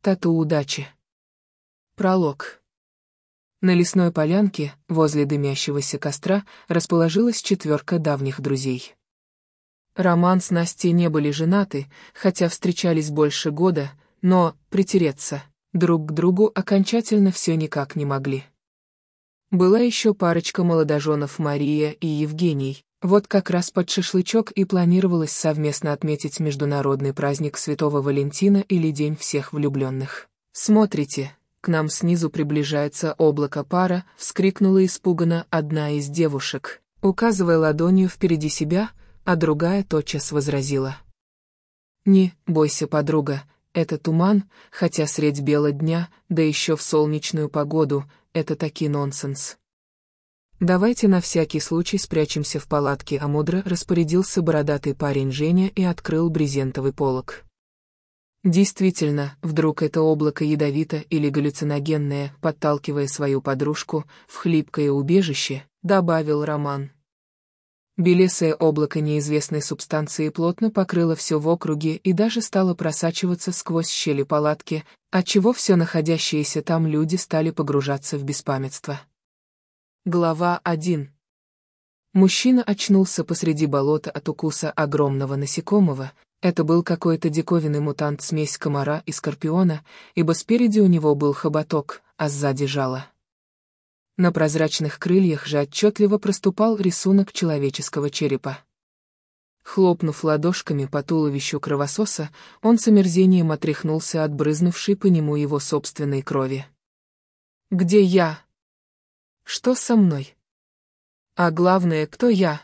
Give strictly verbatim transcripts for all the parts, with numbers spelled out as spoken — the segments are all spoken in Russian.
тату удачи. Пролог. На лесной полянке, возле дымящегося костра, расположилась четверка давних друзей. Роман с Настей не были женаты, хотя встречались больше года, но притереться друг к другу окончательно все никак не могли. Была еще парочка молодоженов Мария и Евгений, вот как раз под шашлычок и планировалось совместно отметить международный праздник Святого Валентина или День всех влюбленных. «Смотрите, к нам снизу приближается облако пара», — вскрикнула испуганно одна из девушек, указывая ладонью впереди себя, а другая тотчас возразила: «Не бойся, подруга, это туман, хотя средь бела дня, да еще в солнечную погоду, это таки нонсенс. Давайте на всякий случай спрячемся в палатке», а мудро распорядился бородатый парень Женя и открыл брезентовый полог. Действительно, вдруг это облако ядовито или галлюциногенное, подталкивая свою подружку в хлипкое убежище, добавил Роман. Белесое облако неизвестной субстанции плотно покрыло все в округе и даже стало просачиваться сквозь щели палатки, отчего все находящиеся там люди стали погружаться в беспамятство. Глава один. Мужчина очнулся посреди болота от укуса огромного насекомого. Это был какой-то диковинный мутант-смесь комара и скорпиона, ибо спереди у него был хоботок, а сзади жало. На прозрачных крыльях же отчетливо проступал рисунок человеческого черепа. Хлопнув ладошками по туловищу кровососа, он с омерзением отряхнулся от брызнувшей по нему его собственной крови. «Где я? Что со мной? А главное, кто я?»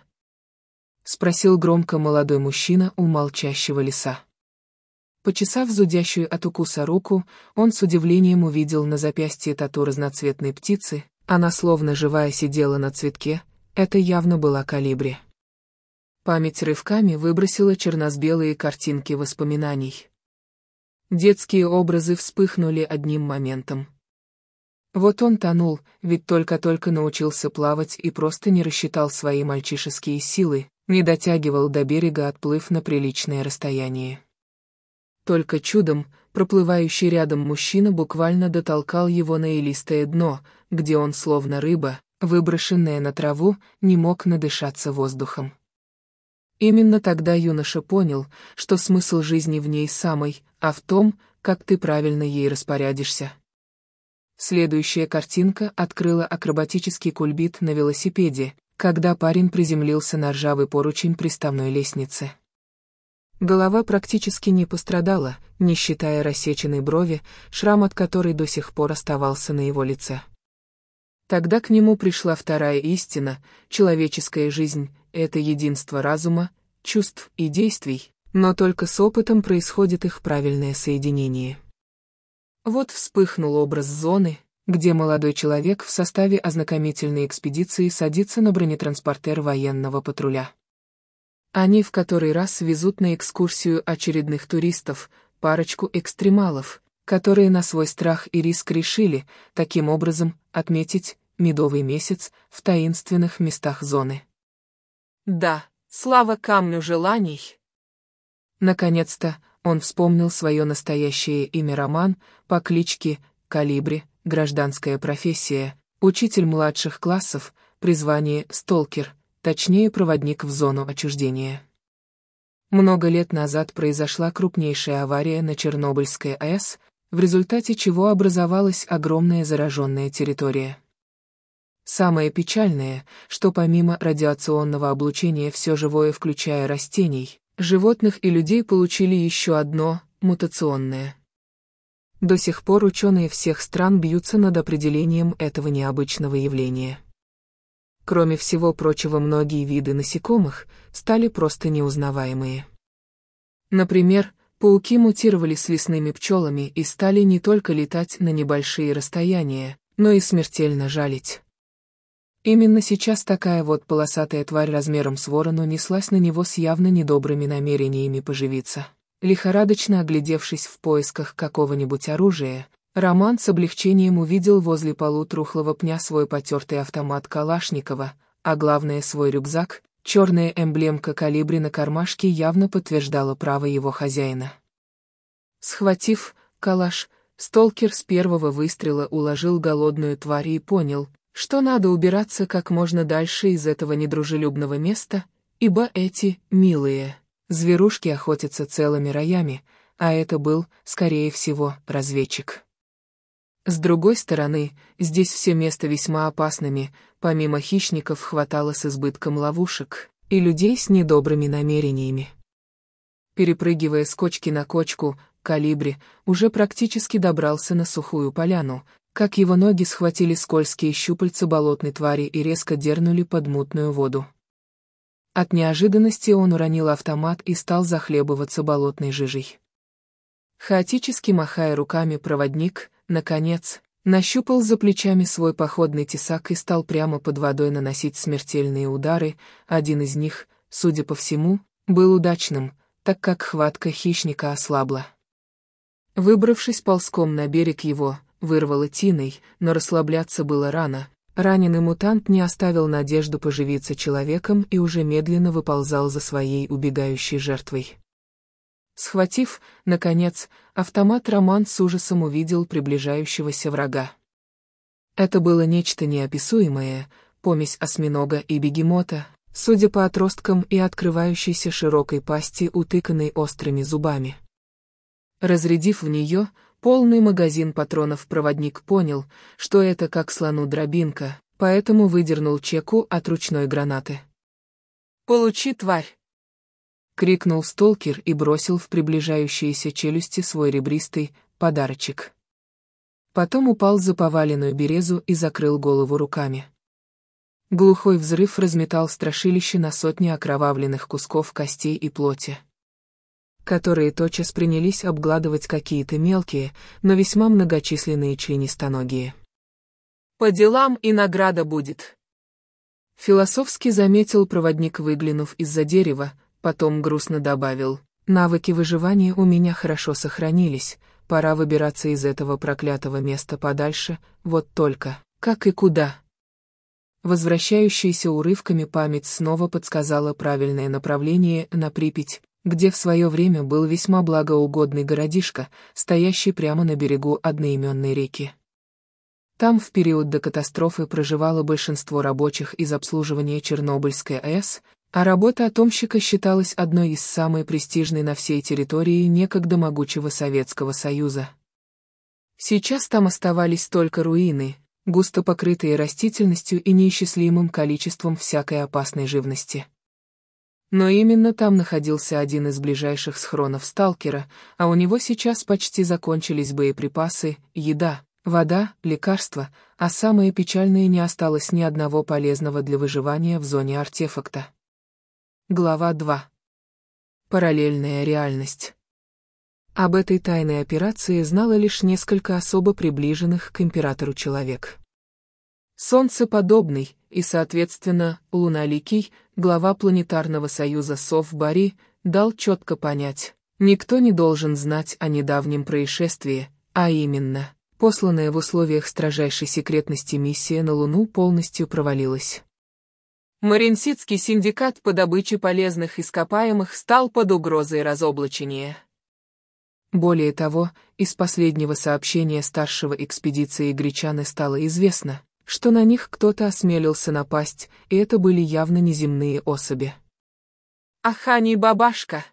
— спросил громко молодой мужчина у молчащего лиса. Почесав зудящую от укуса руку, он с удивлением увидел на запястье тату разноцветной птицы. Она словно живая сидела на цветке, это явно была колибри. Память рывками выбросила черно-белые картинки воспоминаний. Детские образы вспыхнули одним моментом. Вот он тонул, ведь только-только научился плавать и просто не рассчитал свои мальчишеские силы, не дотягивал до берега, отплыв на приличное расстояние. Только чудом, проплывающий рядом мужчина буквально дотолкал его на илистое дно, где он, словно рыба, выброшенная на траву, не мог надышаться воздухом. Именно тогда юноша понял, что смысл жизни в ней самый, а в том, как ты правильно ей распорядишься. Следующая картинка открыла акробатический кульбит на велосипеде, когда парень приземлился на ржавый поручень приставной лестницы. Голова практически не пострадала, не считая рассеченной брови, шрам от которой до сих пор оставался на его лице. Тогда к нему пришла вторая истина: человеческая жизнь — это единство разума, чувств и действий, но только с опытом происходит их правильное соединение. Вот вспыхнул образ зоны, где молодой человек в составе ознакомительной экспедиции садится на бронетранспортер военного патруля. Они в который раз везут на экскурсию очередных туристов, парочку экстремалов, которые на свой страх и риск решили, таким образом, отметить медовый месяц в таинственных местах зоны. Да, слава камню желаний! Наконец-то он вспомнил свое настоящее имя Роман, по кличке Колибри, гражданская профессия, учитель младших классов, призвание сталкер, точнее проводник в зону отчуждения. Много лет назад произошла крупнейшая авария на Чернобыльской АЭС, в результате чего образовалась огромная зараженная территория. Самое печальное, что помимо радиационного облучения все живое, включая растений, животных и людей, получили еще одно, мутационное. До сих пор ученые всех стран бьются над определением этого необычного явления. Кроме всего прочего, многие виды насекомых стали просто неузнаваемые. Например, пауки мутировали с лесными пчелами и стали не только летать на небольшие расстояния, но и смертельно жалить. Именно сейчас такая вот полосатая тварь размером с ворону неслась на него с явно недобрыми намерениями поживиться. Лихорадочно оглядевшись в поисках какого-нибудь оружия, Роман с облегчением увидел возле полутрухлого пня свой потертый автомат Калашникова, а главное свой рюкзак. Черная эмблемка Колибри на кармашке явно подтверждала право его хозяина. Схватив калаш, Сталкер с первого выстрела уложил голодную тварь и понял, что надо убираться как можно дальше из этого недружелюбного места, ибо эти, милые, зверушки охотятся целыми роями, а это был, скорее всего, разведчик. С другой стороны, здесь все места весьма опасными, помимо хищников хватало с избытком ловушек и людей с недобрыми намерениями. Перепрыгивая с кочки на кочку, Колибри уже практически добрался на сухую поляну, как его ноги схватили скользкие щупальца болотной твари и резко дернули под мутную воду. От неожиданности он уронил автомат и стал захлебываться болотной жижей. Хаотически махая руками, проводник, наконец, нащупал за плечами свой походный тесак и стал прямо под водой наносить смертельные удары. Один из них, судя по всему, был удачным, так как хватка хищника ослабла. Выбравшись ползком на берег, его вырвало тиной, но расслабляться было рано. Раненый мутант не оставил надежду поживиться человеком и уже медленно выползал за своей убегающей жертвой. Схватив, наконец, автомат, Роман с ужасом увидел приближающегося врага. Это было нечто неописуемое, помесь осьминога и бегемота, судя по отросткам и открывающейся широкой пасти, утыканной острыми зубами. Разрядив в нее полный магазин патронов, проводник понял, что это как слону дробинка, поэтому выдернул чеку от ручной гранаты. «Получи, тварь!» — крикнул сталкер и бросил в приближающиеся челюсти свой ребристый подарочек. Потом упал за поваленную березу и закрыл голову руками. Глухой взрыв разметал страшилище на сотни окровавленных кусков костей и плоти, которые тотчас принялись обгладывать какие-то мелкие, но весьма многочисленные членистоногие. «По делам и награда будет», — философски заметил проводник, выглянув из-за дерева, потом грустно добавил: «Навыки выживания у меня хорошо сохранились, пора выбираться из этого проклятого места подальше, вот только, как и куда?» Возвращающаяся урывками память снова подсказала правильное направление на Припять, где в свое время был весьма благоугодный городишко, стоящий прямо на берегу одноименной реки. Там в период до катастрофы проживало большинство рабочих из обслуживания Чернобыльской АЭС, а работа атомщика считалась одной из самой престижной на всей территории некогда могучего Советского Союза. Сейчас там оставались только руины, густо покрытые растительностью и неисчислимым количеством всякой опасной живности. Но именно там находился один из ближайших схронов сталкера, а у него сейчас почти закончились боеприпасы, еда, вода, лекарства, а самое печальное — не осталось ни одного полезного для выживания в зоне артефакта. Глава два. Параллельная реальность. Об этой тайной операции знало лишь несколько особо приближенных к императору человек. Солнцеподобный и, соответственно, луноликий, глава планетарного союза Сов-Бари, дал четко понять: никто не должен знать о недавнем происшествии, а именно, посланная в условиях строжайшей секретности миссия на Луну полностью провалилась. Маринсидский синдикат по добыче полезных ископаемых стал под угрозой разоблачения. Более того, из последнего сообщения старшего экспедиции Гречаны стало известно, что на них кто-то осмелился напасть, и это были явно неземные особи. Аханий бабашка!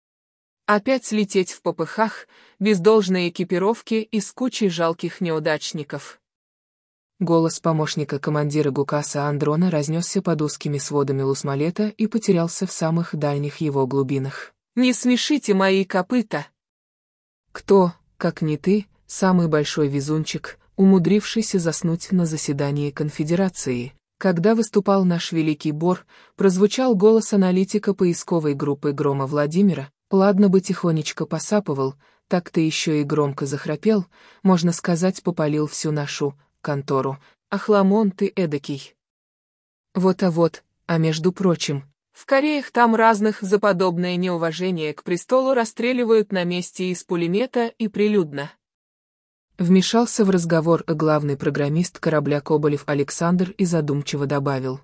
Опять слететь в попыхах, без должной экипировки и с кучей жалких неудачников. Голос помощника командира Гукаса Андрона разнесся под узкими сводами Лусмалета и потерялся в самых дальних его глубинах. «Не смешите мои копыта!» Кто, как не ты, самый большой везунчик, умудрившийся заснуть на заседании конфедерации? Когда выступал наш великий Бор, прозвучал голос аналитика поисковой группы Грома Владимира. Ладно бы тихонечко посапывал, так-то еще и громко захрапел, можно сказать, попалил всю нашу контору. Охламон ты эдакий. Вот а вот, а между прочим, в Кореях там разных за подобное неуважение к престолу расстреливают на месте из пулемета и прилюдно. Вмешался в разговор главный программист корабля Коболев Александр и задумчиво добавил: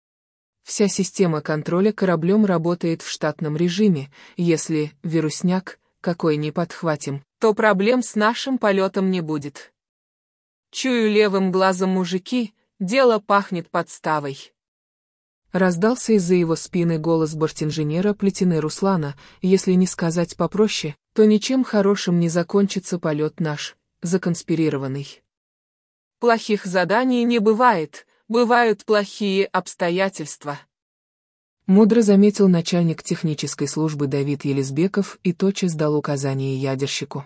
вся система контроля кораблем работает в штатном режиме, если вирусняк какой не подхватим, то проблем с нашим полетом не будет. Чую левым глазом, мужики, дело пахнет подставой. Раздался из-за его спины голос бортинженера Плетины Руслана: если не сказать попроще, то ничем хорошим не закончится полет наш, законспирированный. Плохих заданий не бывает, бывают плохие обстоятельства. Мудро заметил начальник технической службы Давид Елизбеков и тотчас дал указание ядерщику.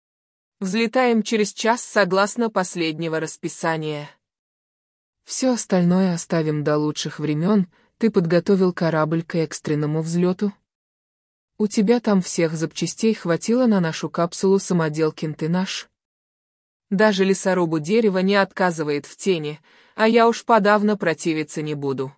Взлетаем через час согласно последнего расписания. Все остальное оставим до лучших времен. Ты подготовил корабль к экстренному взлету? У тебя там всех запчастей хватило на нашу капсулу самоделкин ты наш? Даже лесорубу дерева не отказывает в тени, а я уж подавно противиться не буду.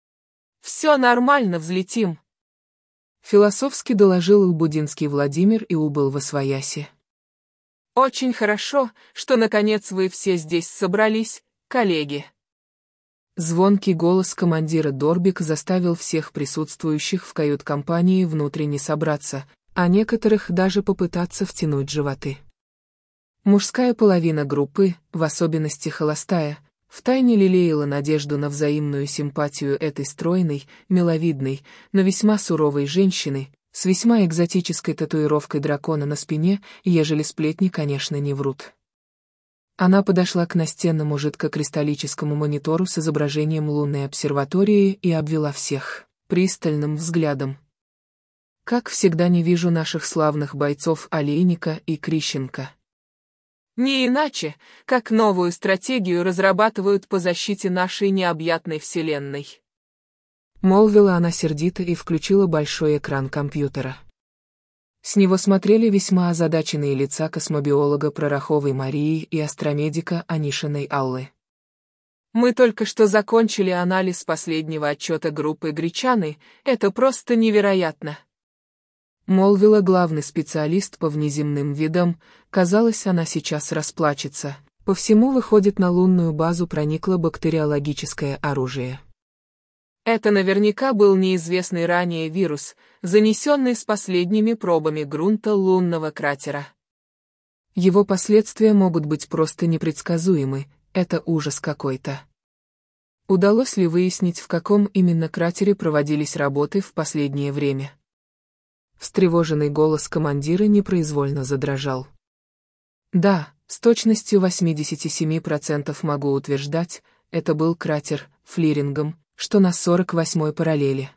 Все нормально, взлетим. Философски доложил Лбудинский Владимир и убыл восвояси. Очень хорошо, что наконец вы все здесь собрались, коллеги. Звонкий голос командира Дорбик заставил всех присутствующих в кают-компании внутренне собраться, а некоторых даже попытаться втянуть животы. Мужская половина группы, в особенности холостая, втайне лелеяла надежду на взаимную симпатию этой стройной, миловидной, но весьма суровой женщины, с весьма экзотической татуировкой дракона на спине, ежели сплетни, конечно, не врут. Она подошла к настенному жидкокристаллическому монитору с изображением лунной обсерватории и обвела всех пристальным взглядом. Как всегда, не вижу наших славных бойцов Олейника и Крищенко. Не иначе, как новую стратегию разрабатывают по защите нашей необъятной вселенной. Молвила она сердито и включила большой экран компьютера. С него смотрели весьма озадаченные лица космобиолога Пророховой Марии и астромедика Анишиной Аллы. Мы только что закончили анализ последнего отчета группы Гречаны, это просто невероятно. Молвила главный специалист по внеземным видам, казалось, она сейчас расплачется. По всему, выходит, на лунную базу проникло бактериологическое оружие. Это наверняка был неизвестный ранее вирус, занесенный с последними пробами грунта лунного кратера. Его последствия могут быть просто непредсказуемы, это ужас какой-то. Удалось ли выяснить, в каком именно кратере проводились работы в последнее время? Встревоженный голос командира непроизвольно задрожал. Да, с точностью восемьдесят семь процентов могу утверждать, это был кратер Флирингом, что на сорок восьмой параллели.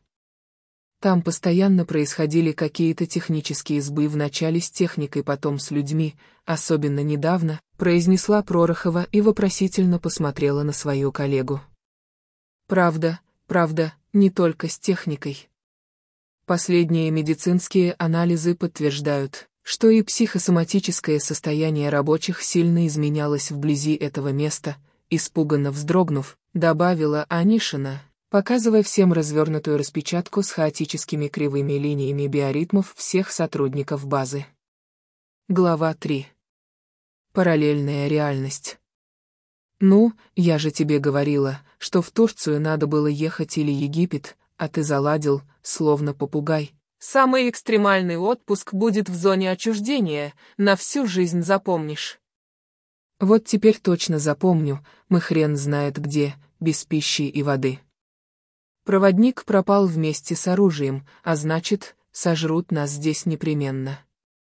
Там постоянно происходили какие-то технические сбои, вначале с техникой, потом с людьми, особенно недавно, произнесла Пророхова и вопросительно посмотрела на свою коллегу. Правда, правда, не только с техникой. Последние медицинские анализы подтверждают, что и психосоматическое состояние рабочих сильно изменялось вблизи этого места, испуганно вздрогнув, добавила Анишина, показывая всем развернутую распечатку с хаотическими кривыми линиями биоритмов всех сотрудников базы. Глава три. Параллельная реальность. Ну, я же тебе говорила, что в Турцию надо было ехать или Египет, а ты заладил, словно попугай. Самый экстремальный отпуск будет в зоне отчуждения, на всю жизнь запомнишь. Вот теперь точно запомню, мы хрен знает где, без пищи и воды. Проводник пропал вместе с оружием, а значит, сожрут нас здесь непременно.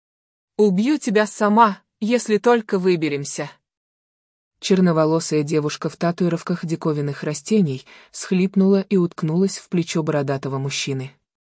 Убью тебя сама, если только выберемся. Черноволосая девушка в татуировках диковинных растений схлипнула и уткнулась в плечо бородатого мужчины.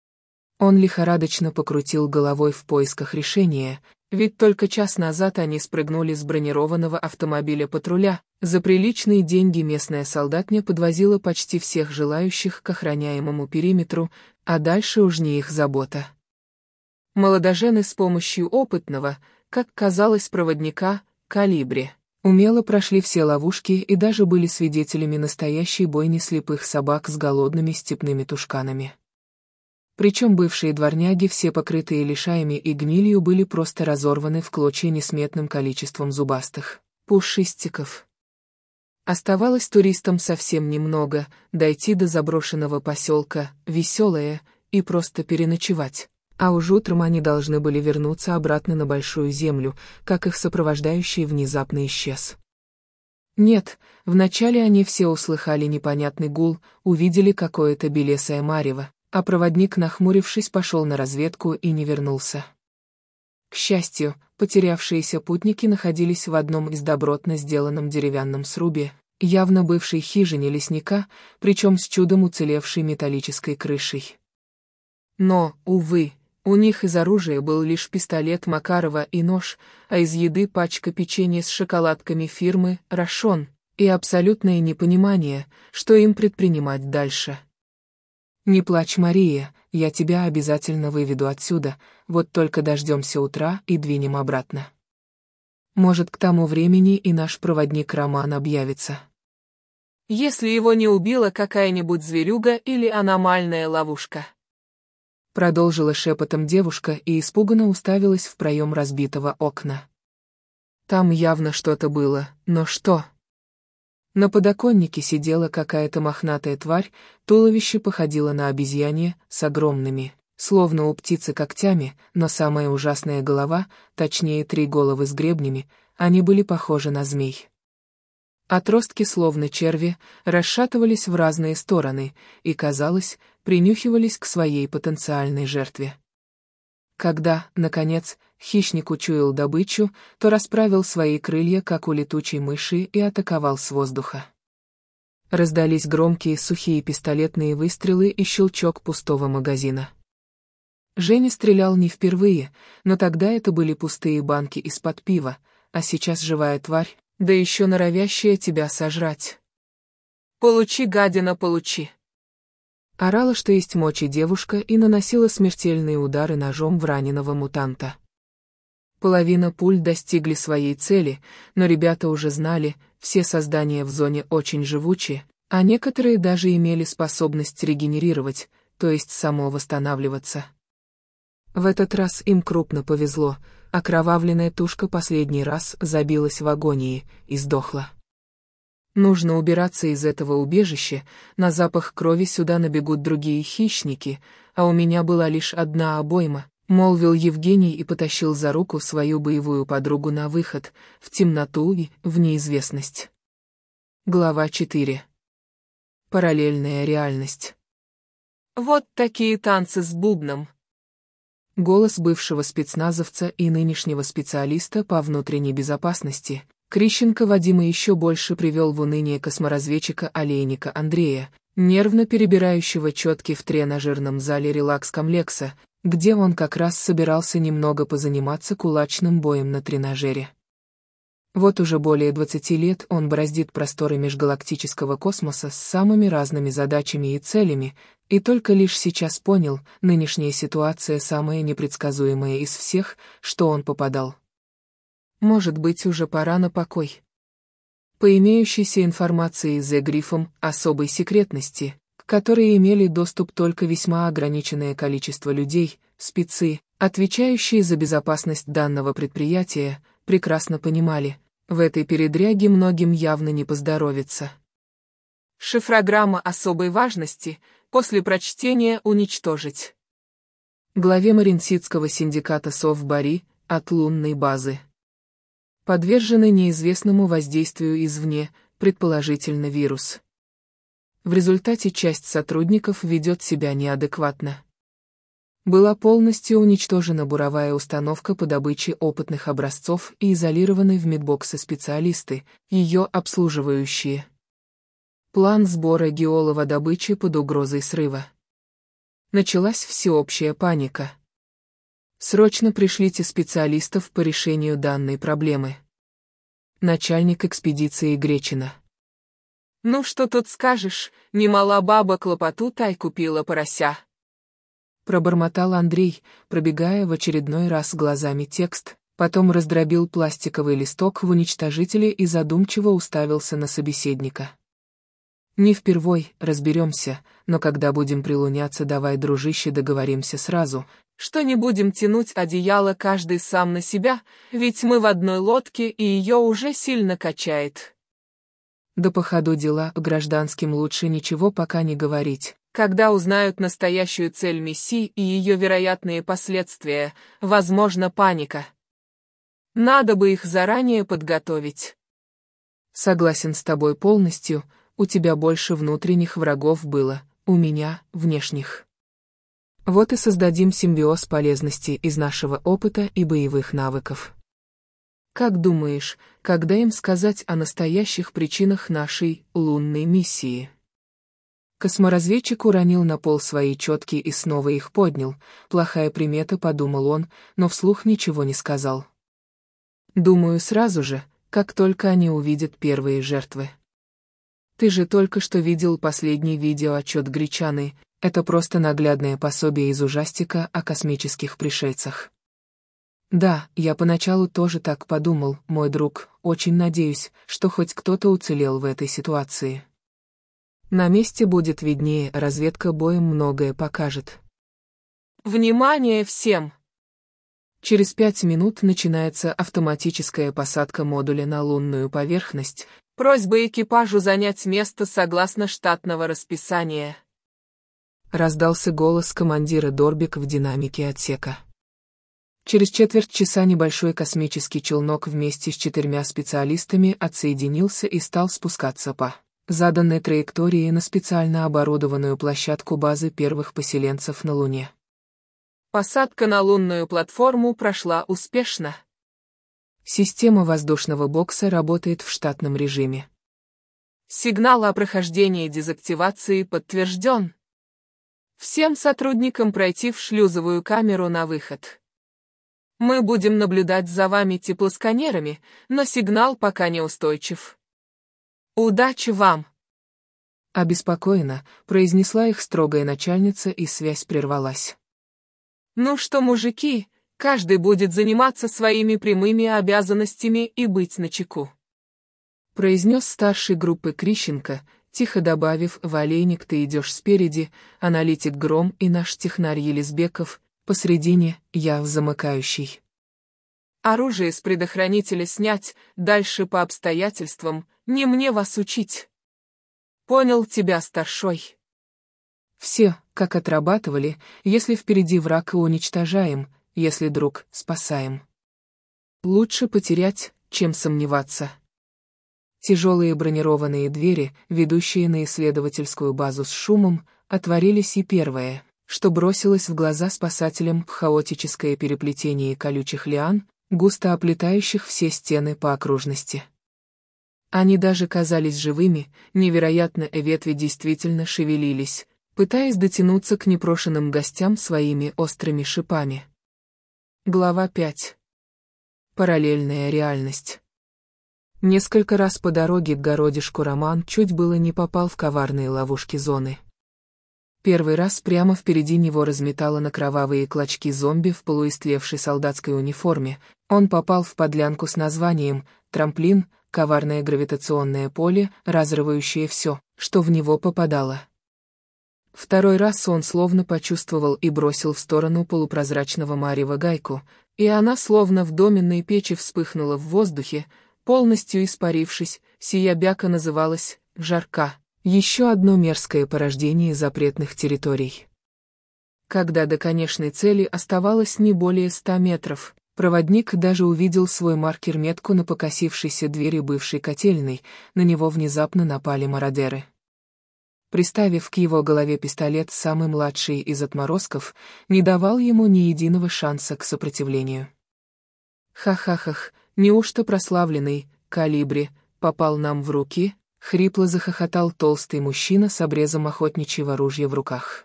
Он лихорадочно покрутил головой в поисках решения, ведь только час назад они спрыгнули с бронированного автомобиля патруля, за приличные деньги местная солдатня подвозила почти всех желающих к охраняемому периметру, а дальше уж не их забота. Молодожены с помощью опытного, как казалось, проводника, Калибри, умело прошли все ловушки и даже были свидетелями настоящей бойни слепых собак с голодными степными тушканами. Причем бывшие дворняги, все покрытые лишаями и гнилью, были просто разорваны в клочья несметным количеством зубастых пушистиков. Оставалось туристам совсем немного, дойти до заброшенного поселка Веселое и просто переночевать, А уж утром они должны были вернуться обратно на Большую Землю, как их сопровождающий внезапно исчез. Нет, вначале они все услыхали непонятный гул, увидели какое-то белесое марево, а проводник, нахмурившись, пошел на разведку и не вернулся. К счастью, потерявшиеся путники находились в одном из добротно сделанном деревянном срубе, явно бывшей хижине лесника, причем с чудом уцелевшей металлической крышей. Но, увы, у них из оружия был лишь пистолет Макарова и нож, а из еды пачка печенья с шоколадками фирмы «Рошон» и абсолютное непонимание, что им предпринимать дальше. «Не плачь, Мария, я тебя обязательно выведу отсюда, вот только дождемся утра и двинем обратно. Может, к тому времени и наш проводник Роман объявится. Если его не убила какая-нибудь зверюга или аномальная ловушка». Продолжила шепотом девушка и испуганно уставилась в проем разбитого окна. Там явно что-то было, но что? На подоконнике сидела какая-то мохнатая тварь, туловище походило на обезьянье, с огромными, словно у птицы когтями, но самая ужасная голова, точнее три головы с гребнями, они были похожи на змей. Отростки, словно черви, расшатывались в разные стороны и, казалось, принюхивались к своей потенциальной жертве. Когда, наконец, хищник учуял добычу, то расправил свои крылья, как у летучей мыши, и атаковал с воздуха. Раздались громкие сухие пистолетные выстрелы и щелчок пустого магазина. Женя стрелял не впервые, но тогда это были пустые банки из-под пива, а сейчас живая тварь, да еще норовящая тебя сожрать. «Получи, гадина, получи!» Орала, что есть мочи девушка, и наносила смертельные удары ножом в раненого мутанта. Половина пуль достигли своей цели, но ребята уже знали, все создания в зоне очень живучие, а некоторые даже имели способность регенерировать, то есть самовосстанавливаться. В этот раз им крупно повезло, окровавленная тушка последний раз забилась в агонии и сдохла. Нужно убираться из этого убежища, на запах крови сюда набегут другие хищники, а у меня была лишь одна обойма, молвил Евгений и потащил за руку свою боевую подругу на выход, в темноту и в неизвестность. Глава четыре. Параллельная реальность. «Вот такие танцы с бубном!» Голос бывшего спецназовца и нынешнего специалиста по внутренней безопасности, Крищенко Вадима, еще больше привел в уныние косморазведчика Олейника Андрея, нервно перебирающего четки в тренажерном зале релакс-комплекса, где он как раз собирался немного позаниматься кулачным боем на тренажере. Вот уже более двадцати лет он бороздит просторы межгалактического космоса с самыми разными задачами и целями, и только лишь сейчас понял, нынешняя ситуация самая непредсказуемая из всех, что он попадал. Может быть, уже пора на покой. По имеющейся информации за грифом особой секретности, к которой имели доступ только весьма ограниченное количество людей, спецы, отвечающие за безопасность данного предприятия, прекрасно понимали, в этой передряге многим явно не поздоровится. Шифрограмма особой важности, после прочтения уничтожить. Главе Маринсидского синдиката Совбари, от лунной базы. Подвержены неизвестному воздействию извне, предположительно вирус. В результате часть сотрудников ведет себя неадекватно. Была полностью уничтожена буровая установка по добыче опытных образцов и изолированы в медбоксы специалисты, ее обслуживающие. План сбора геолова-добычи под угрозой срыва. Началась всеобщая паника. Срочно пришлите специалистов по решению данной проблемы. Начальник экспедиции Гречина. «Ну что тут скажешь, немала баба клопоту тай купила порося». Пробормотал Андрей, пробегая в очередной раз глазами текст, потом раздробил пластиковый листок в уничтожителе и задумчиво уставился на собеседника. «Не впервой, разберемся, но когда будем прилуняться, давай, дружище, договоримся сразу, что не будем тянуть одеяло каждый сам на себя, ведь мы в одной лодке и ее уже сильно качает». Да по ходу дела гражданским лучше ничего пока не говорить, Когда узнают настоящую цель миссии и ее вероятные последствия, возможно, паника. Надо бы их заранее подготовить. Согласен с тобой полностью, у тебя больше внутренних врагов было, у меня — внешних. Вот и создадим симбиоз полезности из нашего опыта и боевых навыков. Как думаешь, когда им сказать о настоящих причинах нашей лунной миссии? Косморазведчик уронил на пол свои четки и снова их поднял. Плохая примета, подумал он, но вслух ничего не сказал. Думаю, сразу же, как только они увидят первые жертвы. Ты же только что видел последний видеоотчет Гречаны, это просто наглядное пособие из ужастика о космических пришельцах. Да, я поначалу тоже так подумал, мой друг, очень надеюсь, что хоть кто-то уцелел в этой ситуации. На месте будет виднее, разведка боем многое покажет. Внимание всем! Через пять минут начинается автоматическая посадка модуля на лунную поверхность. Просьба экипажу занять место согласно штатного расписания. Раздался голос командира Дорбик в динамике отсека. Через четверть часа небольшой космический челнок вместе с четырьмя специалистами отсоединился и стал спускаться по заданной траектории на специально оборудованную площадку базы первых поселенцев на Луне. Посадка на лунную платформу прошла успешно. Система воздушного бокса работает в штатном режиме. Сигнал о прохождении дезактивации подтвержден. Всем сотрудникам пройти в шлюзовую камеру на выход. Мы будем наблюдать за вами теплосканерами, но сигнал пока неустойчив. Удачи вам! Обеспокоенно, произнесла их строгая начальница, и связь прервалась. Ну что, мужики, каждый будет заниматься своими прямыми обязанностями и быть начеку. Произнес старший группы Крищенко, тихо добавив: в олейник ты идешь спереди, аналитик Гром и наш технарь Елизбеков, посредине, я замыкающий. Оружие с предохранителя снять, дальше по обстоятельствам, не мне вас учить. Понял тебя, старшой. Все, как отрабатывали, если впереди враг, и уничтожаем, если друг, спасаем. Лучше потерять, чем сомневаться. Тяжелые бронированные двери, ведущие на исследовательскую базу с шумом, отворились, и первое, что бросилось в глаза спасателям, хаотическое переплетение колючих лиан, густо оплетающих все стены по окружности. Они даже казались живыми, невероятно, ветви действительно шевелились, пытаясь дотянуться к непрошенным гостям своими острыми шипами. Глава пять. Параллельная реальность. Несколько раз по дороге к городишку Роман чуть было не попал в коварные ловушки зоны. Первый раз прямо впереди него разметало на кровавые клочки зомби в полуистлевшей солдатской униформе. Он попал в подлянку с названием «Трамплин», коварное гравитационное поле, разрывающее все, что в него попадало. Второй раз он словно почувствовал и бросил в сторону полупрозрачного марева гайку, и она словно в доменной печи вспыхнула в воздухе, полностью испарившись. Сия бяка называлась «Жарка». Еще одно мерзкое порождение запретных территорий. Когда до конечной цели оставалось не более ста метров, проводник даже увидел свой маркер-метку на покосившейся двери бывшей котельной, на него внезапно напали мародеры. Приставив к его голове пистолет, самый младший из отморозков не давал ему ни единого шанса к сопротивлению. «Ха-ха-хах, неужто прославленный Калибри попал нам в руки?» — хрипло захохотал толстый мужчина с обрезом охотничьего ружья в руках.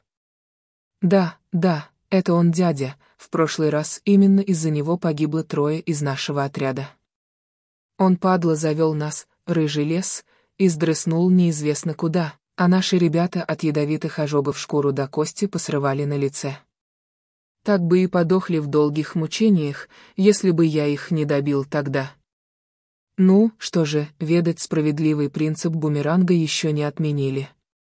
«Да, да, это он, дядя, в прошлый раз именно из-за него погибло трое из нашего отряда. Он, падла, завел нас, рыжий лес, и сдрыснул неизвестно куда, а наши ребята от ядовитых ожогов шкуру до кости посрывали на лице. Так бы и подохли в долгих мучениях, если бы я их не добил тогда». Ну, что же, ведать справедливый принцип бумеранга еще не отменили.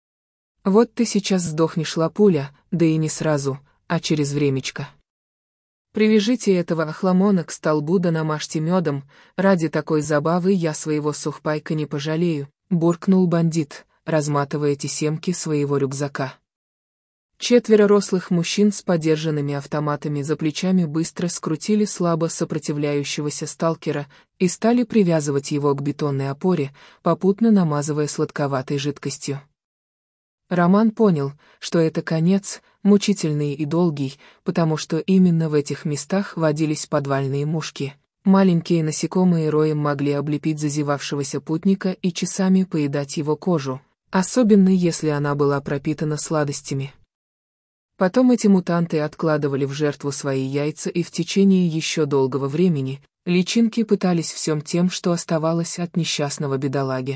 Вот ты сейчас сдохнешь, лапуля, да и не сразу, а через времечко. Привяжите этого охламона к столбу да намажьте медом, ради такой забавы я своего сухпайка не пожалею, буркнул бандит, разматывая тесемки своего рюкзака. Четверо рослых мужчин с подержанными автоматами за плечами быстро скрутили слабо сопротивляющегося сталкера и стали привязывать его к бетонной опоре, попутно намазывая сладковатой жидкостью. Роман понял, что это конец, мучительный и долгий, потому что именно в этих местах водились подвальные мушки. Маленькие насекомые роем могли облепить зазевавшегося путника и часами поедать его кожу, особенно если она была пропитана сладостями. Потом эти мутанты откладывали в жертву свои яйца, и в течение еще долгого времени личинки пытались всем тем, что оставалось от несчастного бедолаги.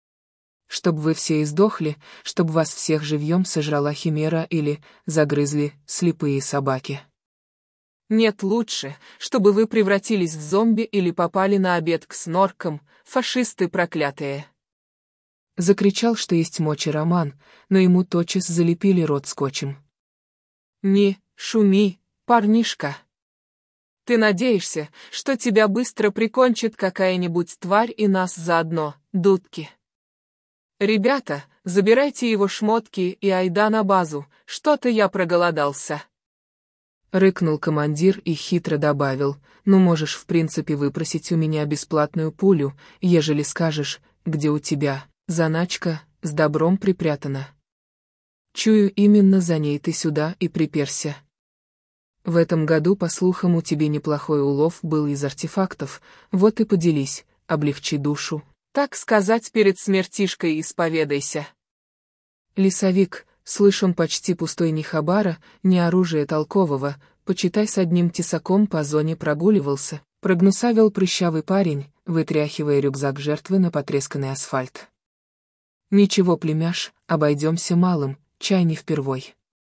Чтоб вы все издохли, чтоб вас всех живьем сожрала химера или загрызли слепые собаки. Нет, лучше, чтобы вы превратились в зомби или попали на обед к сноркам, фашисты проклятые. Закричал, что есть мочи Роман, но ему тотчас залепили рот скотчем. Не шуми, парнишка. Ты надеешься, что тебя быстро прикончит какая-нибудь тварь и нас заодно, дудки. Ребята, забирайте его шмотки и айда на базу, что-то я проголодался. Рыкнул командир и хитро добавил: ну можешь в принципе выпросить у меня бесплатную пулю, ежели скажешь, где у тебя заначка с добром припрятана. Чую, именно за ней ты сюда и приперся. В этом году, по слухам, у тебя неплохой улов был из артефактов, вот и поделись, облегчи душу. Так сказать, перед смертишкой исповедайся. Лесовик, слышим, почти пустой ни хабара, ни оружия толкового, почитай, с одним тесаком по зоне прогуливался, прогнусавил прыщавый парень, вытряхивая рюкзак жертвы на потресканный асфальт. Ничего, племяш, обойдемся малым, чай не впервой.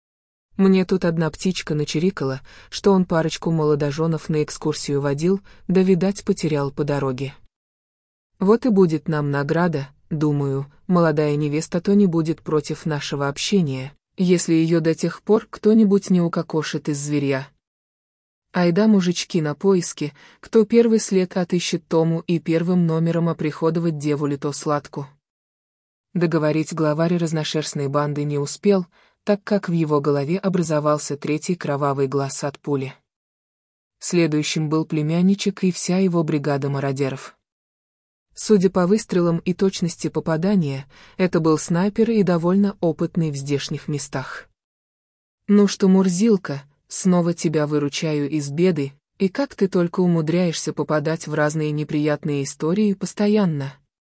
Мне тут одна птичка начирикала, что он парочку молодоженов на экскурсию водил, да, видать, потерял по дороге. Вот и будет нам награда, думаю, молодая невеста то не будет против нашего общения, если ее до тех пор кто-нибудь не укокошит из зверя. Айда, мужички, на поиски, кто первый след отыщет тому и первым номером оприходовать деву-лито сладку. Договорить главарь разношерстной банды не успел, так как в его голове образовался третий кровавый глаз от пули. Следующим был племянничек и вся его бригада мародеров. Судя по выстрелам и точности попадания, это был снайпер и довольно опытный в здешних местах. «Ну что, Мурзилка, снова тебя выручаю из беды, и как ты только умудряешься попадать в разные неприятные истории постоянно?»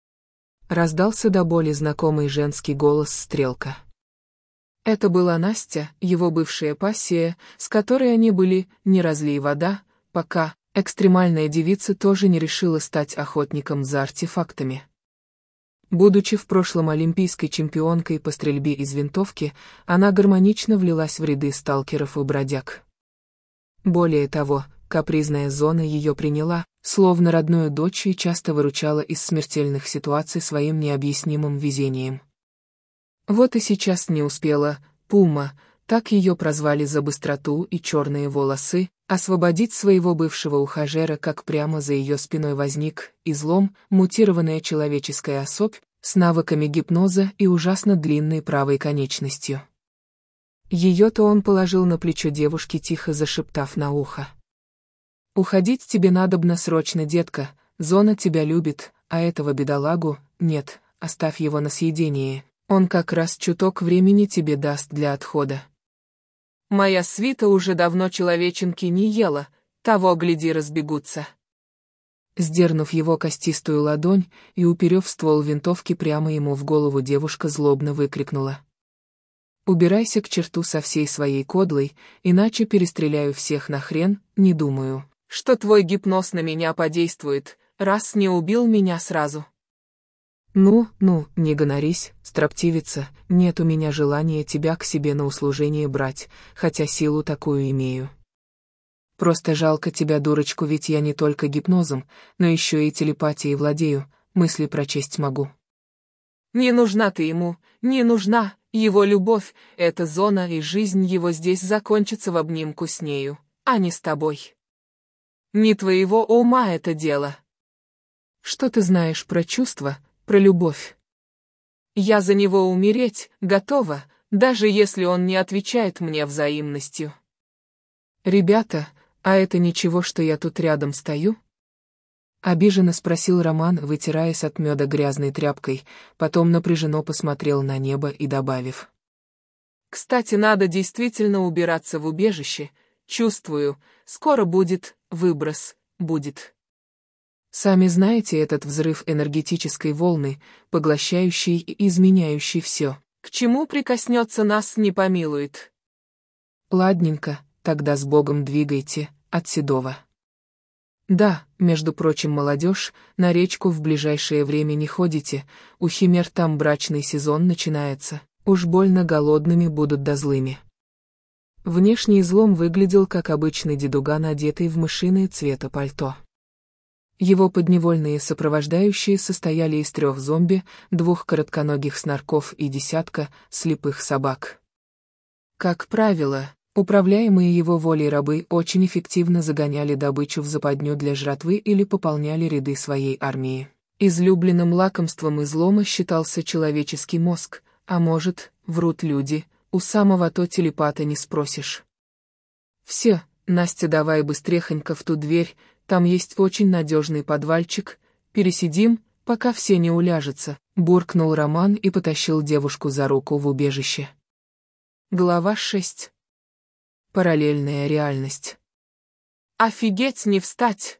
Раздался до боли знакомый женский голос Стрелка. Это была Настя, его бывшая пассия, с которой они были «не разлей вода», пока экстремальная девица тоже не решила стать охотником за артефактами. Будучи в прошлом олимпийской чемпионкой по стрельбе из винтовки, она гармонично влилась в ряды сталкеров и бродяг. Более того, капризная зона ее приняла, словно родную дочь, и часто выручала из смертельных ситуаций своим необъяснимым везением. Вот и сейчас не успела Пума, так ее прозвали за быстроту и черные волосы, освободить своего бывшего ухажера, как прямо за ее спиной возник излом, мутированная человеческая особь, с навыками гипноза и ужасно длинной правой конечностью. Ее-то он положил на плечо девушки, тихо зашептав на ухо. «Уходить тебе надобно срочно, детка, зона тебя любит, а этого бедолагу нет, оставь его на съедение, он как раз чуток времени тебе даст для отхода». Моя свита уже давно человеченки не ела, того, гляди, разбегутся. Сдернув его костистую ладонь и уперев ствол винтовки прямо ему в голову, девушка злобно выкрикнула: «Убирайся к черту со всей своей кодлой, иначе перестреляю всех нахрен, не думаю, что твой гипноз на меня подействует, раз не убил меня сразу». «Ну, ну, не гонорись, строптивица, нет у меня желания тебя к себе на услужение брать, хотя силу такую имею. Просто жалко тебя, дурочку, ведь я не только гипнозом, но еще и телепатией владею, мысли прочесть могу». «Не нужна ты ему, не нужна, его любовь, эта зона и жизнь его здесь закончится в обнимку с нею, а не с тобой. Не твоего ума это дело». «Что ты знаешь про чувства, про любовь?» «Я за него умереть готова, даже если он не отвечает мне взаимностью. «Ребята, а это ничего, что я тут рядом стою?» Обиженно спросил Роман, вытираясь от меда грязной тряпкой, потом напряженно посмотрел на небо и добавив. «Кстати, надо действительно убираться в убежище. Чувствую, скоро будет выброс, будет». Сами знаете этот взрыв энергетической волны, поглощающий и изменяющий все. К чему прикоснется, нас не помилует. Ладненько, тогда с Богом двигайте, от Седова. Да, между прочим, молодежь, на речку в ближайшее время не ходите, у химер там брачный сезон начинается, уж больно голодными будут да злыми. Внешний излом выглядел как обычный дедуган, одетый в мышиное цвета пальто. Его подневольные сопровождающие состояли из трех зомби, двух коротконогих снарков и десятка слепых собак. Как правило, управляемые его волей рабы очень эффективно загоняли добычу в западню для жратвы или пополняли ряды своей армии. Излюбленным лакомством излома считался человеческий мозг, а может, врут люди, у самого то телепата не спросишь. «Все, Настя, давай быстрехонько в ту дверь, там есть очень надежный подвальчик, пересидим, пока все не уляжутся», — буркнул Роман и потащил девушку за руку в убежище. Глава шесть. Параллельная реальность. Офигеть, не встать!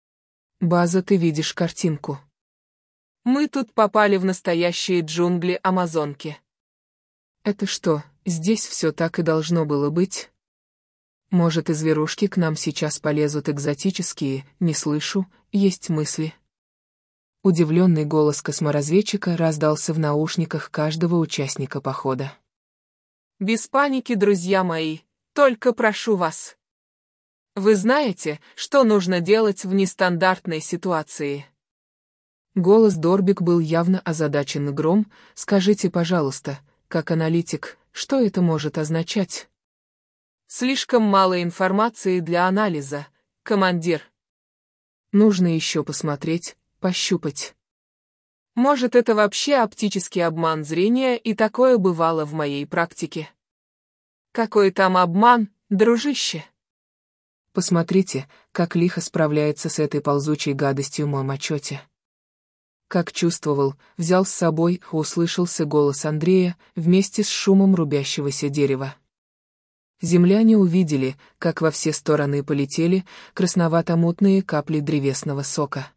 База, ты видишь картинку. Мы тут попали в настоящие джунгли Амазонки. Это что, здесь все так и должно было быть? Может, и зверушки к нам сейчас полезут экзотические, не слышу, есть мысли. Удивленный голос косморазведчика раздался в наушниках каждого участника похода. Без паники, друзья мои, только прошу вас. Вы знаете, что нужно делать в нестандартной ситуации? Голос Дорбик был явно озадачен игром. Скажите, пожалуйста, как аналитик, что это может означать? Слишком мало информации для анализа, командир. Нужно еще посмотреть, пощупать. Может, это вообще оптический обман зрения, и такое бывало в моей практике. Какой там обман, дружище? Посмотрите, как лихо справляется с этой ползучей гадостью мой мачете. Как чувствовал, взял с собой, услышался голос Андрея, вместе с шумом рубящегося дерева. Земляне увидели, как во все стороны полетели красновато-мутные капли древесного сока.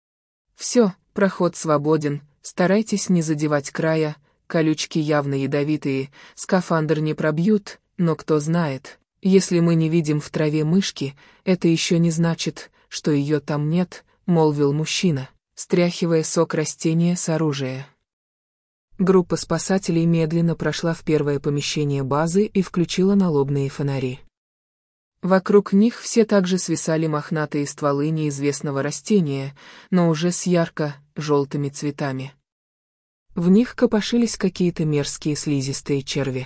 Все, проход свободен, старайтесь не задевать края, колючки явно ядовитые, скафандр не пробьют, но кто знает, если мы не видим в траве мышки, это еще не значит, что ее там нет, молвил мужчина, стряхивая сок растения с оружия. Группа спасателей медленно прошла в первое помещение базы и включила налобные фонари. Вокруг них все также свисали мохнатые стволы неизвестного растения, но уже с ярко-желтыми цветами. В них копошились какие-то мерзкие слизистые черви.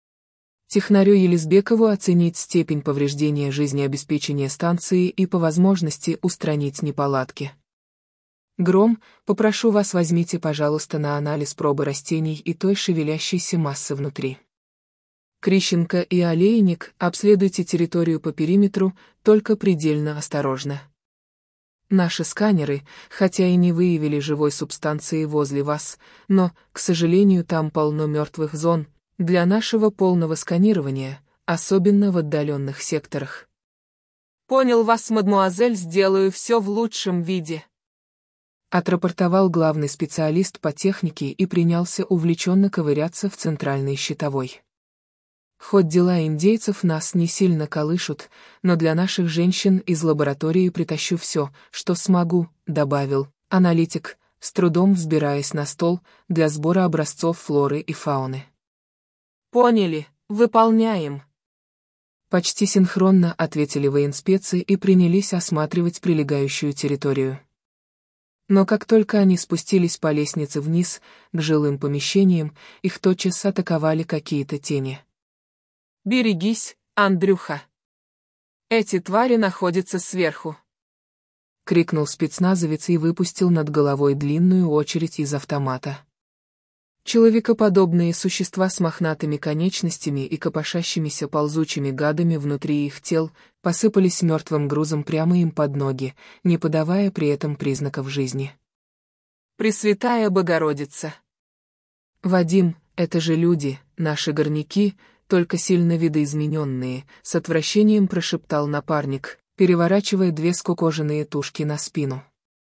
Технарю Елизбекову оценить степень повреждения жизнеобеспечения станции и по возможности устранить неполадки. Гром, попрошу вас, возьмите, пожалуйста, на анализ пробы растений и той шевелящейся массы внутри. Крищенко и Олейник, обследуйте территорию по периметру, только предельно осторожно. Наши сканеры, хотя и не выявили живой субстанции возле вас, но, к сожалению, там полно мертвых зон, для нашего полного сканирования, особенно в отдаленных секторах. Понял вас, мадмуазель, сделаю все в лучшем виде. Отрапортовал главный специалист по технике и принялся увлеченно ковыряться в центральной щитовой. Хоть дела индейцев нас не сильно колышут, но для наших женщин из лаборатории притащу все, что смогу, добавил аналитик, с трудом взбираясь на стол для сбора образцов флоры и фауны. Поняли, выполняем. Почти синхронно ответили военспецы и принялись осматривать прилегающую территорию. Но как только они спустились по лестнице вниз, к жилым помещениям, их тотчас атаковали какие-то тени. «Берегись, Андрюха! Эти твари находятся сверху!» — крикнул спецназовец и выпустил над головой длинную очередь из автомата. Человекоподобные существа с мохнатыми конечностями и копошащимися ползучими гадами внутри их тел посыпались мертвым грузом прямо им под ноги, не подавая при этом признаков жизни. Пресвятая Богородица! Вадим, это же люди, наши горняки, только сильно видоизмененные, с отвращением прошептал напарник, переворачивая две скукоженные тушки на спину.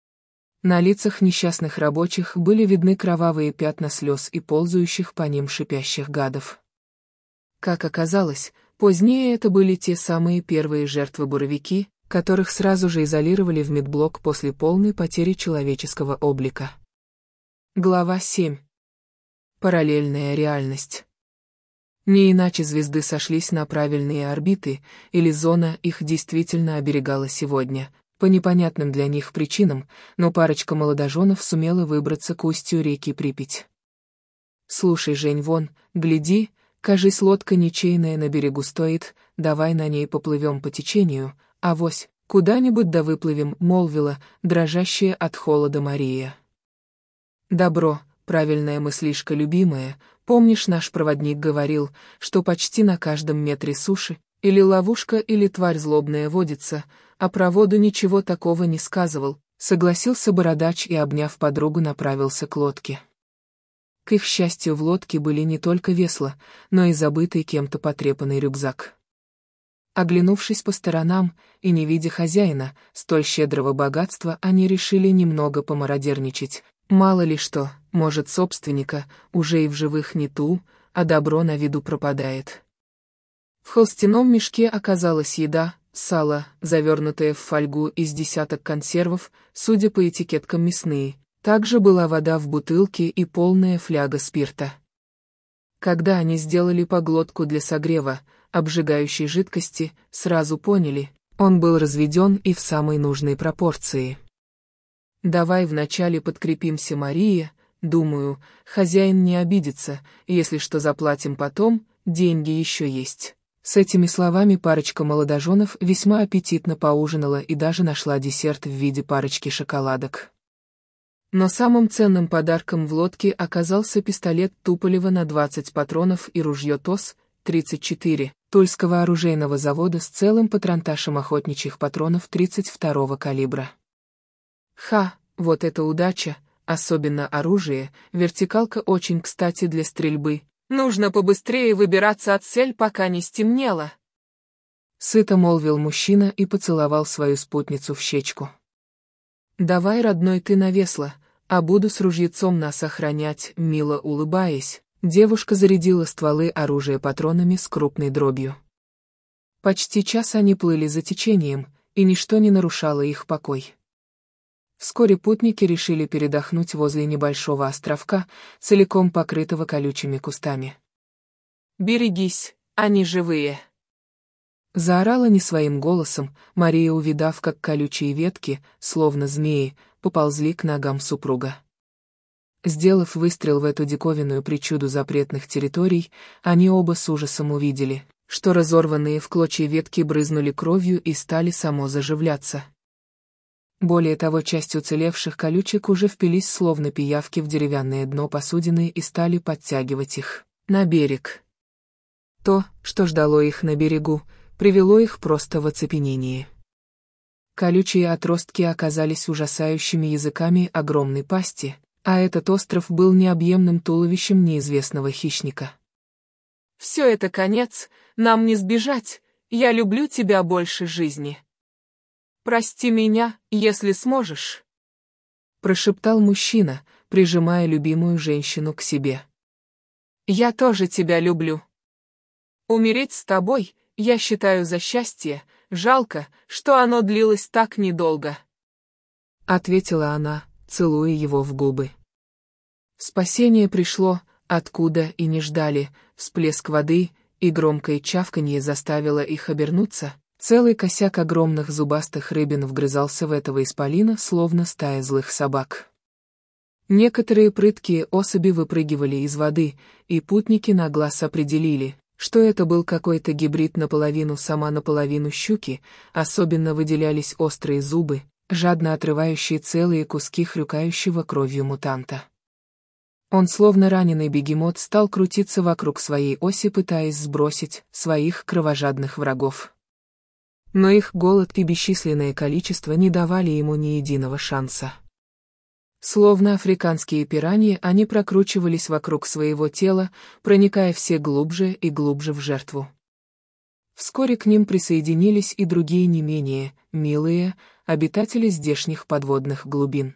На лицах несчастных рабочих были видны кровавые пятна слез и ползающих по ним шипящих гадов. Как оказалось, позднее это были те самые первые жертвы-буровики, которых сразу же изолировали в медблок после полной потери человеческого облика. Глава семь. Параллельная реальность. Не иначе звезды сошлись на правильные орбиты, или зона их действительно оберегала сегодня, по непонятным для них причинам, но парочка молодоженов сумела выбраться к устью реки Припять. «Слушай, Жень, вон, гляди, кажись, лодка ничейная на берегу стоит, давай на ней поплывем по течению, авось, куда-нибудь да выплывем», — молвила, дрожащая от холода Мария. «Добро, правильная мыслишка, любимая, помнишь, наш проводник говорил, что почти на каждом метре суши или ловушка, или тварь злобная водится, а про воду ничего такого не сказывал», — согласился бородач и, обняв подругу, направился к лодке. К их счастью, в лодке были не только весла, но и забытый кем-то потрепанный рюкзак. Оглянувшись по сторонам и не видя хозяина, столь щедрого богатства, они решили немного помародерничать. Мало ли что, может, собственника уже и в живых нету, а добро на виду пропадает. В холстяном мешке оказалась еда, сало, завернутое в фольгу, из десяток консервов, судя по этикеткам мясные. Также была вода в бутылке и полная фляга спирта. Когда они сделали поглотку для согрева обжигающей жидкости, сразу поняли, он был разведен и в самой нужной пропорции. «Давай вначале подкрепимся, Мария, думаю, хозяин не обидится, если что заплатим потом, деньги еще есть». С этими словами парочка молодоженов весьма аппетитно поужинала и даже нашла десерт в виде парочки шоколадок. Но самым ценным подарком в лодке оказался пистолет Туполева на двадцать патронов и ружье ТОС тридцать четыре Тульского оружейного завода с целым патронташем охотничьих патронов тридцать второго калибра. Ха, вот это удача, особенно оружие, вертикалка очень кстати для стрельбы. Нужно побыстрее выбираться отсель, пока не стемнело. Сыто молвил мужчина и поцеловал свою спутницу в щечку. «Давай, родной, ты на весла, а буду с ружьецом нас охранять», мило улыбаясь, девушка зарядила стволы оружия патронами с крупной дробью. Почти час они плыли за течением, и ничто не нарушало их покой. Вскоре путники решили передохнуть возле небольшого островка, целиком покрытого колючими кустами. «Берегись, они живые!» Заорала не своим голосом Мария, увидав, как колючие ветки, словно змеи, поползли к ногам супруга. Сделав выстрел в эту диковинную причуду запретных территорий, они оба с ужасом увидели, что разорванные в клочья ветки брызнули кровью и стали само заживляться. Более того, часть уцелевших колючек уже впились словно пиявки в деревянное дно посудины и стали подтягивать их на берег. То, что ждало их на берегу, привело их просто в оцепенение. Колючие отростки оказались ужасающими языками огромной пасти, а этот остров был необъемным туловищем неизвестного хищника. «Все это конец, нам не сбежать, я люблю тебя больше жизни. Прости меня, если сможешь», — прошептал мужчина, прижимая любимую женщину к себе. «Я тоже тебя люблю. Умереть с тобой, я считаю за счастье, жалко, что оно длилось так недолго», — ответила она, целуя его в губы. Спасение пришло, откуда и не ждали, всплеск воды и громкое чавканье заставило их обернуться. Целый косяк огромных зубастых рыбин вгрызался в этого исполина, словно стая злых собак. Некоторые прыткие особи выпрыгивали из воды, и путники на глаз определили, что это был какой-то гибрид наполовину сама наполовину щуки, особенно выделялись острые зубы, жадно отрывающие целые куски хрюкающего кровью мутанта. Он, словно раненый бегемот, стал крутиться вокруг своей оси, пытаясь сбросить своих кровожадных врагов. Но их голод и бесчисленное количество не давали ему ни единого шанса. Словно африканские пираньи, они прокручивались вокруг своего тела, проникая все глубже и глубже в жертву. Вскоре к ним присоединились и другие не менее милые обитатели здешних подводных глубин.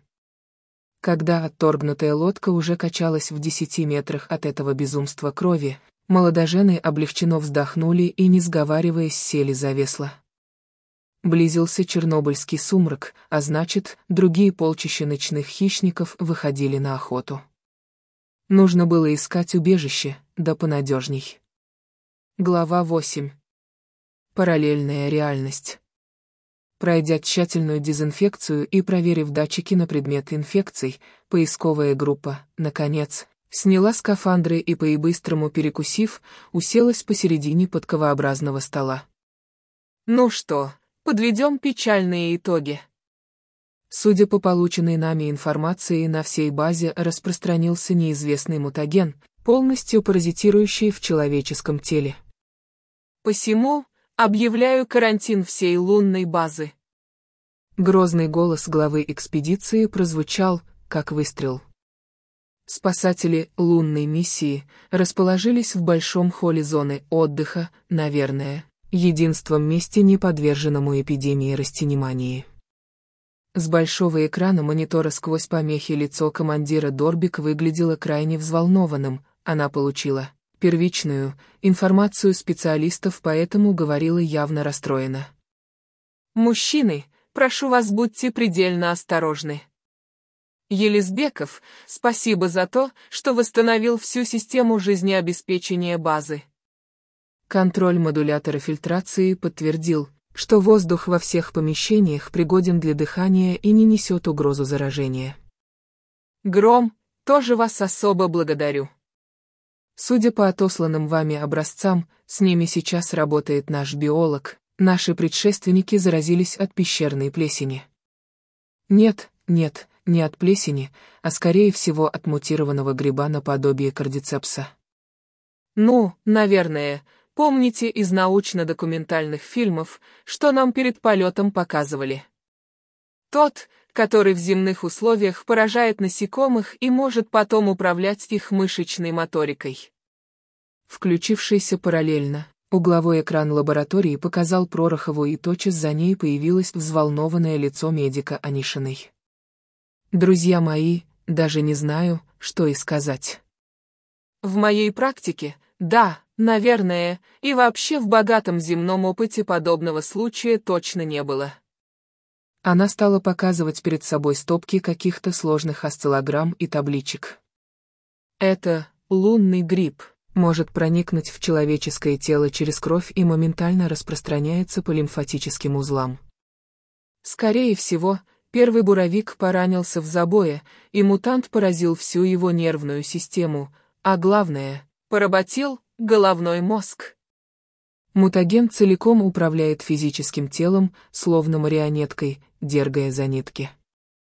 Когда отторгнутая лодка уже качалась в десяти метрах от этого безумства крови, молодожены облегченно вздохнули и, не сговариваясь, сели за весла. Близился чернобыльский сумрак, а значит, другие полчища ночных хищников выходили на охоту. Нужно было искать убежище, да понадежней. Глава восемь. Параллельная реальность. Пройдя тщательную дезинфекцию и проверив датчики на предмет инфекций, поисковая группа, наконец, сняла скафандры и, по-быстрому перекусив, уселась посередине подковообразного стола. Ну что, подведем печальные итоги. Судя по полученной нами информации, на всей базе распространился неизвестный мутаген, полностью паразитирующий в человеческом теле. Посему объявляю карантин всей лунной базы. Грозный голос главы экспедиции прозвучал, как выстрел. Спасатели лунной миссии расположились в большом холле зоны отдыха, наверное, единственном месте, не подверженному эпидемии растенемании. С большого экрана монитора сквозь помехи лицо командира Дорбик выглядело крайне взволнованным, она получила первичную информацию специалистов, поэтому говорила явно расстроена. Мужчины, прошу вас, будьте предельно осторожны. Елизбеков, спасибо за то, что восстановил всю систему жизнеобеспечения базы. Контроль модулятора фильтрации подтвердил, что воздух во всех помещениях пригоден для дыхания и не несет угрозу заражения. Гром, тоже вас особо благодарю. Судя по отосланным вами образцам, с ними сейчас работает наш биолог, наши предшественники заразились от пещерной плесени. Нет, нет, не от плесени, а скорее всего от мутированного гриба наподобие кардицепса. Ну, наверное, помните из научно-документальных фильмов, что нам перед полетом показывали. Тот, который в земных условиях поражает насекомых и может потом управлять их мышечной моторикой. Включившийся параллельно, угловой экран лаборатории показал Пророхову, и тотчас за ней появилось взволнованное лицо медика Анишиной. Друзья мои, даже не знаю, что и сказать. В моей практике, да, наверное, и вообще в богатом земном опыте подобного случая точно не было. Она стала показывать перед собой стопки каких-то сложных осциллограмм и табличек. Это лунный гриб, может проникнуть в человеческое тело через кровь и моментально распространяется по лимфатическим узлам. Скорее всего, первый буровик поранился в забое, и мутант поразил всю его нервную систему, а главное, поработил головной мозг. Мутаген целиком управляет физическим телом, словно марионеткой, дергая за нитки.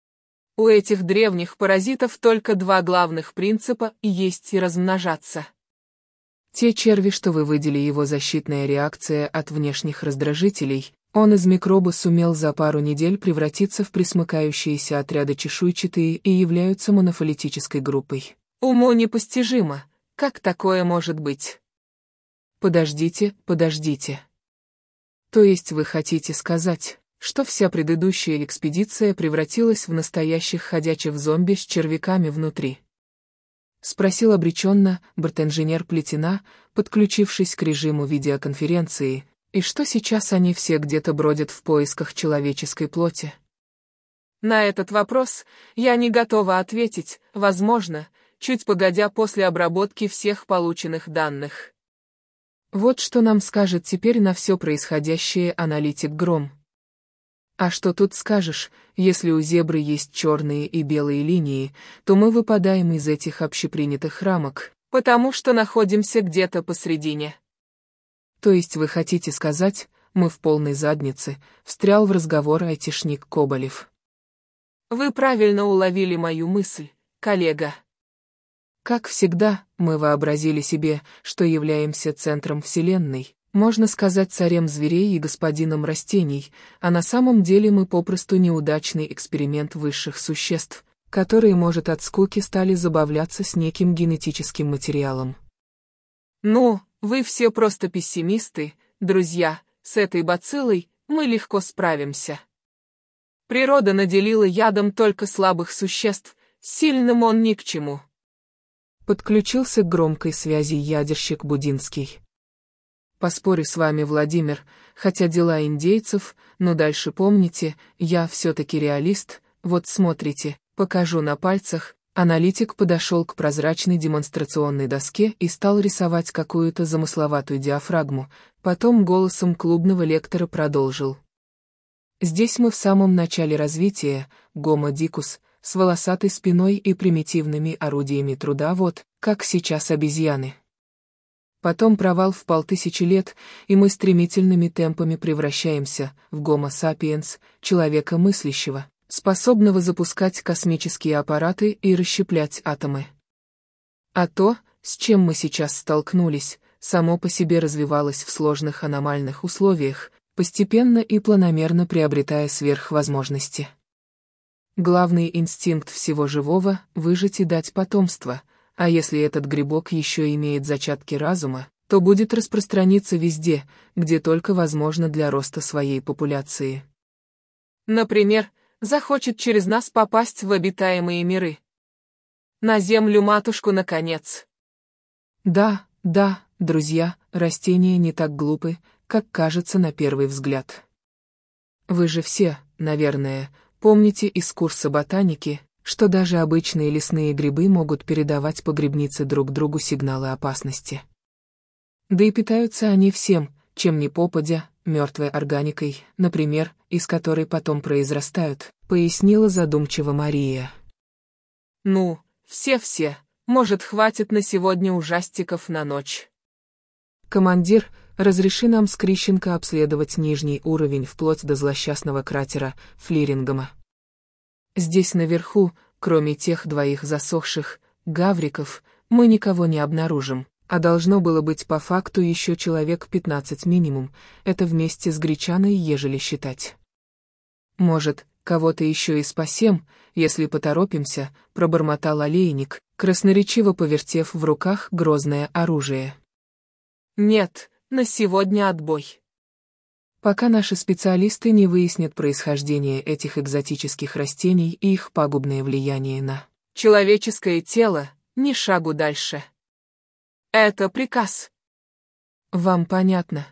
У этих древних паразитов только два главных принципа — есть и размножаться. Те черви, что вы выделили, его защитная реакция от внешних раздражителей, он из микроба сумел за пару недель превратиться в пресмыкающиеся отряды чешуйчатые и являются монофилетической группой. Уму непостижимо, как такое может быть? Подождите, подождите. То есть вы хотите сказать, что вся предыдущая экспедиция превратилась в настоящих ходячих зомби с червяками внутри? Спросил обреченно бортинженер Плетина, подключившись к режиму видеоконференции, и что сейчас они все где-то бродят в поисках человеческой плоти? На этот вопрос я не готова ответить, возможно, чуть погодя после обработки всех полученных данных. Вот что нам скажет теперь на все происходящее аналитик Гром. А что тут скажешь, если у зебры есть черные и белые линии, то мы выпадаем из этих общепринятых рамок, потому что находимся где-то посредине. То есть вы хотите сказать, мы в полной заднице, встрял в разговор айтишник Коболев. Вы правильно уловили мою мысль, коллега. Как всегда, мы вообразили себе, что являемся центром Вселенной, можно сказать, царем зверей и господином растений, а на самом деле мы попросту неудачный эксперимент высших существ, которые, может, от скуки стали забавляться с неким генетическим материалом. Ну, вы все просто пессимисты, друзья, с этой бациллой мы легко справимся. Природа наделила ядом только слабых существ, сильным он ни к чему. Подключился к громкой связи ядерщик Будинский. Поспорю с вами, Владимир, хотя дела индейцев, но дальше помните, я все-таки реалист, вот смотрите, покажу на пальцах. Аналитик подошел к прозрачной демонстрационной доске и стал рисовать какую-то замысловатую диафрагму, потом голосом клубного лектора продолжил. Здесь мы в самом начале развития, Homo dicus, с волосатой спиной и примитивными орудиями труда, вот, как сейчас обезьяны. Потом провал в полтысячи лет, и мы стремительными темпами превращаемся в Homo sapiens, человека мыслящего, способного запускать космические аппараты и расщеплять атомы. А то, с чем мы сейчас столкнулись, само по себе развивалось в сложных аномальных условиях, постепенно и планомерно приобретая сверхвозможности. Главный инстинкт всего живого — выжить и дать потомство, а если этот грибок еще имеет зачатки разума, то будет распространиться везде, где только возможно для роста своей популяции. Например, захочет через нас попасть в обитаемые миры. На Землю-матушку, наконец. Да, да, друзья, растения не так глупы, как кажется на первый взгляд. Вы же все, наверное, помните из курса ботаники, что даже обычные лесные грибы могут передавать по грибнице друг другу сигналы опасности. Да и питаются они всем, чем ни попадя, мертвой органикой, например, из которой потом произрастают, пояснила задумчиво Мария. Ну, все-все, может, хватит на сегодня ужастиков на ночь. Командир, разреши нам с Крищенко обследовать нижний уровень вплоть до злосчастного кратера Флирингема. Здесь наверху, кроме тех двоих засохших гавриков, мы никого не обнаружим, а должно было быть по факту еще человек пятнадцать минимум, это вместе с Гречаной, ежели считать. Может, кого-то еще и спасем, если поторопимся, пробормотал олейник, красноречиво повертев в руках грозное оружие. Нет, на сегодня отбой. Пока наши специалисты не выяснят происхождение этих экзотических растений и их пагубное влияние на человеческое тело, ни шагу дальше. Это приказ. Вам понятно?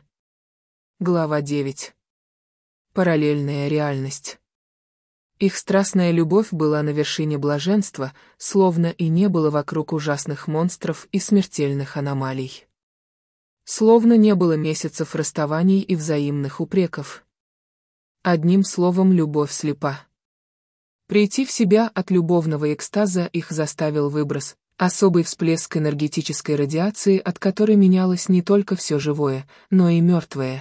Глава девять. Параллельная реальность. Их страстная любовь была на вершине блаженства, словно и не было вокруг ужасных монстров и смертельных аномалий. Словно не было месяцев расставаний и взаимных упреков. Одним словом, любовь слепа. Прийти в себя от любовного экстаза их заставил выброс, особый всплеск энергетической радиации, от которой менялось не только все живое, но и мертвое.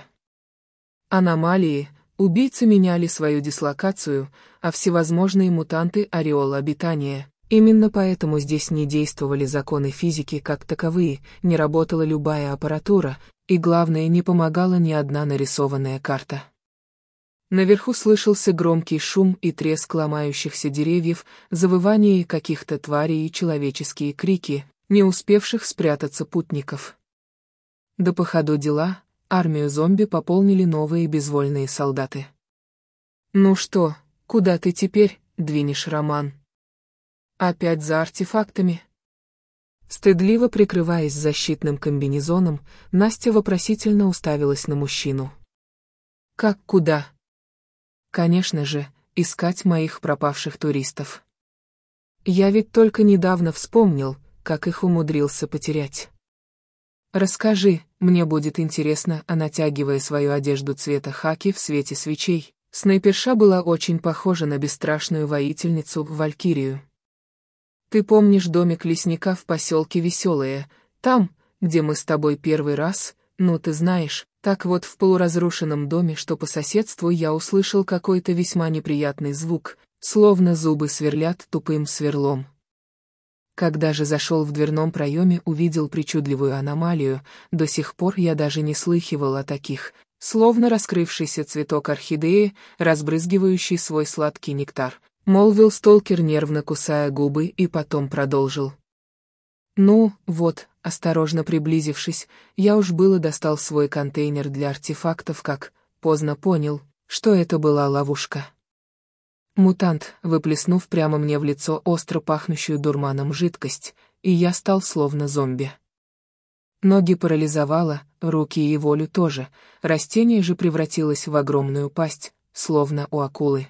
Аномалии, убийцы меняли свою дислокацию, а всевозможные мутанты — ореол обитания. Именно поэтому здесь не действовали законы физики как таковые, не работала любая аппаратура, и главное, не помогала ни одна нарисованная карта. Наверху слышался громкий шум и треск ломающихся деревьев, завывание каких-то тварей и человеческие крики, не успевших спрятаться путников. Да по ходу дела, армию зомби пополнили новые безвольные солдаты. «Ну что, куда ты теперь двинешь, Роман? Опять за артефактами?» Стыдливо прикрываясь защитным комбинезоном, Настя вопросительно уставилась на мужчину. «Как куда?» «Конечно же, искать моих пропавших туристов. Я ведь только недавно вспомнил, как их умудрился потерять. Расскажи, мне будет интересно», а натягивая свою одежду цвета хаки в свете свечей, снайперша была очень похожа на бесстрашную воительницу-валькирию. «Ты помнишь домик лесника в поселке Веселое, там, где мы с тобой первый раз, ну ты знаешь, так вот в полуразрушенном доме, что по соседству, я услышал какой-то весьма неприятный звук, словно зубы сверлят тупым сверлом. Когда же зашел в дверном проеме, увидел причудливую аномалию, до сих пор я даже не слыхивал о таких, словно раскрывшийся цветок орхидеи, разбрызгивающий свой сладкий нектар, молвил сталкер, нервно кусая губы, и потом продолжил. Ну, вот, осторожно приблизившись, я уж было достал свой контейнер для артефактов, как поздно понял, что это была ловушка. Мутант, выплеснув прямо мне в лицо остро пахнущую дурманом жидкость, и я стал словно зомби. Ноги парализовало, руки и волю тоже, растение же превратилось в огромную пасть, словно у акулы.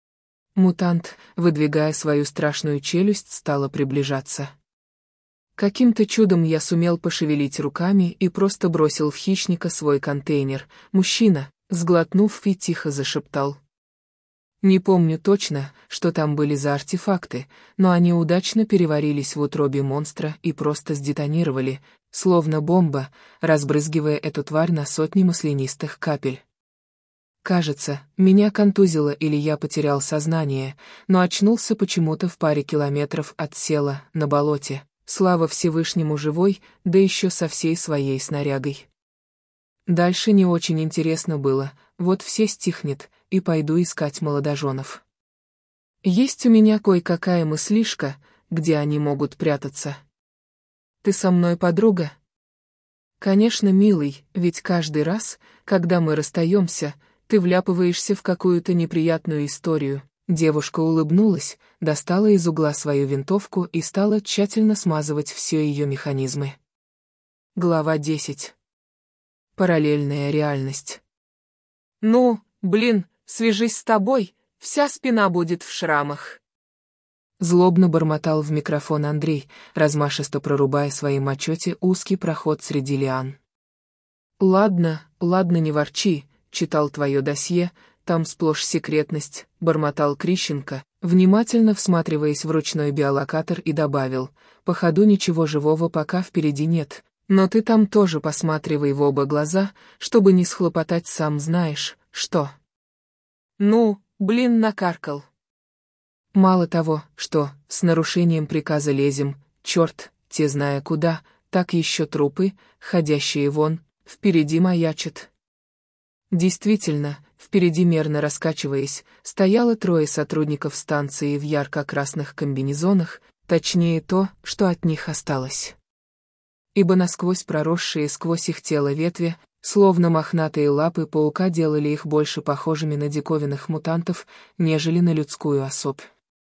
Мутант, выдвигая свою страшную челюсть, стала приближаться. Каким-то чудом я сумел пошевелить руками и просто бросил в хищника свой контейнер. Мужчина, сглотнув, и тихо зашептал. Не помню точно, что там были за артефакты, но они удачно переварились в утробе монстра и просто сдетонировали, словно бомба, разбрызгивая эту тварь на сотни маслянистых капель. Кажется, меня контузило или я потерял сознание, но очнулся почему-то в паре километров от села, на болоте, слава Всевышнему живой, да еще со всей своей снарягой. Дальше не очень интересно было, вот все стихнет, и пойду искать молодоженов. Есть у меня кое-какая мыслишка, где они могут прятаться. Ты со мной, подруга? Конечно, милый, ведь каждый раз, когда мы расстаемся, ты вляпываешься в какую-то неприятную историю. Девушка улыбнулась, достала из угла свою винтовку и стала тщательно смазывать все ее механизмы. Глава десять. Параллельная реальность. Ну, блин, свяжись с тобой, вся спина будет в шрамах. Злобно бормотал в микрофон Андрей, размашисто прорубая своим мачете узкий проход среди лиан. Ладно, ладно, не ворчи, читал твое досье, там сплошь секретность, бормотал Крищенко, внимательно всматриваясь в ручной биолокатор, и добавил, по ходу ничего живого пока впереди нет, но ты там тоже посматривай в оба глаза, чтобы не схлопотать сам знаешь, что. Ну, блин, накаркал. Мало того, что с нарушением приказа лезем, черт, те зная куда, так еще трупы, ходящие вон, впереди маячат. Действительно, впереди, мерно раскачиваясь, стояло трое сотрудников станции в ярко-красных комбинезонах, точнее то, что от них осталось. Ибо насквозь проросшие сквозь их тело ветви, словно мохнатые лапы паука, делали их больше похожими на диковинных мутантов, нежели на людскую особь.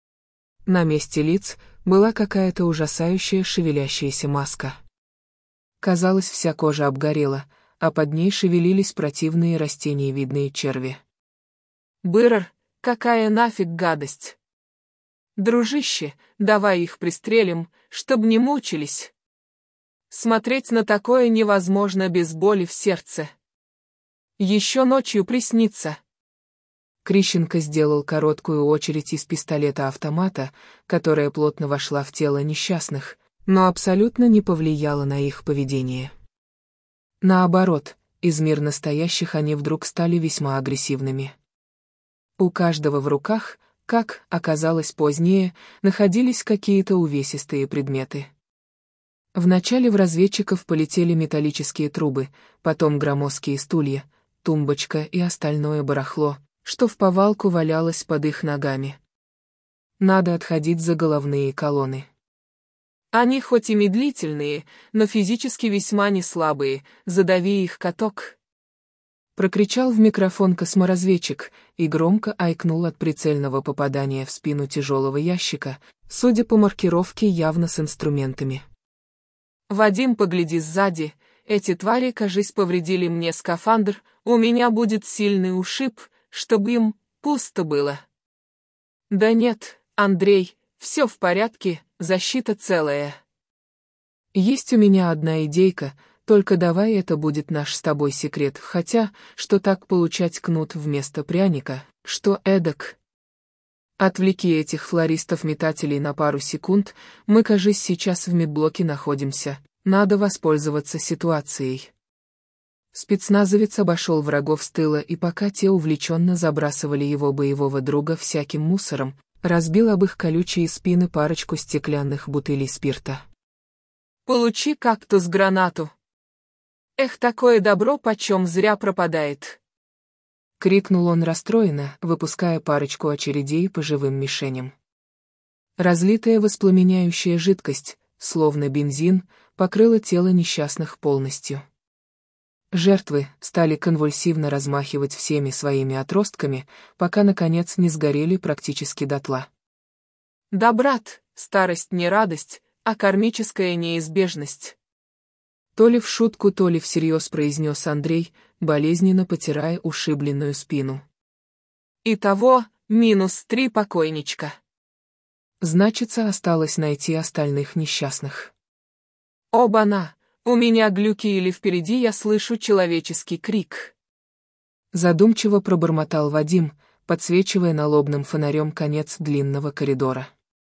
На месте лиц была какая-то ужасающая шевелящаяся маска. Казалось, вся кожа обгорела, а под ней шевелились противные растениевидные черви. Бырр, какая нафиг гадость! Дружище, давай их пристрелим, чтоб не мучились. Смотреть на такое невозможно без боли в сердце. Еще ночью приснится. Крищенко сделал короткую очередь из пистолета-автомата, которая плотно вошла в тело несчастных, но абсолютно не повлияла на их поведение. Наоборот, из мирно стоящих они вдруг стали весьма агрессивными. У каждого в руках, как оказалось позднее, находились какие-то увесистые предметы. Вначале в разведчиков полетели металлические трубы, потом громоздкие стулья, тумбочка и остальное барахло, что вповалку валялось под их ногами. Надо отходить за головные колонны. Они хоть и медлительные, но физически весьма неслабые, задави их, каток. Прокричал в микрофон косморазведчик и громко айкнул от прицельного попадания в спину тяжелого ящика, судя по маркировке, явно с инструментами. Вадим, погляди сзади, эти твари, кажись, повредили мне скафандр, у меня будет сильный ушиб, чтобы им пусто было. Да нет, Андрей, все в порядке, защита целая. Есть у меня одна идейка, только давай это будет наш с тобой секрет, хотя, что так получать кнут вместо пряника, что эдак. Отвлеки этих флористов-метателей на пару секунд, мы, кажись, сейчас в медблоке находимся, надо воспользоваться ситуацией. Спецназовец обошел врагов с тыла, и пока те увлеченно забрасывали его боевого друга всяким мусором, разбил об их колючие спины парочку стеклянных бутылей спирта. «Получи кактус-гранату! Эх, такое добро почем зря пропадает!» Крикнул он расстроенно, выпуская парочку очередей по живым мишеням. Разлитая воспламеняющая жидкость, словно бензин, покрыла тело несчастных полностью. Жертвы стали конвульсивно размахивать всеми своими отростками, пока, наконец, не сгорели практически дотла. «Да, брат, старость не радость, а кармическая неизбежность». То ли в шутку, то ли всерьез произнес Андрей, болезненно потирая ушибленную спину. «Итого, минус три покойничка». Значится, осталось найти остальных несчастных. «Оба-на! У меня глюки или впереди я слышу человеческий крик». Задумчиво пробормотал Вадим, подсвечивая налобным фонарем конец длинного коридора.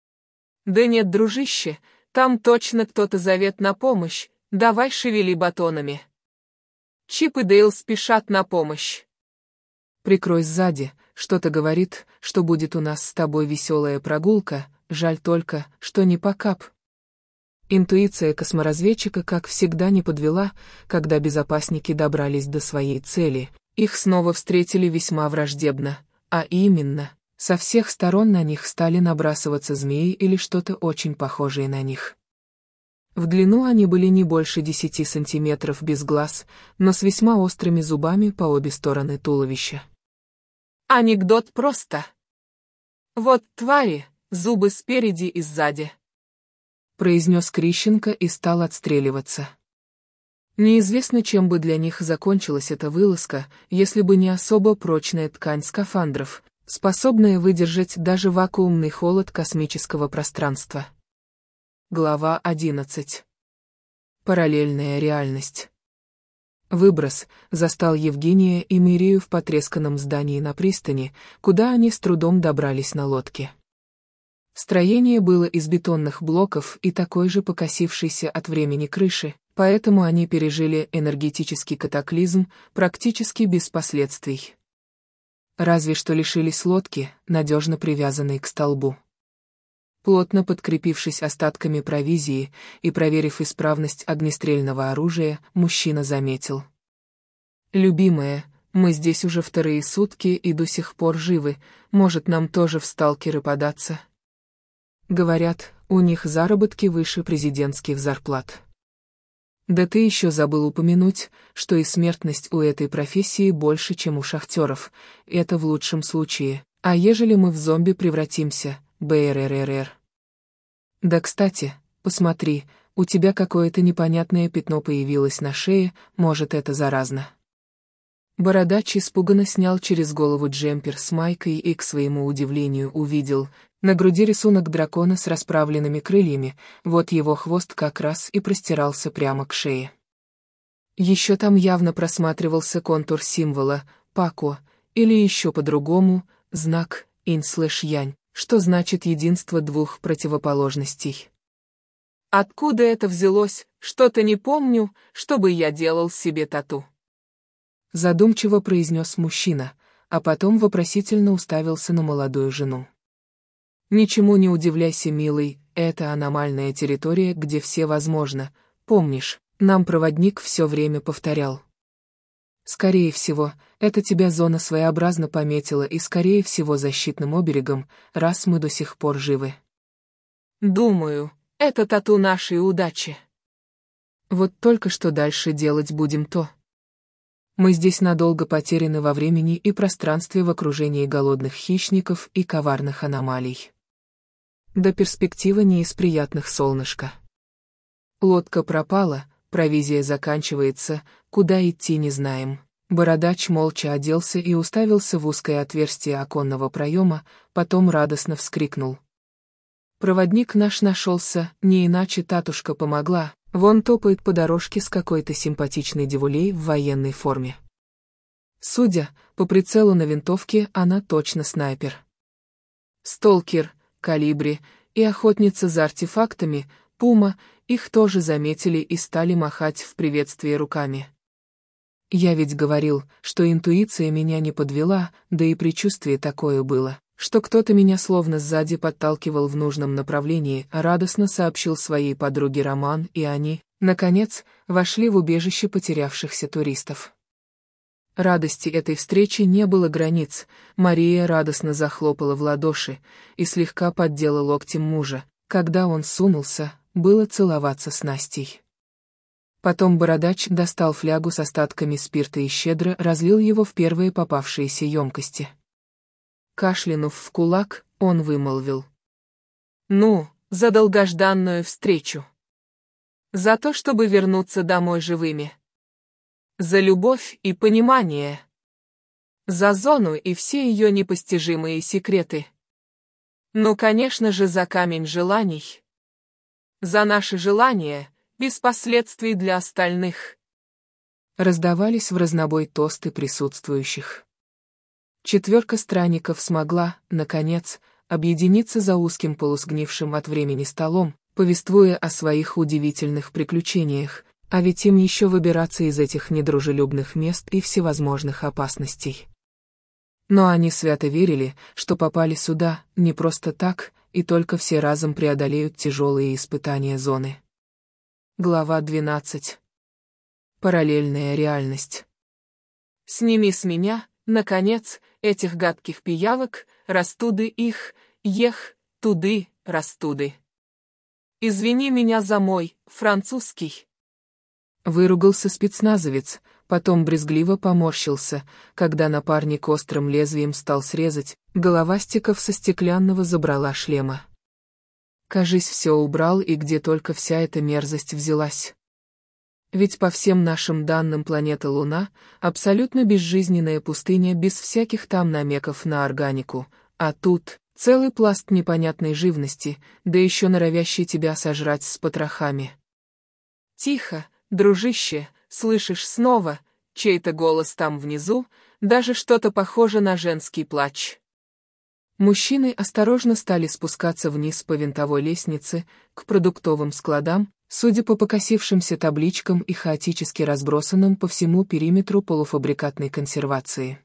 «Да нет, дружище, там точно кто-то зовет на помощь, давай шевели батонами». Чип и Дейл спешат на помощь. «Прикрой сзади, что-то говорит, что будет у нас с тобой веселая прогулка, жаль только, что не по кап». Интуиция косморазведчика, как всегда, не подвела, когда безопасники добрались до своей цели. Их снова встретили весьма враждебно, а именно, со всех сторон на них стали набрасываться змеи или что-то очень похожее на них. В длину они были не больше десяти сантиметров без глаз, но с весьма острыми зубами по обе стороны туловища. Анекдот просто. Вот твари, зубы спереди и сзади. Произнес Крищенко и стал отстреливаться. Неизвестно, чем бы для них закончилась эта вылазка, если бы не особо прочная ткань скафандров, способная выдержать даже вакуумный холод космического пространства. Глава одиннадцать. Параллельная реальность. Выброс застал Евгения и Мирию в потресканном здании на пристани, куда они с трудом добрались на лодке. Строение было из бетонных блоков и такой же покосившейся от времени крыши, поэтому они пережили энергетический катаклизм практически без последствий. Разве что лишились лодки, надежно привязанной к столбу. Плотно подкрепившись остатками провизии и проверив исправность огнестрельного оружия, мужчина заметил. «Любимая, мы здесь уже вторые сутки и до сих пор живы, может, нам тоже в сталкеры податься?» Говорят, у них заработки выше президентских зарплат. Да ты еще забыл упомянуть, что и смертность у этой профессии больше, чем у шахтеров, это в лучшем случае, а ежели мы в зомби превратимся, БРРР. Да, кстати, посмотри, у тебя какое-то непонятное пятно появилось на шее, может, это заразно. Бородач испуганно снял через голову джемпер с майкой и, к своему удивлению, увидел на груди рисунок дракона с расправленными крыльями, вот его хвост как раз и простирался прямо к шее. Еще там явно просматривался контур символа «Пако», или еще по-другому, знак «Инь-слэш-янь», что значит единство двух противоположностей. Откуда это взялось, что-то не помню, чтобы я делал себе тату. Задумчиво произнес мужчина, а потом вопросительно уставился на молодую жену. Ничему не удивляйся, милый, это аномальная территория, где все возможно, помнишь, нам проводник все время повторял. Скорее всего, это тебя зона своеобразно пометила и скорее всего защитным оберегом, раз мы до сих пор живы. Думаю, это тату нашей удачи. Вот только что дальше делать будем то. Мы здесь надолго потеряны во времени и пространстве в окружении голодных хищников и коварных аномалий. Да перспектива не из приятных, солнышко. Лодка пропала, провизия заканчивается, куда идти не знаем. Бородач молча оделся и уставился в узкое отверстие оконного проема, потом радостно вскрикнул. Проводник наш нашелся, не иначе татушка помогла, вон топает по дорожке с какой-то симпатичной девулей в военной форме. Судя по прицелу на винтовке, она точно снайпер. Сталкер, Калибри и охотница за артефактами, Пума, их тоже заметили и стали махать в приветствии руками. Я ведь говорил, что интуиция меня не подвела, да и предчувствие такое было. что кто-то меня словно сзади подталкивал в нужном направлении, радостно сообщил своей подруге Роман, и они, наконец, вошли в убежище потерявшихся туристов. Радости этой встречи не было границ, Мария радостно захлопала в ладоши и слегка поддела локтем мужа, когда он сунулся, было целоваться с Настей. Потом бородач достал флягу с остатками спирта и щедро разлил его в первые попавшиеся емкости. Кашлянув в кулак, он вымолвил: «Ну, за долгожданную встречу. За то, чтобы вернуться домой живыми. За любовь и понимание. За зону и все ее непостижимые секреты. Ну, конечно же, за камень желаний. За наши желания, без последствий для остальных». Раздавались в разнобой тосты присутствующих. Четверка странников смогла, наконец, объединиться за узким полусгнившим от времени столом, повествуя о своих удивительных приключениях, а ведь им еще выбираться из этих недружелюбных мест и всевозможных опасностей. Но они свято верили, что попали сюда не просто так, и только все разом преодолеют тяжелые испытания зоны. Глава двенадцать. Параллельная реальность. «Сними с меня, наконец, этих гадких пиявок, растуды их, ех, туды, растуды. Извини меня за мой, французский». Выругался спецназовец, потом брезгливо поморщился, когда напарник острым лезвием стал срезать головастиков со стеклянного забрала шлема. Кажись, все убрал, и где только вся эта мерзость взялась. Ведь по всем нашим данным планета Луна — абсолютно безжизненная пустыня без всяких там намеков на органику, а тут целый пласт непонятной живности, да еще норовящий тебя сожрать с потрохами. «Тихо, дружище, слышишь снова, чей-то голос там внизу, даже что-то похоже на женский плач». Мужчины осторожно стали спускаться вниз по винтовой лестнице, к продуктовым складам, судя по покосившимся табличкам и хаотически разбросанным по всему периметру полуфабрикатной консервации.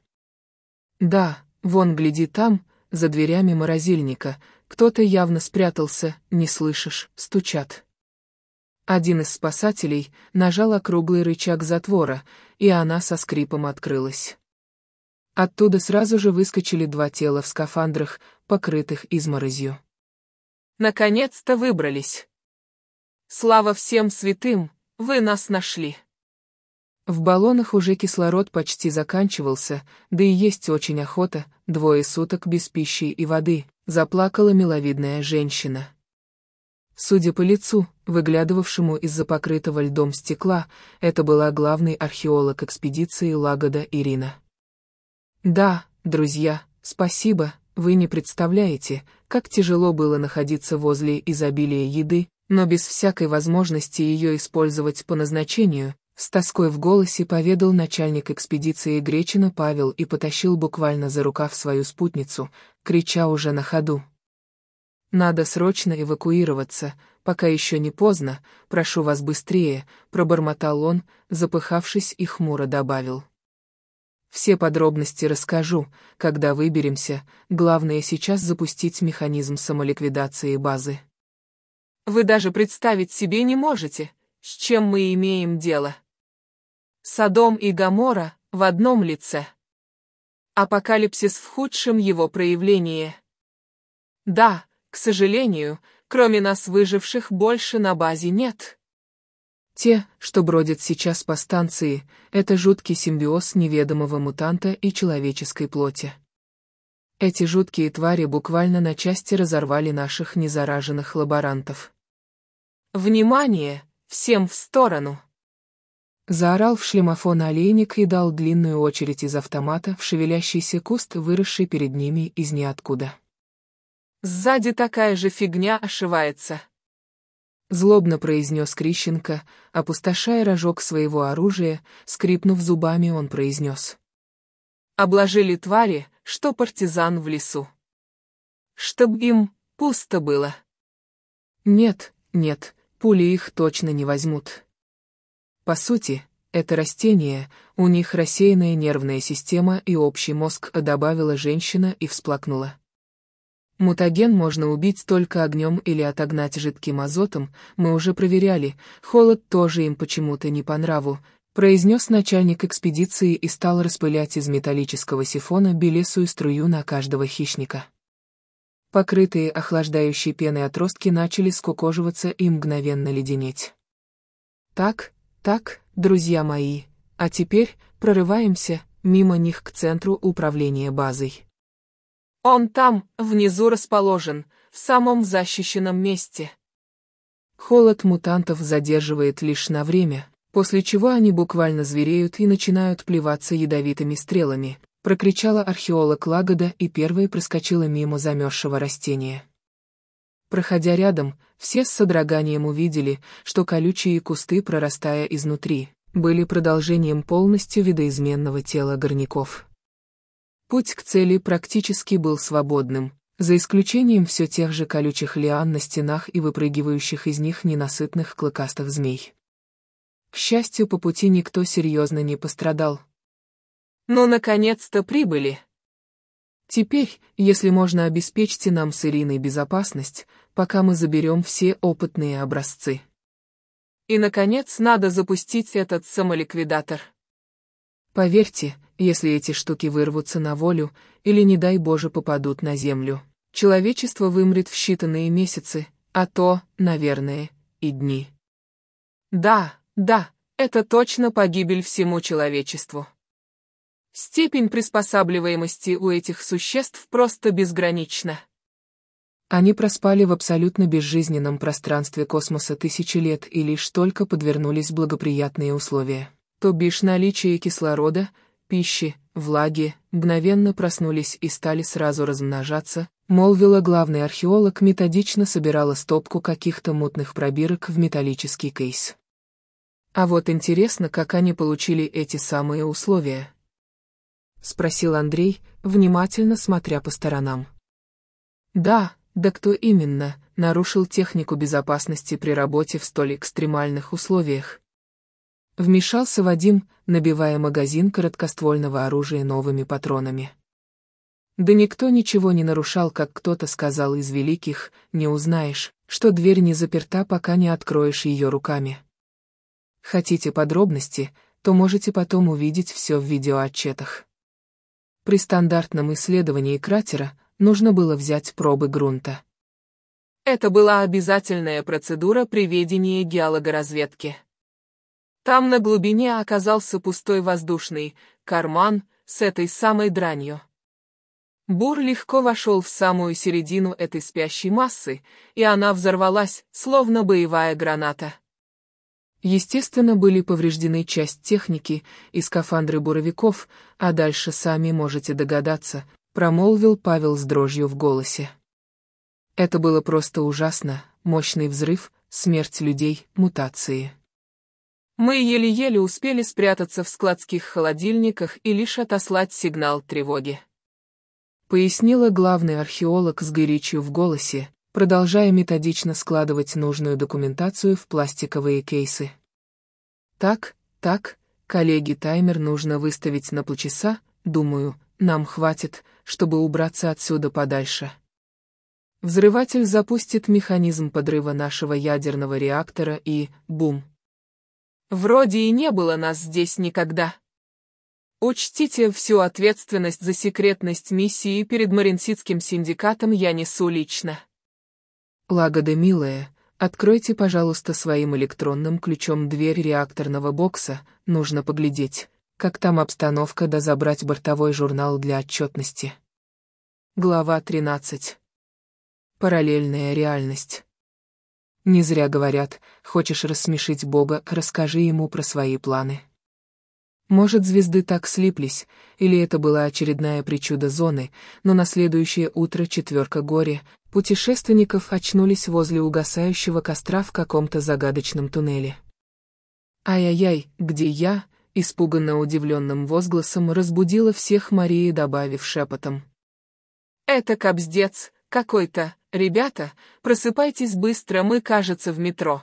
Да, вон гляди там, за дверями морозильника, кто-то явно спрятался, не слышишь, стучат. Один из спасателей нажал округлый рычаг затвора, и она со скрипом открылась. Оттуда сразу же выскочили два тела в скафандрах, покрытых изморозью. «Наконец-то выбрались. Слава всем святым, вы нас нашли». В баллонах уже кислород почти заканчивался, да и есть очень охота, двое суток без пищи и воды, заплакала миловидная женщина. Судя по лицу, выглядывавшему из-за покрытого льдом стекла, это была главный археолог экспедиции Лагода Ирина. Да, друзья, спасибо, вы не представляете, как тяжело было находиться возле изобилия еды, но без всякой возможности ее использовать по назначению, с тоской в голосе поведал начальник экспедиции Гречина Павел и потащил буквально за рукав свою спутницу, крича уже на ходу: «Надо срочно эвакуироваться, пока еще не поздно, прошу вас быстрее», пробормотал он, запыхавшись, и хмуро добавил: «Все подробности расскажу, когда выберемся, главное сейчас запустить механизм самоликвидации базы». Вы даже представить себе не можете, с чем мы имеем дело. Содом и Гоморра в одном лице. Апокалипсис в худшем его проявлении. Да, к сожалению, кроме нас выживших больше на базе нет. Те, что бродят сейчас по станции, это жуткий симбиоз неведомого мутанта и человеческой плоти. Эти жуткие твари буквально на части разорвали наших незараженных лаборантов. «Внимание! Всем в сторону!» Заорал в шлемофон олейник и дал длинную очередь из автомата в шевелящийся куст, выросший перед ними из ниоткуда. «Сзади такая же фигня ошивается», — злобно произнес Крищенко, опустошая рожок своего оружия, скрипнув зубами, он произнес: «Обложили твари, что партизан в лесу. Чтоб им пусто было». Нет, нет, пули их точно не возьмут. По сути, это растение, у них рассеянная нервная система и общий мозг, добавила женщина и всплакнула. Мутаген можно убить только огнем или отогнать жидким азотом, мы уже проверяли, холод тоже им почему-то не по нраву, произнес начальник экспедиции и стал распылять из металлического сифона белесую струю на каждого хищника. Покрытые охлаждающей пеной отростки начали скукоживаться и мгновенно леденеть. Так, так, друзья мои, а теперь прорываемся мимо них к центру управления базой. Он там, внизу расположен, в самом защищенном месте. Холод мутантов задерживает лишь на время, после чего они буквально звереют и начинают плеваться ядовитыми стрелами, прокричала археолог Лагода и первой проскочила мимо замерзшего растения. Проходя рядом, все с содроганием увидели, что колючие кусты, прорастая изнутри, были продолжением полностью видоизменного тела горняков. Путь к цели практически был свободным, за исключением все тех же колючих лиан на стенах и выпрыгивающих из них ненасытных клыкастых змей. К счастью, по пути никто серьезно не пострадал. Ну, наконец-то прибыли. Теперь, если можно, обеспечьте нам с Ириной безопасность, пока мы заберем все опытные образцы. И, наконец, надо запустить этот самоликвидатор. Поверьте, если эти штуки вырвутся на волю, или, не дай Боже, попадут на Землю, человечество вымрет в считанные месяцы, а то, наверное, и дни. Да, да, это точно погибель всему человечеству. Степень приспосабливаемости у этих существ просто безгранична. Они проспали в абсолютно безжизненном пространстве космоса тысячи лет и лишь только подвернулись благоприятные условия, то бишь наличие кислорода, пищи, влаги, мгновенно проснулись и стали сразу размножаться, молвила главный археолог, методично собирала стопку каких-то мутных пробирок в металлический кейс. А вот интересно, как они получили эти самые условия? Спросил Андрей, внимательно смотря по сторонам. Да, да кто именно нарушил технику безопасности при работе в столь экстремальных условиях? Вмешался Вадим, набивая магазин короткоствольного оружия новыми патронами. Да никто ничего не нарушал, как кто-то сказал из великих, не узнаешь, что дверь не заперта, пока не откроешь ее руками. Хотите подробности, то можете потом увидеть все в видеоотчетах. При стандартном исследовании кратера нужно было взять пробы грунта. Это была обязательная процедура при ведении геологоразведки. Там на глубине оказался пустой воздушный карман с этой самой дранью. Бур легко вошел в самую середину этой спящей массы, и она взорвалась, словно боевая граната. Естественно, были повреждены часть техники и скафандры буровиков, а дальше сами можете догадаться, промолвил Павел с дрожью в голосе. Это было просто ужасно, мощный взрыв, смерть людей, мутации. Мы еле-еле успели спрятаться в складских холодильниках и лишь отослать сигнал тревоги. Пояснила главный археолог с горечью в голосе, продолжая методично складывать нужную документацию в пластиковые кейсы. Так, так, коллеги, таймер нужно выставить на полчаса, думаю, нам хватит, чтобы убраться отсюда подальше. Взрыватель запустит механизм подрыва нашего ядерного реактора и, бум. Вроде и не было нас здесь никогда. Учтите, всю ответственность за секретность миссии перед Маринсидским синдикатом я несу лично. Лагода, милая, откройте, пожалуйста, своим электронным ключом дверь реакторного бокса, нужно поглядеть, как там обстановка, да забрать бортовой журнал для отчетности. Глава тринадцать. Параллельная реальность. Не зря говорят, хочешь рассмешить Бога, расскажи ему про свои планы. Может, звезды так слиплись, или это была очередная причуда зоны, но на следующее утро четверка горе путешественников очнулись возле угасающего костра в каком-то загадочном туннеле. «Ай-яй-яй, где я?» — испуганно удивленным возгласом разбудила всех Мария, добавив шепотом. «Это кабздец какой-то, ребята, просыпайтесь быстро, мы, кажется, в метро».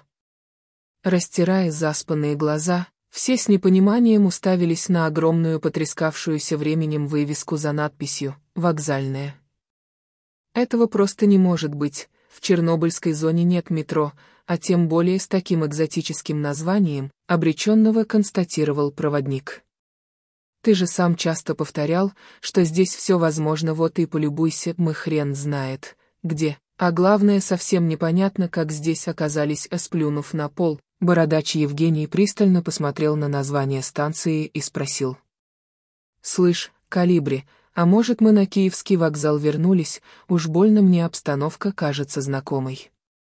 Растирая заспанные глаза, все с непониманием уставились на огромную потрескавшуюся временем вывеску за надписью «Вокзальная». Этого просто не может быть, в Чернобыльской зоне нет метро, а тем более с таким экзотическим названием, обреченного констатировал проводник. Ты же сам часто повторял, что здесь все возможно, вот и полюбуйся, мы хрен знает, где, а главное совсем непонятно, как здесь оказались, сплюнув на пол. Бородач Евгений пристально посмотрел на название станции и спросил. «Слышь, Колибри, а может мы на Киевский вокзал вернулись, уж больно мне обстановка кажется знакомой».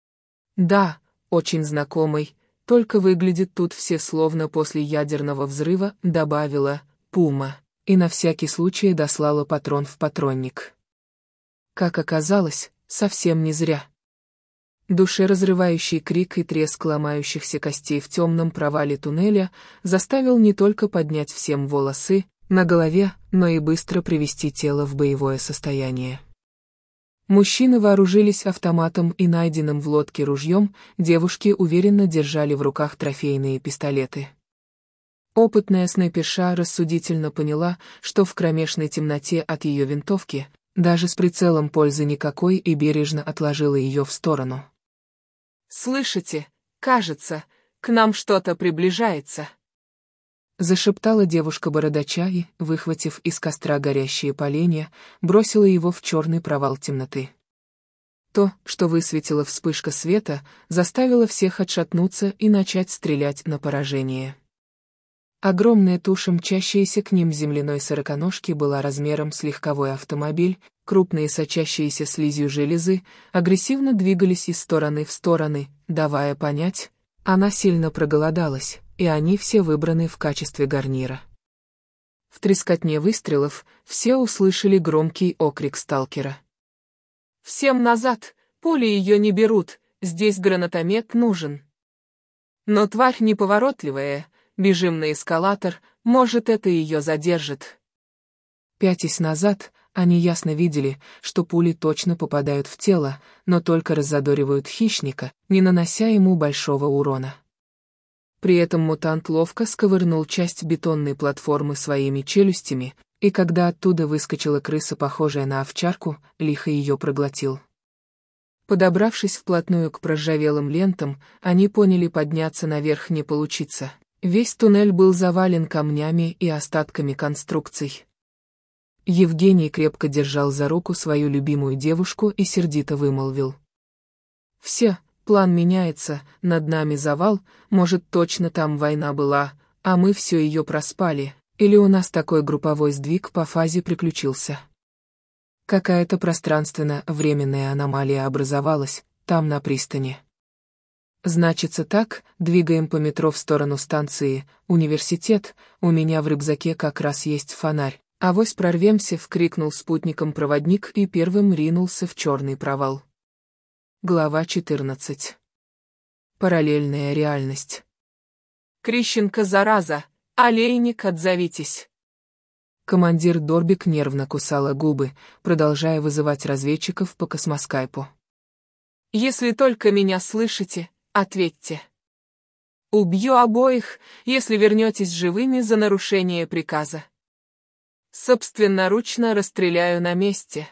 «Да, очень знакомой, только выглядит тут все словно после ядерного взрыва», добавила Пума, и на всякий случай дослала патрон в патронник. Как оказалось, совсем не зря. Душеразрывающий крик и треск ломающихся костей в темном провале туннеля заставил не только поднять всем волосы на голове, но и быстро привести тело в боевое состояние. Мужчины вооружились автоматом и найденным в лодке ружьем, девушки уверенно держали в руках трофейные пистолеты. Опытная снайперша рассудительно поняла, что в кромешной темноте от ее винтовки, даже с прицелом пользы никакой, и бережно отложила ее в сторону. «Слышите, кажется, к нам что-то приближается», — зашептала девушка-бородача и, выхватив из костра горящие поленья, бросила его в черный провал темноты. То, что высветила вспышка света, заставило всех отшатнуться и начать стрелять на поражение. Огромная туша, мчащаяся к ним земляной сороконожки, была размером с легковой автомобиль, крупные сочащиеся слизью железы агрессивно двигались из стороны в стороны, давая понять, она сильно проголодалась, и они все выбраны в качестве гарнира. В трескотне выстрелов все услышали громкий окрик сталкера. «Всем назад, пули ее не берут, здесь гранатомет нужен». Но тварь неповоротливая, бежим на эскалатор, может, это ее задержит. Пятясь назад, они ясно видели, что пули точно попадают в тело, но только раззадоривают хищника, не нанося ему большого урона. При этом мутант ловко сковырнул часть бетонной платформы своими челюстями, и когда оттуда выскочила крыса, похожая на овчарку, лихо ее проглотил. Подобравшись вплотную к проржавелым лентам, они поняли, подняться наверх не получится. Весь туннель был завален камнями и остатками конструкций. Евгений крепко держал за руку свою любимую девушку и сердито вымолвил. «Все, план меняется, над нами завал, может, точно там война была, а мы все ее проспали, или у нас такой групповой сдвиг по фазе приключился. Какая-то пространственно-временная аномалия образовалась, там на пристани. Значится так, двигаем по метро в сторону станции, университет, у меня в рюкзаке как раз есть фонарь, авось прорвемся», — вкрикнул спутником проводник и первым ринулся в черный провал. Глава четырнадцать. Параллельная реальность. «Крищенко, зараза! Олейник, отзовитесь!» Командир Дорбик нервно кусала губы, продолжая вызывать разведчиков по космоскайпу. «Если только меня слышите, ответьте. Убью обоих, если вернетесь живыми за нарушение приказа. Собственноручно расстреляю на месте».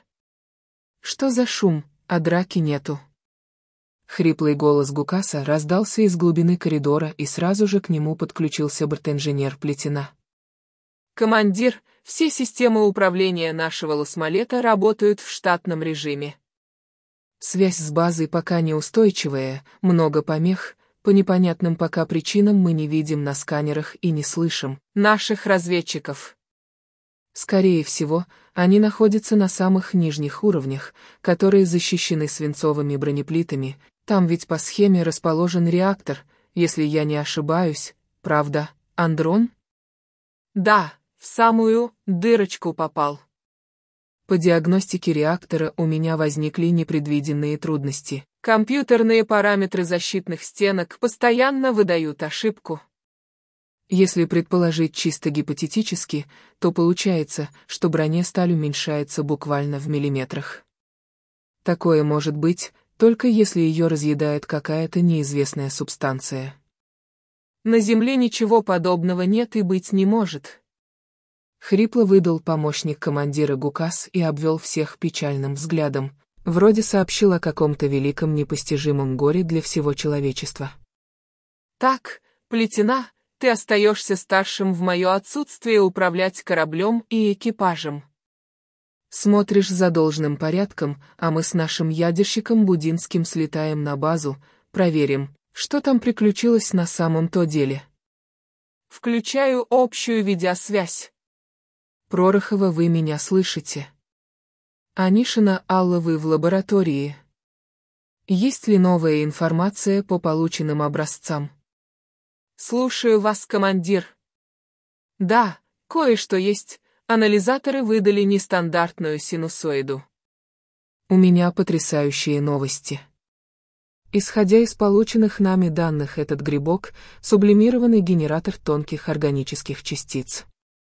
«Что за шум, а драки нету?» Хриплый голос Гукаса раздался из глубины коридора, и сразу же к нему подключился бортинженер Плетина. «Командир, все системы управления нашего лосмолета работают в штатном режиме. Связь с базой пока неустойчивая, много помех, по непонятным пока причинам мы не видим на сканерах и не слышим наших разведчиков. Скорее всего, они находятся на самых нижних уровнях, которые защищены свинцовыми бронеплитами, там ведь по схеме расположен реактор, если я не ошибаюсь, правда, Андрон?» «Да, в самую дырочку попал». По диагностике реактора у меня возникли непредвиденные трудности. Компьютерные параметры защитных стенок постоянно выдают ошибку. Если предположить чисто гипотетически, то получается, что бронесталь уменьшается буквально в миллиметрах. Такое может быть, только если ее разъедает какая-то неизвестная субстанция. На Земле ничего подобного нет и быть не может. Хрипло выдал помощник командира Гукас и обвел всех печальным взглядом. Вроде сообщил о каком-то великом непостижимом горе для всего человечества. Так, Плетена, ты остаешься старшим в мое отсутствие управлять кораблем и экипажем. Смотришь за должным порядком, а мы с нашим ядерщиком Будинским слетаем на базу, проверим, что там приключилось на самом-то деле. Включаю общую видеосвязь. Пророхова, вы меня слышите? Анишина, Алла, вы в лаборатории. Есть ли новая информация по полученным образцам? Слушаю вас, командир. Да, кое-что есть. Анализаторы выдали нестандартную синусоиду. У меня потрясающие новости. Исходя из полученных нами данных, этот грибок — сублимированный генератор тонких органических частиц.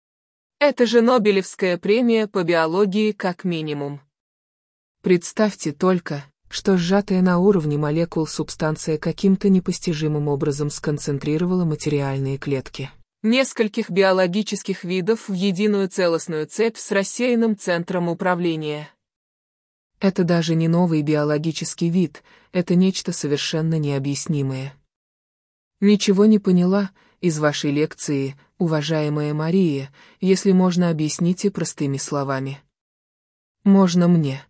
Это же Нобелевская премия по биологии как минимум. Представьте только, что сжатая на уровне молекул субстанция каким-то непостижимым образом сконцентрировала материальные клетки Нескольких биологических видов в единую целостную цепь с рассеянным центром управления. Это даже не новый биологический вид, это нечто совершенно необъяснимое. Ничего не поняла из вашей лекции, уважаемая Мария, если можно, объясните простыми словами. Можно мне?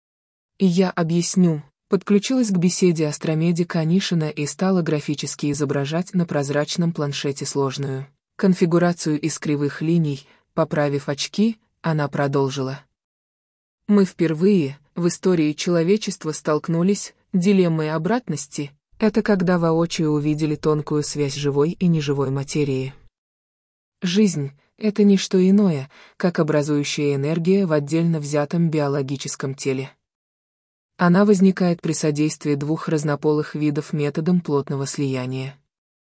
И я объясню. Подключилась к беседе астромедика Анишина и стала графически изображать на прозрачном планшете сложную конфигурацию из кривых линий. Поправив очки, она продолжила. Мы впервые в истории человечества столкнулись с дилеммой обратности. Это когда воочию увидели тонкую связь живой и неживой материи. Жизнь — это не что иное, как образующая энергия в отдельно взятом биологическом теле. Она возникает при содействии двух разнополых видов методом плотного слияния.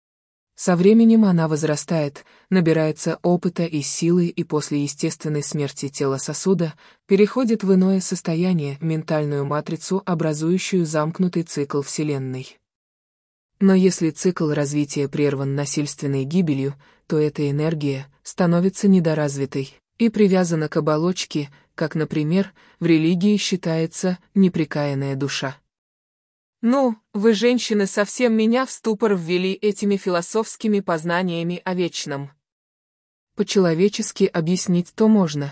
Со временем она возрастает, набирается опыта и силы и после естественной смерти тела сосуда переходит в иное состояние, ментальную матрицу, образующую замкнутый цикл Вселенной. Но если цикл развития прерван насильственной гибелью, то эта энергия становится недоразвитой и привязана к оболочке, как, например, в религии считается непрекаянная душа. Ну, вы, женщины, совсем меня в ступор ввели этими философскими познаниями о вечном. По-человечески объяснить то можно?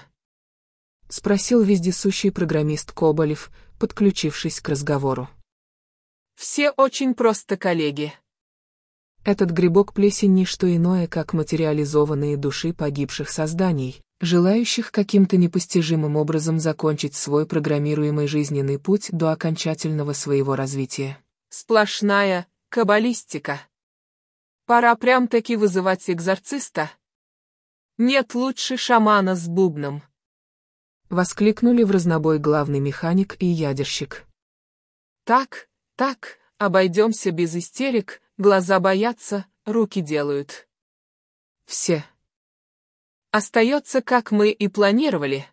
Спросил вездесущий программист Коболев, подключившись к разговору. Все очень просто, коллеги. Этот грибок-плесень не что иное, как материализованные души погибших созданий, желающих каким-то непостижимым образом закончить свой программируемый жизненный путь до окончательного своего развития. Сплошная каббалистика. Пора прям-таки вызывать экзорциста. Нет лучше шамана с бубном. Воскликнули в разнобой главный механик и ядерщик. Так, так, обойдемся без истерик, глаза боятся, руки делают. Все. Остается, как мы и планировали.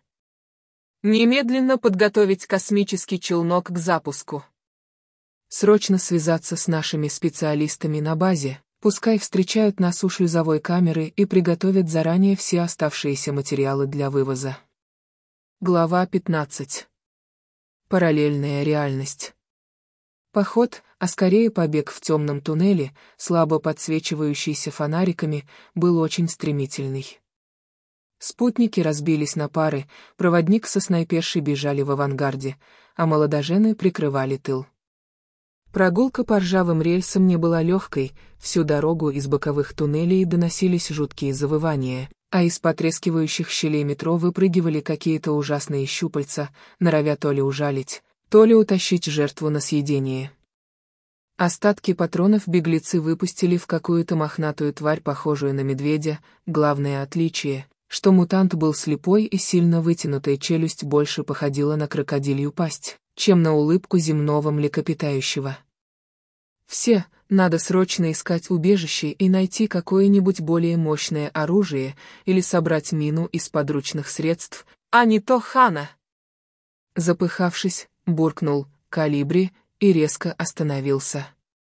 Немедленно подготовить космический челнок к запуску. Срочно связаться с нашими специалистами на базе, пускай встречают нас у шлюзовой камеры и приготовят заранее все оставшиеся материалы для вывоза. Глава пятнадцать. Параллельная реальность. Поход, а скорее побег в темном туннеле, слабо подсвечивающийся фонариками, был очень стремительный. Спутники разбились на пары, проводник со снайпершей бежали в авангарде, а молодожены прикрывали тыл. Прогулка по ржавым рельсам не была легкой, всю дорогу из боковых туннелей доносились жуткие завывания, а из потрескивающих щелей метро выпрыгивали какие-то ужасные щупальца, норовя то ли ужалить, то ли утащить жертву на съедение. Остатки патронов беглецы выпустили в какую-то мохнатую тварь, похожую на медведя. Главное отличие, что мутант был слепой и сильно вытянутая челюсть больше походила на крокодилью пасть, чем на улыбку земного млекопитающего. Все, надо срочно искать убежище и найти какое-нибудь более мощное оружие или собрать мину из подручных средств, а не то хана. Запыхавшись, буркнул «Калибри» и резко остановился.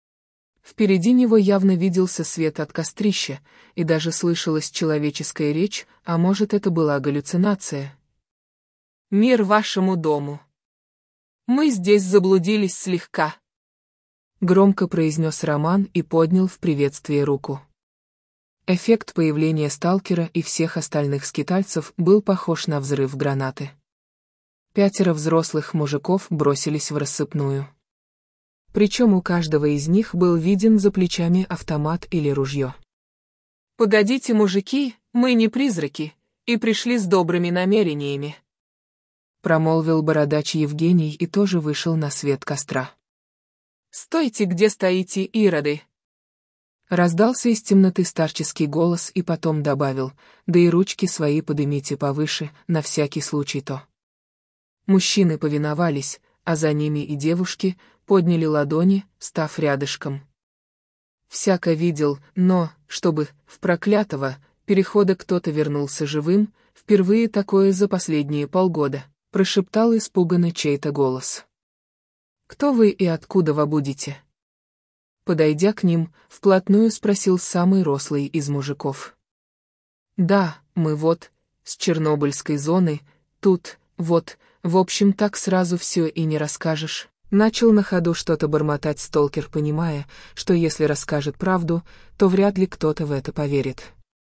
Впереди него явно виделся свет от кострища, и даже слышалась человеческая речь, а может, это была галлюцинация. «Мир вашему дому!» Мы здесь заблудились слегка. Громко произнес Роман и поднял в приветствии руку. Эффект появления сталкера и всех остальных скитальцев был похож на взрыв гранаты. Пятеро взрослых мужиков бросились в рассыпную. Причем у каждого из них был виден за плечами автомат или ружье. «Погодите, мужики, мы не призраки, и пришли с добрыми намерениями», промолвил бородач Евгений и тоже вышел на свет костра. «Стойте, где стоите, ироды!» Раздался из темноты старческий голос и потом добавил: «Да и ручки свои подымите повыше, на всякий случай то». Мужчины повиновались, а за ними и девушки подняли ладони, став рядышком. Всяко видел, но, чтобы, в проклятого, перехода кто-то вернулся живым, впервые такое за последние полгода, прошептал испуганно чей-то голос. «Кто вы и откуда вы будете?» Подойдя к ним, вплотную спросил самый рослый из мужиков. «Да, мы вот, с Чернобыльской зоны, тут, вот, в общем, так сразу все и не расскажешь». Начал на ходу что-то бормотать сталкер, понимая, что если расскажет правду, то вряд ли кто-то в это поверит.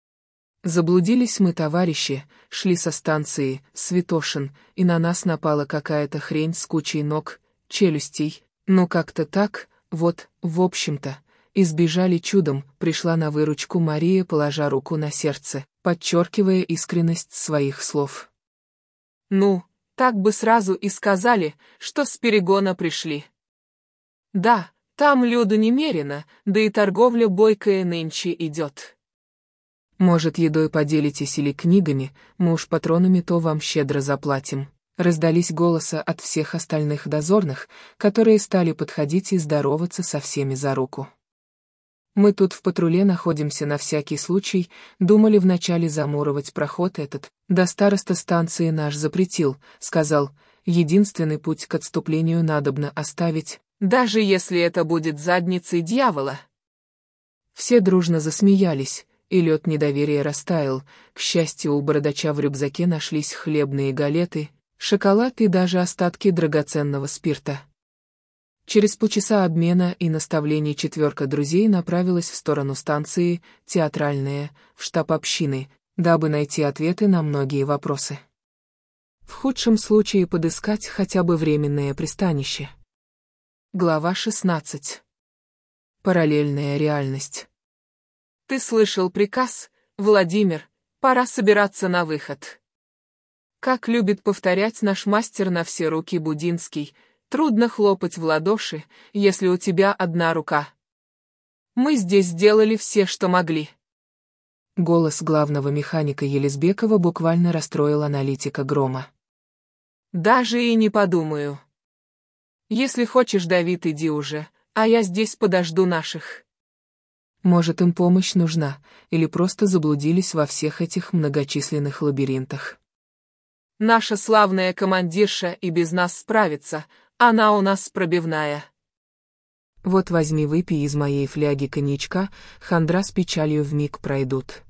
Заблудились мы, товарищи, шли со станции Святошин, и на нас напала какая-то хрень с кучей ног, челюстей, ну как-то так, вот, в общем-то, избежали чудом, пришла на выручку Мария, положа руку на сердце, подчеркивая искренность своих слов. «Ну, так бы сразу и сказали, что с перегона пришли. Да, там люду немерено, да и торговля бойкая нынче идет. Может, едой поделитесь или книгами, мы уж патронами то вам щедро заплатим». Раздались голоса от всех остальных дозорных, которые стали подходить и здороваться со всеми за руку. «Мы тут в патруле находимся на всякий случай, думали вначале замуровать проход этот, да староста станции наш запретил, сказал, единственный путь к отступлению надобно оставить, даже если это будет задницей дьявола». Все дружно засмеялись, и лед недоверия растаял. К счастью, у бородача в рюкзаке нашлись хлебные галеты, шоколад и даже остатки драгоценного спирта. Через полчаса обмена и наставлений четверка друзей направилась в сторону станции «Театральная», в штаб общины, дабы найти ответы на многие вопросы. В худшем случае подыскать хотя бы временное пристанище. Глава шестнадцать. Параллельная реальность. «Ты слышал приказ, Владимир, пора собираться на выход». Как любит повторять наш мастер на все руки Будинский, трудно хлопать в ладоши, если у тебя одна рука. Мы здесь сделали все, что могли. Голос главного механика Елизбекова буквально расстроил аналитика Грома. Даже и не подумаю. Если хочешь, Давид, иди уже, а я здесь подожду наших. Может, им помощь нужна, или просто заблудились во всех этих многочисленных лабиринтах. Наша славная командирша и без нас справится, она у нас пробивная. Вот возьми, выпей из моей фляги коньячка, хандра с печалью вмиг пройдут.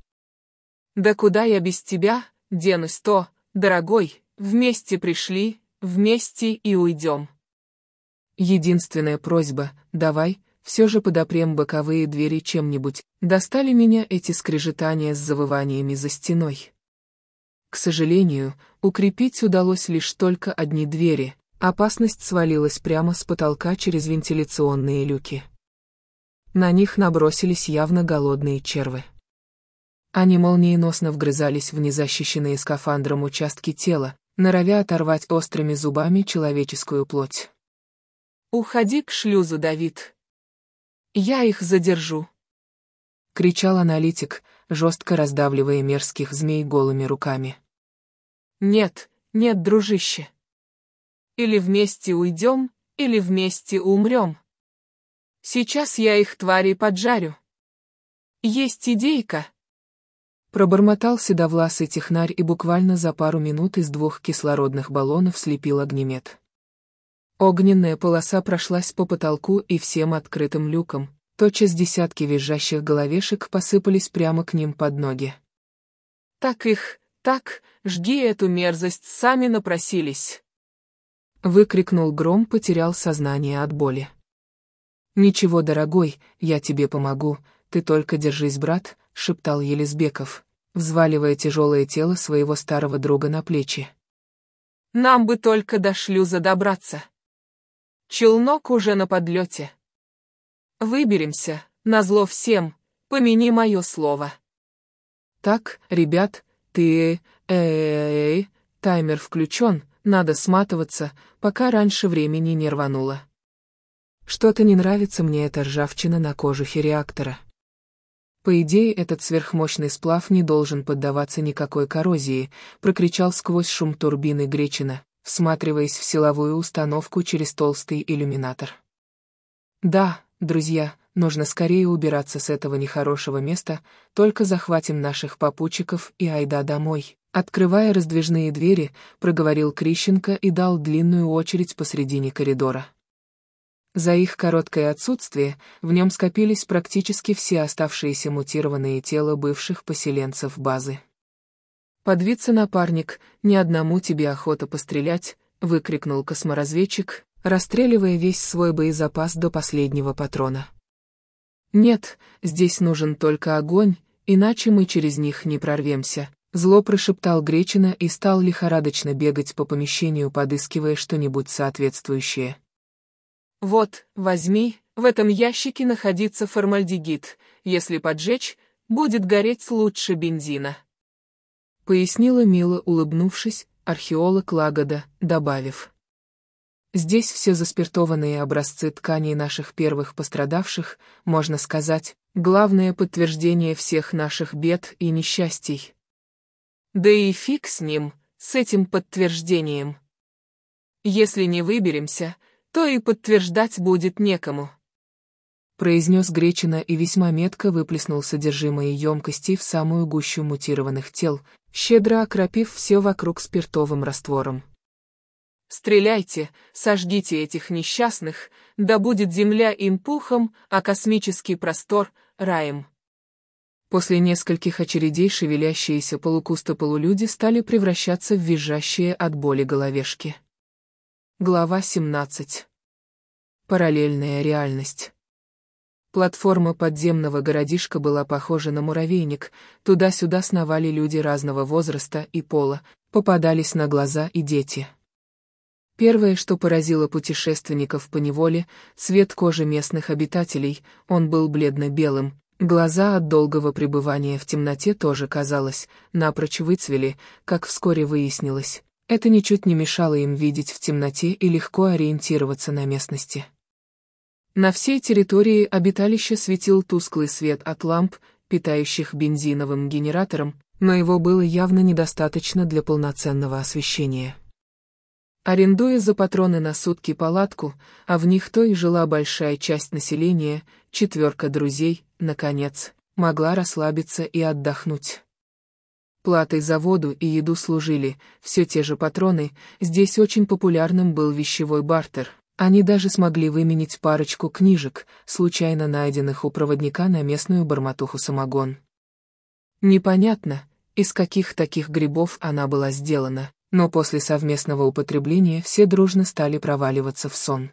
Да куда я без тебя, денусь-то, дорогой, вместе пришли, вместе и уйдем. Единственная просьба, давай, все же подопрем боковые двери чем-нибудь, достали меня эти скрежетания с завываниями за стеной. К сожалению, укрепить удалось лишь только одни двери, опасность свалилась прямо с потолка через вентиляционные люки. На них набросились явно голодные червы. Они молниеносно вгрызались в незащищенные скафандром участки тела, норовя оторвать острыми зубами человеческую плоть. «Уходи к шлюзу, Давид. Я их задержу», — кричал аналитик, жестко раздавливая мерзких змей голыми руками. «Нет, нет, дружище. Или вместе уйдем, или вместе умрем. Сейчас я их тварей поджарю. Есть идейка». Пробормотал седовласый технарь и буквально за пару минут из двух кислородных баллонов слепил огнемет. Огненная полоса прошлась по потолку и всем открытым люкам, тотчас десятки визжащих головешек посыпались прямо к ним под ноги. «Так их, так, жги эту мерзость, сами напросились». Выкрикнул Гром, потерял сознание от боли. «Ничего, дорогой, я тебе помогу, ты только держись, брат», — шептал Елизбеков, взваливая тяжелое тело своего старого друга на плечи. «Нам бы только до шлюза добраться. Челнок уже на подлете. Выберемся, назло всем, помяни мое слово». «Так, ребят, ты... Эй, таймер включен, надо сматываться, пока раньше времени не рвануло. Что-то не нравится мне эта ржавчина на кожухе реактора. По идее, этот сверхмощный сплав не должен поддаваться никакой коррозии», — прокричал сквозь шум турбины Гречина, всматриваясь в силовую установку через толстый иллюминатор. «Да, друзья, нужно скорее убираться с этого нехорошего места, только захватим наших попутчиков и айда домой», — открывая раздвижные двери, проговорил Крищенко и дал длинную очередь посредине коридора. За их короткое отсутствие в нем скопились практически все оставшиеся мутированные тела бывших поселенцев базы. «Подвиться, напарник, ни одному тебе охота пострелять», — выкрикнул косморазведчик, расстреливая весь свой боезапас до последнего патрона. «Нет, здесь нужен только огонь, иначе мы через них не прорвемся», — зло прошептал Гречина и стал лихорадочно бегать по помещению, подыскивая что-нибудь соответствующее. «Вот, возьми, в этом ящике находится формальдегид, если поджечь, будет гореть лучше бензина», — пояснила мило улыбнувшись археолог Лагода, добавив. «Здесь все заспиртованные образцы тканей наших первых пострадавших, можно сказать, главное подтверждение всех наших бед и несчастий». «Да и фиг с ним, с этим подтверждением. Если не выберемся, то и подтверждать будет некому», — произнес Гречина и весьма метко выплеснул содержимое емкости в самую гущу мутированных тел, щедро окропив все вокруг спиртовым раствором. «Стреляйте, сожгите этих несчастных, да будет земля им пухом, а космический простор — раем». После нескольких очередей шевелящиеся полукусто-полулюди стали превращаться в визжащие от боли головешки. Глава семнадцать. Параллельная реальность. Платформа подземного городишка была похожа на муравейник, туда-сюда сновали люди разного возраста и пола, попадались на глаза и дети. Первое, что поразило путешественников поневоле, цвет кожи местных обитателей, он был бледно-белым, глаза от долгого пребывания в темноте тоже, казалось, напрочь выцвели, как вскоре выяснилось. Это ничуть не мешало им видеть в темноте и легко ориентироваться на местности. На всей территории обиталища светил тусклый свет от ламп, питающих бензиновым генератором, но его было явно недостаточно для полноценного освещения. Арендуя за патроны на сутки палатку, а в них то и жила большая часть населения, четверка друзей, наконец, могла расслабиться и отдохнуть. Платой за воду и еду служили все те же патроны, здесь очень популярным был вещевой бартер, они даже смогли выменить парочку книжек, случайно найденных у проводника на местную бормотуху-самогон. Непонятно, из каких таких грибов она была сделана, но после совместного употребления все дружно стали проваливаться в сон.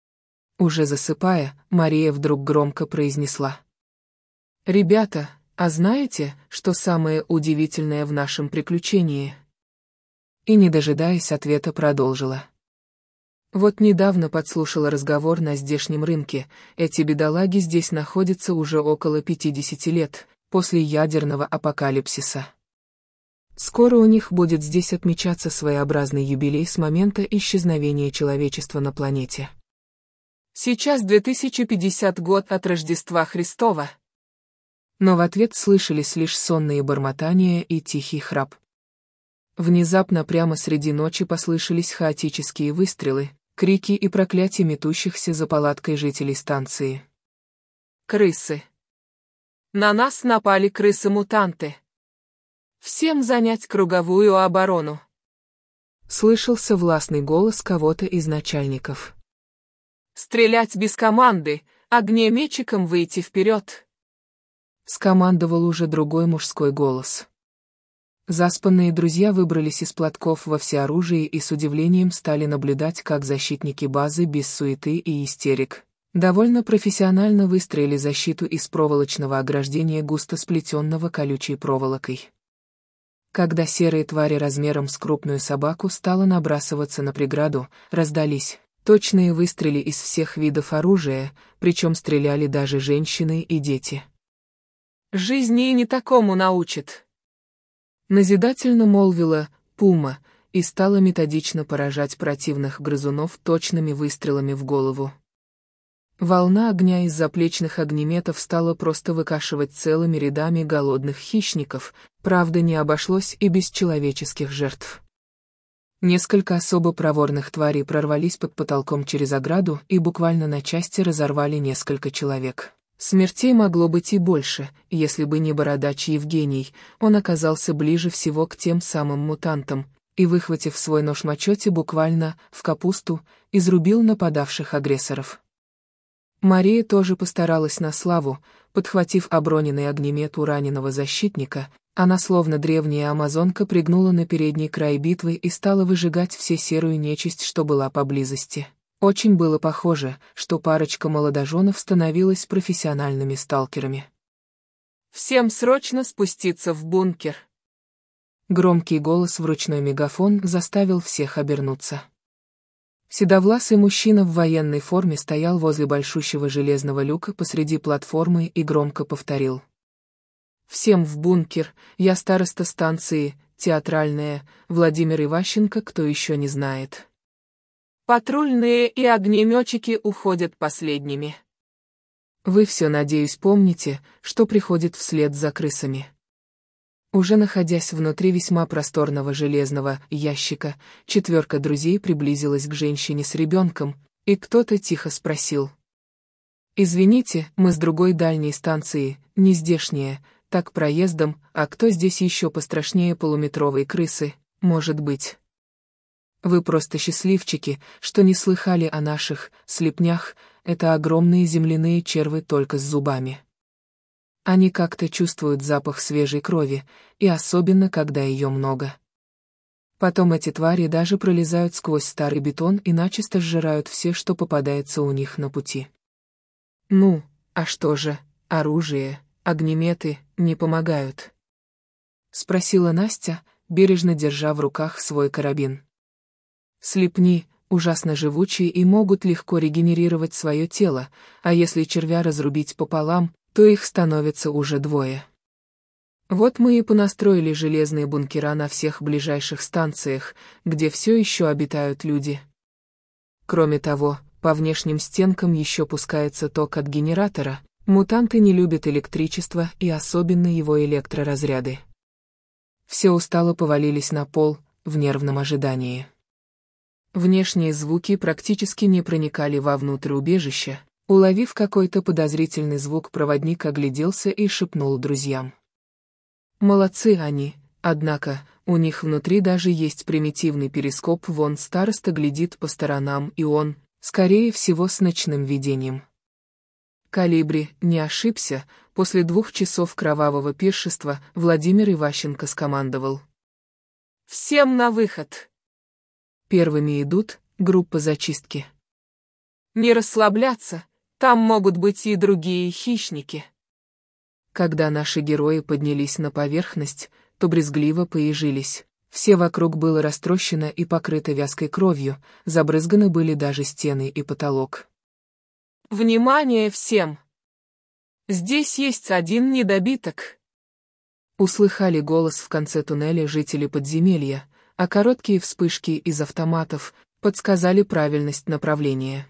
Уже засыпая, Мария вдруг громко произнесла: «Ребята, а знаете, что самое удивительное в нашем приключении?» И, не дожидаясь ответа, продолжила. «Вот недавно подслушала разговор на здешнем рынке, эти бедолаги здесь находятся уже около пятидесяти лет, после ядерного апокалипсиса. Скоро у них будет здесь отмечаться своеобразный юбилей с момента исчезновения человечества на планете. Сейчас две тысячи пятидесятый год от Рождества Христова». Но в ответ слышались лишь сонные бормотания и тихий храп. Внезапно прямо среди ночи послышались хаотические выстрелы, крики и проклятия метущихся за палаткой жителей станции. «Крысы! На нас напали крысы-мутанты! Всем занять круговую оборону!» Слышался властный голос кого-то из начальников. «Стрелять без команды, огнеметчиком выйти вперед!» Скомандовал уже другой мужской голос. Заспанные друзья выбрались из платков во всеоружии и с удивлением стали наблюдать, как защитники базы без суеты и истерик довольно профессионально выстроили защиту из проволочного ограждения, густо сплетенного колючей проволокой. Когда серые твари размером с крупную собаку стало набрасываться на преграду, раздались точные выстрелы из всех видов оружия, причем стреляли даже женщины и дети. «Жизни и не такому научит», — назидательно молвила Пума и стала методично поражать противных грызунов точными выстрелами в голову. Волна огня из заплечных огнеметов стала просто выкашивать целыми рядами голодных хищников, правда, не обошлось и без человеческих жертв. Несколько особо проворных тварей прорвались под потолком через ограду и буквально на части разорвали несколько человек. Смертей могло быть и больше, если бы не бородач Евгений, он оказался ближе всего к тем самым мутантам, и, выхватив свой нож-мачете буквально в капусту, изрубил нападавших агрессоров. Мария тоже постаралась на славу, подхватив оброненный огнемет у раненого защитника, она словно древняя амазонка пригнула на передний край битвы и стала выжигать все серую нечисть, что была поблизости. Очень было похоже, что парочка молодоженов становилась профессиональными сталкерами. «Всем срочно спуститься в бункер!» Громкий голос в ручной мегафон заставил всех обернуться. Седовласый мужчина в военной форме стоял возле большущего железного люка посреди платформы и громко повторил: «Всем в бункер, я староста станции, театральная, Владимир Иващенко, кто еще не знает. Патрульные и огнеметчики уходят последними. Вы все, надеюсь, помните, что приходит вслед за крысами». Уже находясь внутри весьма просторного железного ящика, четверка друзей приблизилась к женщине с ребенком, и кто-то тихо спросил: «Извините, мы с другой дальней станции, не здешние, так проездом, а кто здесь еще пострашнее полуметровой крысы, может быть?» Вы просто счастливчики, что не слыхали о наших слепнях, это огромные земляные червы только с зубами. Они как-то чувствуют запах свежей крови, и особенно, когда ее много. Потом эти твари даже пролезают сквозь старый бетон и начисто сжирают все, что попадается у них на пути. Ну, а что же, оружие, огнеметы не помогают? Спросила Настя, бережно держа в руках свой карабин. Слепни ужасно живучие и могут легко регенерировать свое тело, а если червя разрубить пополам, то их становится уже двое. Вот мы и понастроили железные бункера на всех ближайших станциях, где все еще обитают люди. Кроме того, по внешним стенкам еще пускается ток от генератора, мутанты не любят электричество и особенно его электроразряды. Все устало повалились на пол, в нервном ожидании. Внешние звуки практически не проникали вовнутрь убежища. Уловив какой-то подозрительный звук, проводник огляделся и шепнул друзьям: «Молодцы они, однако, у них внутри даже есть примитивный перископ, вон староста глядит по сторонам, и он, скорее всего, с ночным видением». Колибри не ошибся, после двух часов кровавого пиршества Владимир Иващенко скомандовал: «Всем на выход!» Первыми идут группа зачистки. «Не расслабляться, там могут быть и другие хищники». Когда наши герои поднялись на поверхность, то брезгливо поежились. Все вокруг было растрощено и покрыто вязкой кровью, забрызганы были даже стены и потолок. «Внимание всем! Здесь есть один недобиток!» Услыхали голос в конце туннеля жители подземелья, а короткие вспышки из автоматов подсказали правильность направления.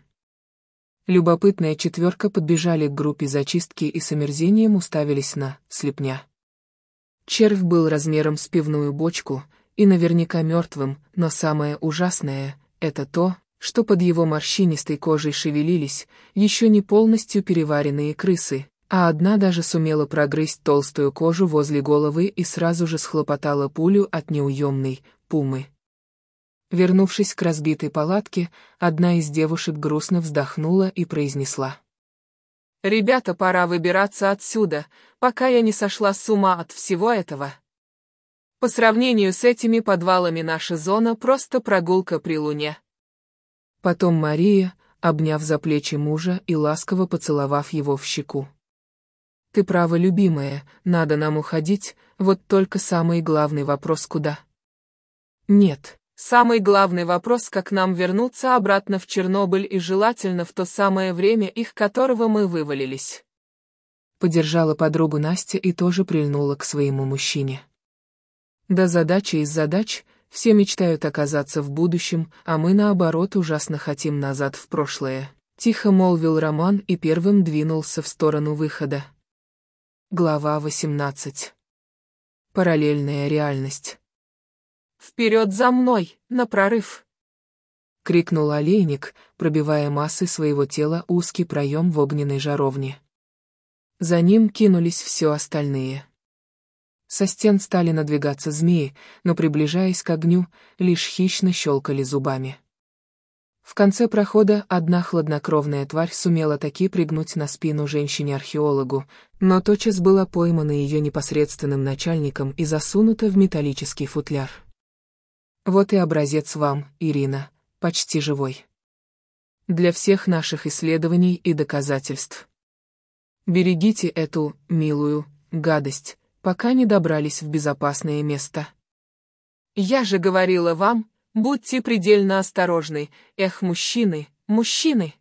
Любопытная четверка подбежали к группе зачистки и с омерзением уставились на слепня. Червь был размером с пивную бочку и наверняка мертвым, но самое ужасное — это то, что под его морщинистой кожей шевелились еще не полностью переваренные крысы, а одна даже сумела прогрызть толстую кожу возле головы и сразу же схлопотала пулю от неуемной пумы. Вернувшись к разбитой палатке, одна из девушек грустно вздохнула и произнесла: «Ребята, пора выбираться отсюда, пока я не сошла с ума от всего этого». По сравнению с этими подвалами наша зона просто прогулка при луне. Потом Мария, обняв за плечи мужа и ласково поцеловав его в щеку. Ты права, любимая, надо нам уходить, вот только самый главный вопрос куда? Нет. Самый главный вопрос, как нам вернуться обратно в Чернобыль и желательно в то самое время, их которого мы вывалились. Поддержала подругу Настя и тоже прильнула к своему мужчине. Да, задача из задач, все мечтают оказаться в будущем, а мы наоборот ужасно хотим назад в прошлое. Тихо молвил Роман и первым двинулся в сторону выхода. Глава восемнадцать. Параллельная реальность. «Вперед за мной, на прорыв!» — крикнул олейник, пробивая массой своего тела узкий проем в огненной жаровне. За ним кинулись все остальные. Со стен стали надвигаться змеи, но, приближаясь к огню, лишь хищно щелкали зубами. В конце прохода одна хладнокровная тварь сумела таки пригнуть на спину женщине-археологу, но тотчас была поймана ее непосредственным начальником и засунута в металлический футляр. Вот и образец вам, Ирина, почти живой. Для всех наших исследований и доказательств. Берегите эту, милую, гадость, пока не добрались в безопасное место. Я же говорила вам, будьте предельно осторожны, эх, мужчины, мужчины.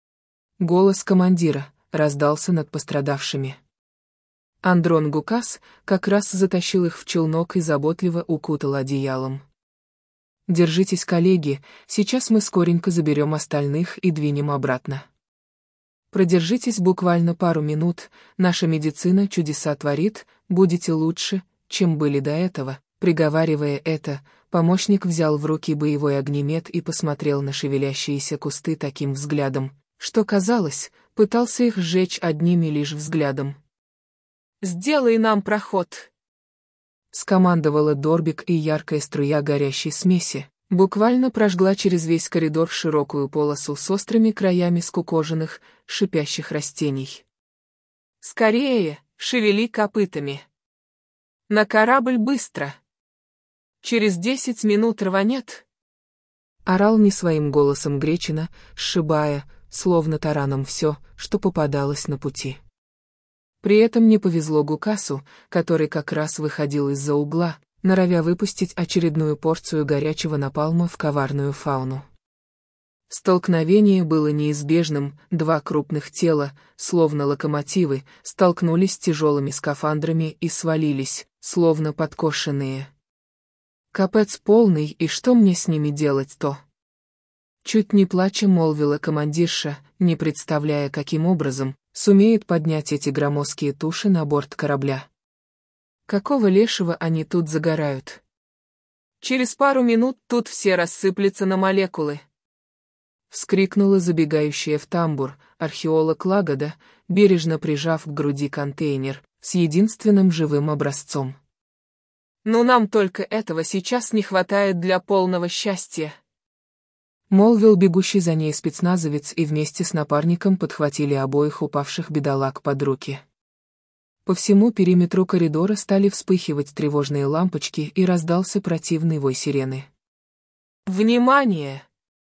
Голос командира раздался над пострадавшими. Андрон Гукас как раз затащил их в челнок и заботливо укутал одеялом. Держитесь, коллеги, сейчас мы скоренько заберем остальных и двинем обратно. Продержитесь буквально пару минут, наша медицина чудеса творит, будете лучше, чем были до этого. Приговаривая это, помощник взял в руки боевой огнемет и посмотрел на шевелящиеся кусты таким взглядом, что, казалось, пытался их сжечь одним и лишь взглядом. «Сделай нам проход!» Скомандовала Дорбик, и яркая струя горящей смеси буквально прожгла через весь коридор широкую полосу с острыми краями скукоженных, шипящих растений. «Скорее, шевели копытами! На корабль быстро! Через десять минут рванет!» Орал не своим голосом Гречина, сшибая, словно тараном все, что попадалось на пути. При этом не повезло Гукасу, который как раз выходил из-за угла, норовя выпустить очередную порцию горячего напалма в коварную фауну. Столкновение было неизбежным, два крупных тела, словно локомотивы, столкнулись с тяжелыми скафандрами и свалились, словно подкошенные. Капец полный, и что мне с ними делать-то? Чуть не плача молвила командирша, не представляя, каким образом сумеет поднять эти громоздкие туши на борт корабля. Какого лешего они тут загорают? Через пару минут тут все рассыплются на молекулы. Вскрикнула забегающая в тамбур археолог Лагода, бережно прижав к груди контейнер с единственным живым образцом. «Но нам только этого сейчас не хватает для полного счастья», молвил бегущий за ней спецназовец, и вместе с напарником подхватили обоих упавших бедолаг под руки. По всему периметру коридора стали вспыхивать тревожные лампочки, и раздался противный вой сирены. «Внимание!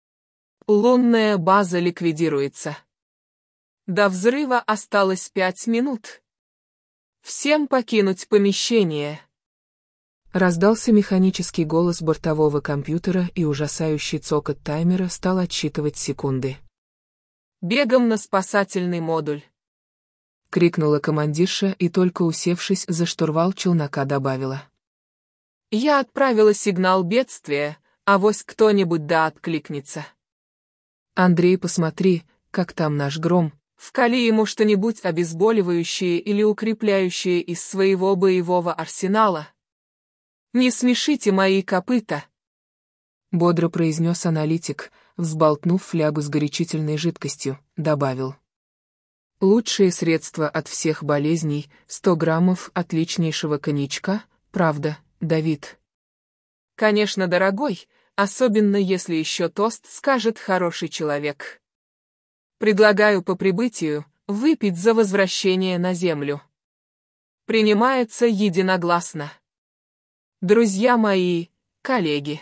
Лунная база ликвидируется. До взрыва осталось пять минут. Всем покинуть помещение!» Раздался механический голос бортового компьютера, и ужасающий цокот таймера стал отсчитывать секунды. «Бегом на спасательный модуль!» — крикнула командирша, и только усевшись за штурвал челнока добавила. «Я отправила сигнал бедствия, авось кто-нибудь да откликнется». «Андрей, посмотри, как там наш Гром. Вкали ему что-нибудь обезболивающее или укрепляющее из своего боевого арсенала. Не смешите мои копыта!» Бодро произнес аналитик, взболтнув флягу с горячительной жидкостью, добавил. «Лучшее средство от всех болезней — сто граммов отличнейшего коньячка, правда, Давид?» «Конечно, дорогой, особенно если еще тост скажет хороший человек. Предлагаю по прибытию выпить за возвращение на землю». Принимается единогласно. Друзья мои, коллеги.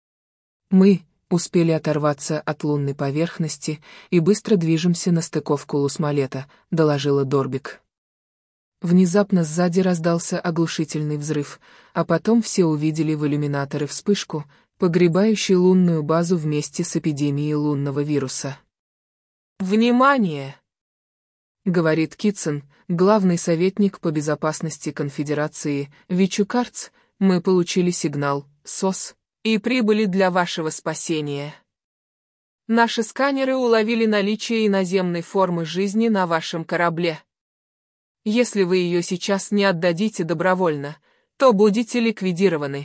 Мы успели оторваться от лунной поверхности и быстро движемся на стыковку Лусмалета, доложила Дорбик. Внезапно сзади раздался оглушительный взрыв, а потом все увидели в иллюминаторы вспышку, погребающую лунную базу вместе с эпидемией лунного вируса. «Внимание!» — говорит Китсон, главный советник по безопасности конфедерации, Вичукарц, мы получили сигнал, СОС, и прибыли для вашего спасения. Наши сканеры уловили наличие иноземной формы жизни на вашем корабле. Если вы ее сейчас не отдадите добровольно, то будете ликвидированы.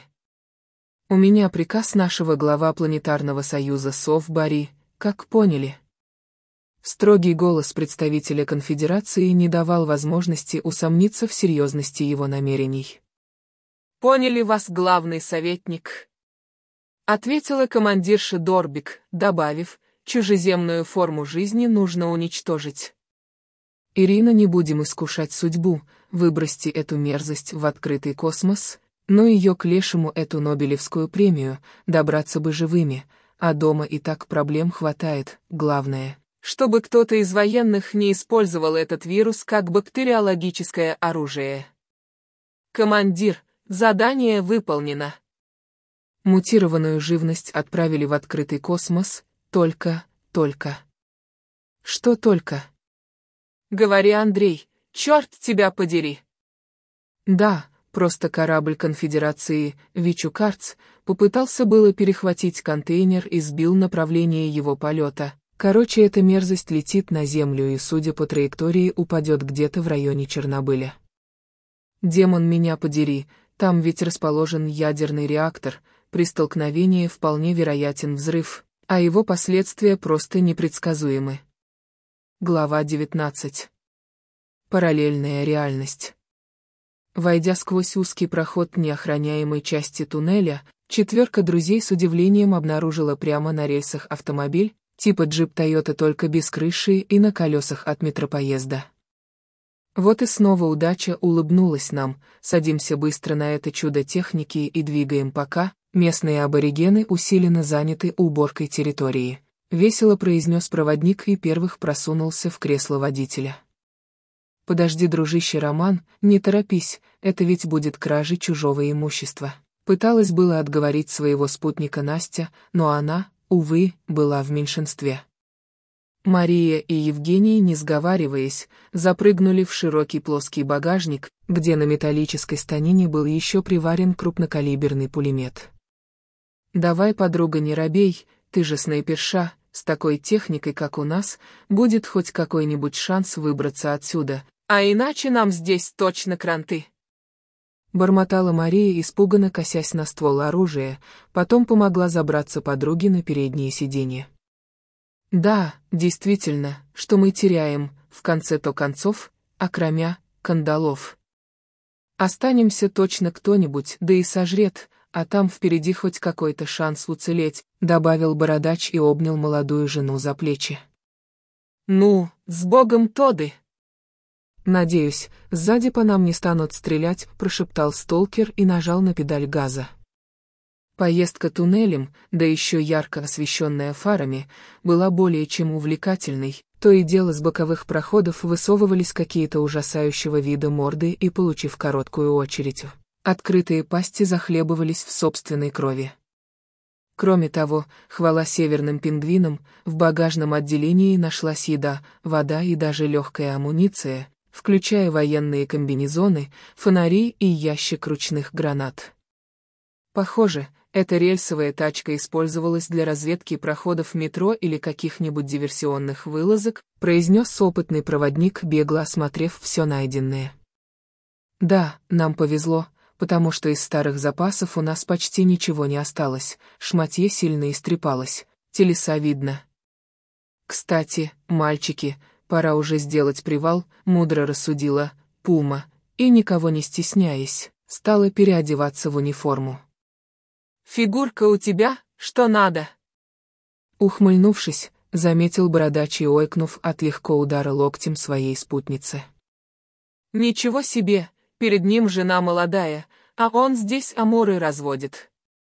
У меня приказ нашего глава планетарного союза Сов Бари, как поняли. Строгий голос представителя конфедерации не давал возможности усомниться в серьезности его намерений. «Поняли вас, главный советник», — ответила командирша Дорбик, добавив, чужеземную форму жизни нужно уничтожить. Ирина, не будем искушать судьбу, выбросьте эту мерзость в открытый космос, но ее к лешему эту Нобелевскую премию, добраться бы живыми, а дома и так проблем хватает, главное, чтобы кто-то из военных не использовал этот вирус как бактериологическое оружие. Командир, задание выполнено. Мутированную живность отправили в открытый космос, только, только. Что только? Говори, Андрей, черт тебя подери. Да, просто корабль конфедерации, Вичукарц, попытался было перехватить контейнер и сбил направление его полета. Короче, эта мерзость летит на Землю и, судя по траектории, упадет где-то в районе Чернобыля. Демон меня подери, там ведь расположен ядерный реактор, при столкновении вполне вероятен взрыв, а его последствия просто непредсказуемы. Глава девятнадцать. Параллельная реальность. Войдя сквозь узкий проход неохраняемой части туннеля, четверка друзей с удивлением обнаружила прямо на рельсах автомобиль, типа джип Тойота, только без крыши и на колесах от метропоезда. Вот и снова удача улыбнулась нам, садимся быстро на это чудо техники и двигаем, пока местные аборигены усиленно заняты уборкой территории. Весело произнес проводник и первых просунулся в кресло водителя. «Подожди, дружище Роман, не торопись, это ведь будет кражей чужого имущества». Пыталась было отговорить своего спутника Настя, но она, увы, была в меньшинстве. Мария и Евгений, не сговариваясь, запрыгнули в широкий плоский багажник, где на металлической станине был еще приварен крупнокалиберный пулемет. «Давай, подруга, не робей, ты же снайперша, с такой техникой, как у нас, будет хоть какой-нибудь шанс выбраться отсюда, а иначе нам здесь точно кранты». Бормотала Мария, испуганно косясь на ствол оружия, потом помогла забраться подруге на переднее сиденье. «Да, действительно, что мы теряем, в конце-то концов, окромя кандалов? Останемся точно кто-нибудь, да и сожрет, а там впереди хоть какой-то шанс уцелеть», добавил бородач и обнял молодую жену за плечи. «Ну, с Богом, Тоды!» «Надеюсь, сзади по нам не станут стрелять», прошептал сталкер и нажал на педаль газа. Поездка туннелем, да еще ярко освещенная фарами, была более чем увлекательной. То и дело с боковых проходов высовывались какие-то ужасающего вида морды и, получив короткую очередь, открытые пасти захлебывались в собственной крови. Кроме того, хвала северным пингвинам, в багажном отделении нашлась еда, вода и даже легкая амуниция, включая военные комбинезоны, фонари и ящик ручных гранат. Похоже, эта рельсовая тачка использовалась для разведки проходов метро или каких-нибудь диверсионных вылазок, произнес опытный проводник, бегло осмотрев все найденное. «Да, нам повезло, потому что из старых запасов у нас почти ничего не осталось, шматье сильно истрепалось, телеса видно. Кстати, мальчики, пора уже сделать привал», мудро рассудила Пума, и, никого не стесняясь, стала переодеваться в униформу. «Фигурка у тебя, что надо?» Ухмыльнувшись, заметил бородач и, ойкнув от легко удара локтем своей спутницы. «Ничего себе, перед ним жена молодая, а он здесь амуры разводит.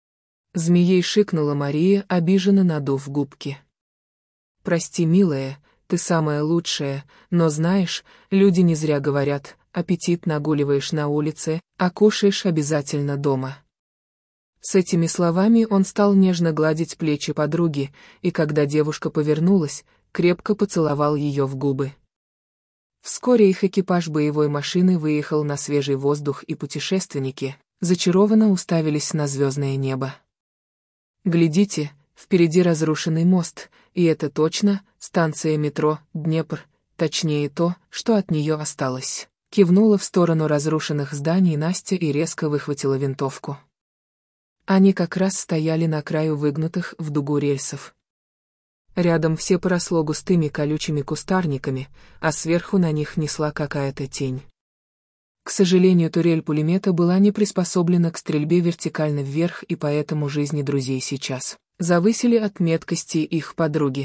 Змеей шикнула Мария, обиженно надув губки. «Прости, милая, ты самая лучшая, но знаешь, люди не зря говорят, аппетит нагуливаешь на улице, а кушаешь обязательно дома». С этими словами он стал нежно гладить плечи подруги, и когда девушка повернулась, крепко поцеловал ее в губы. Вскоре их экипаж боевой машины выехал на свежий воздух, и путешественники зачарованно уставились на звездное небо. «Глядите, впереди разрушенный мост, и это точно станция метро Днепр, точнее то, что от нее осталось», — кивнула в сторону разрушенных зданий Настя и резко выхватила винтовку. Они как раз стояли на краю выгнутых в дугу рельсов. Рядом все поросло густыми колючими кустарниками, а сверху на них несла какая-то тень. К сожалению, турель пулемета была не приспособлена к стрельбе вертикально вверх, и поэтому жизни друзей сейчас завысили от меткости их подруги.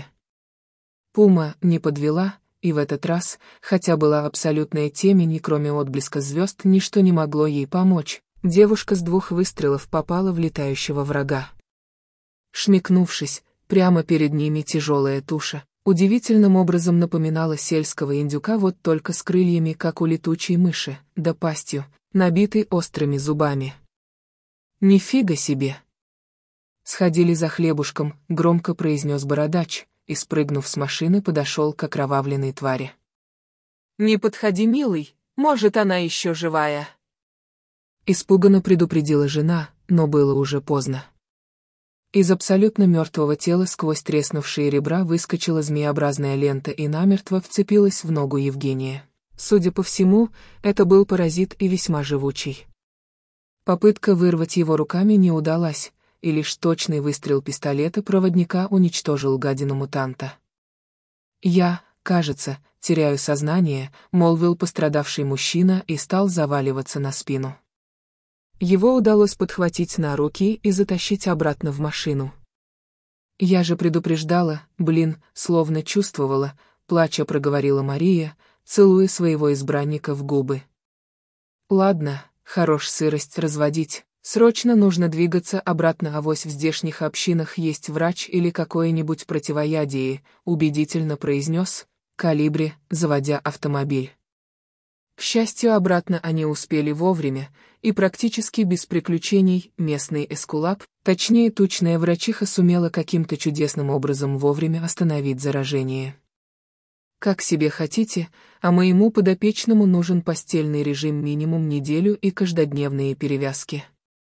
Пума не подвела, и в этот раз, хотя была абсолютная темень и кроме отблеска звезд ничто не могло ей помочь, девушка с двух выстрелов попала в летающего врага. Шмякнувшись, прямо перед ними тяжелая туша удивительным образом напоминала сельского индюка, вот только с крыльями, как у летучей мыши, да пастью, набитой острыми зубами. «Нифига себе!» «Сходили за хлебушком», — громко произнес бородач, и, спрыгнув с машины, подошел к окровавленной твари. «Не подходи, милый, может, она еще живая». Испуганно предупредила жена, но было уже поздно. Из абсолютно мертвого тела сквозь треснувшие ребра выскочила змееобразная лента и намертво вцепилась в ногу Евгения. Судя по всему, это был паразит и весьма живучий. Попытка вырвать его руками не удалась, и лишь точный выстрел пистолета проводника уничтожил гадину-мутанта. «Я, кажется, теряю сознание», — молвил пострадавший мужчина и стал заваливаться на спину. Его удалось подхватить на руки и затащить обратно в машину. «Я же предупреждала, блин, словно чувствовала», — плача проговорила Мария, целуя своего избранника в губы. «Ладно, хорош сырость разводить, срочно нужно двигаться обратно, авось в здешних общинах есть врач или какое-нибудь противоядие», — убедительно произнес Колибри, заводя автомобиль. К счастью, обратно они успели вовремя, и практически без приключений местный эскулап, точнее тучная врачиха, сумела каким-то чудесным образом вовремя остановить заражение. «Как себе хотите, а моему подопечному нужен постельный режим минимум неделю и каждодневные перевязки».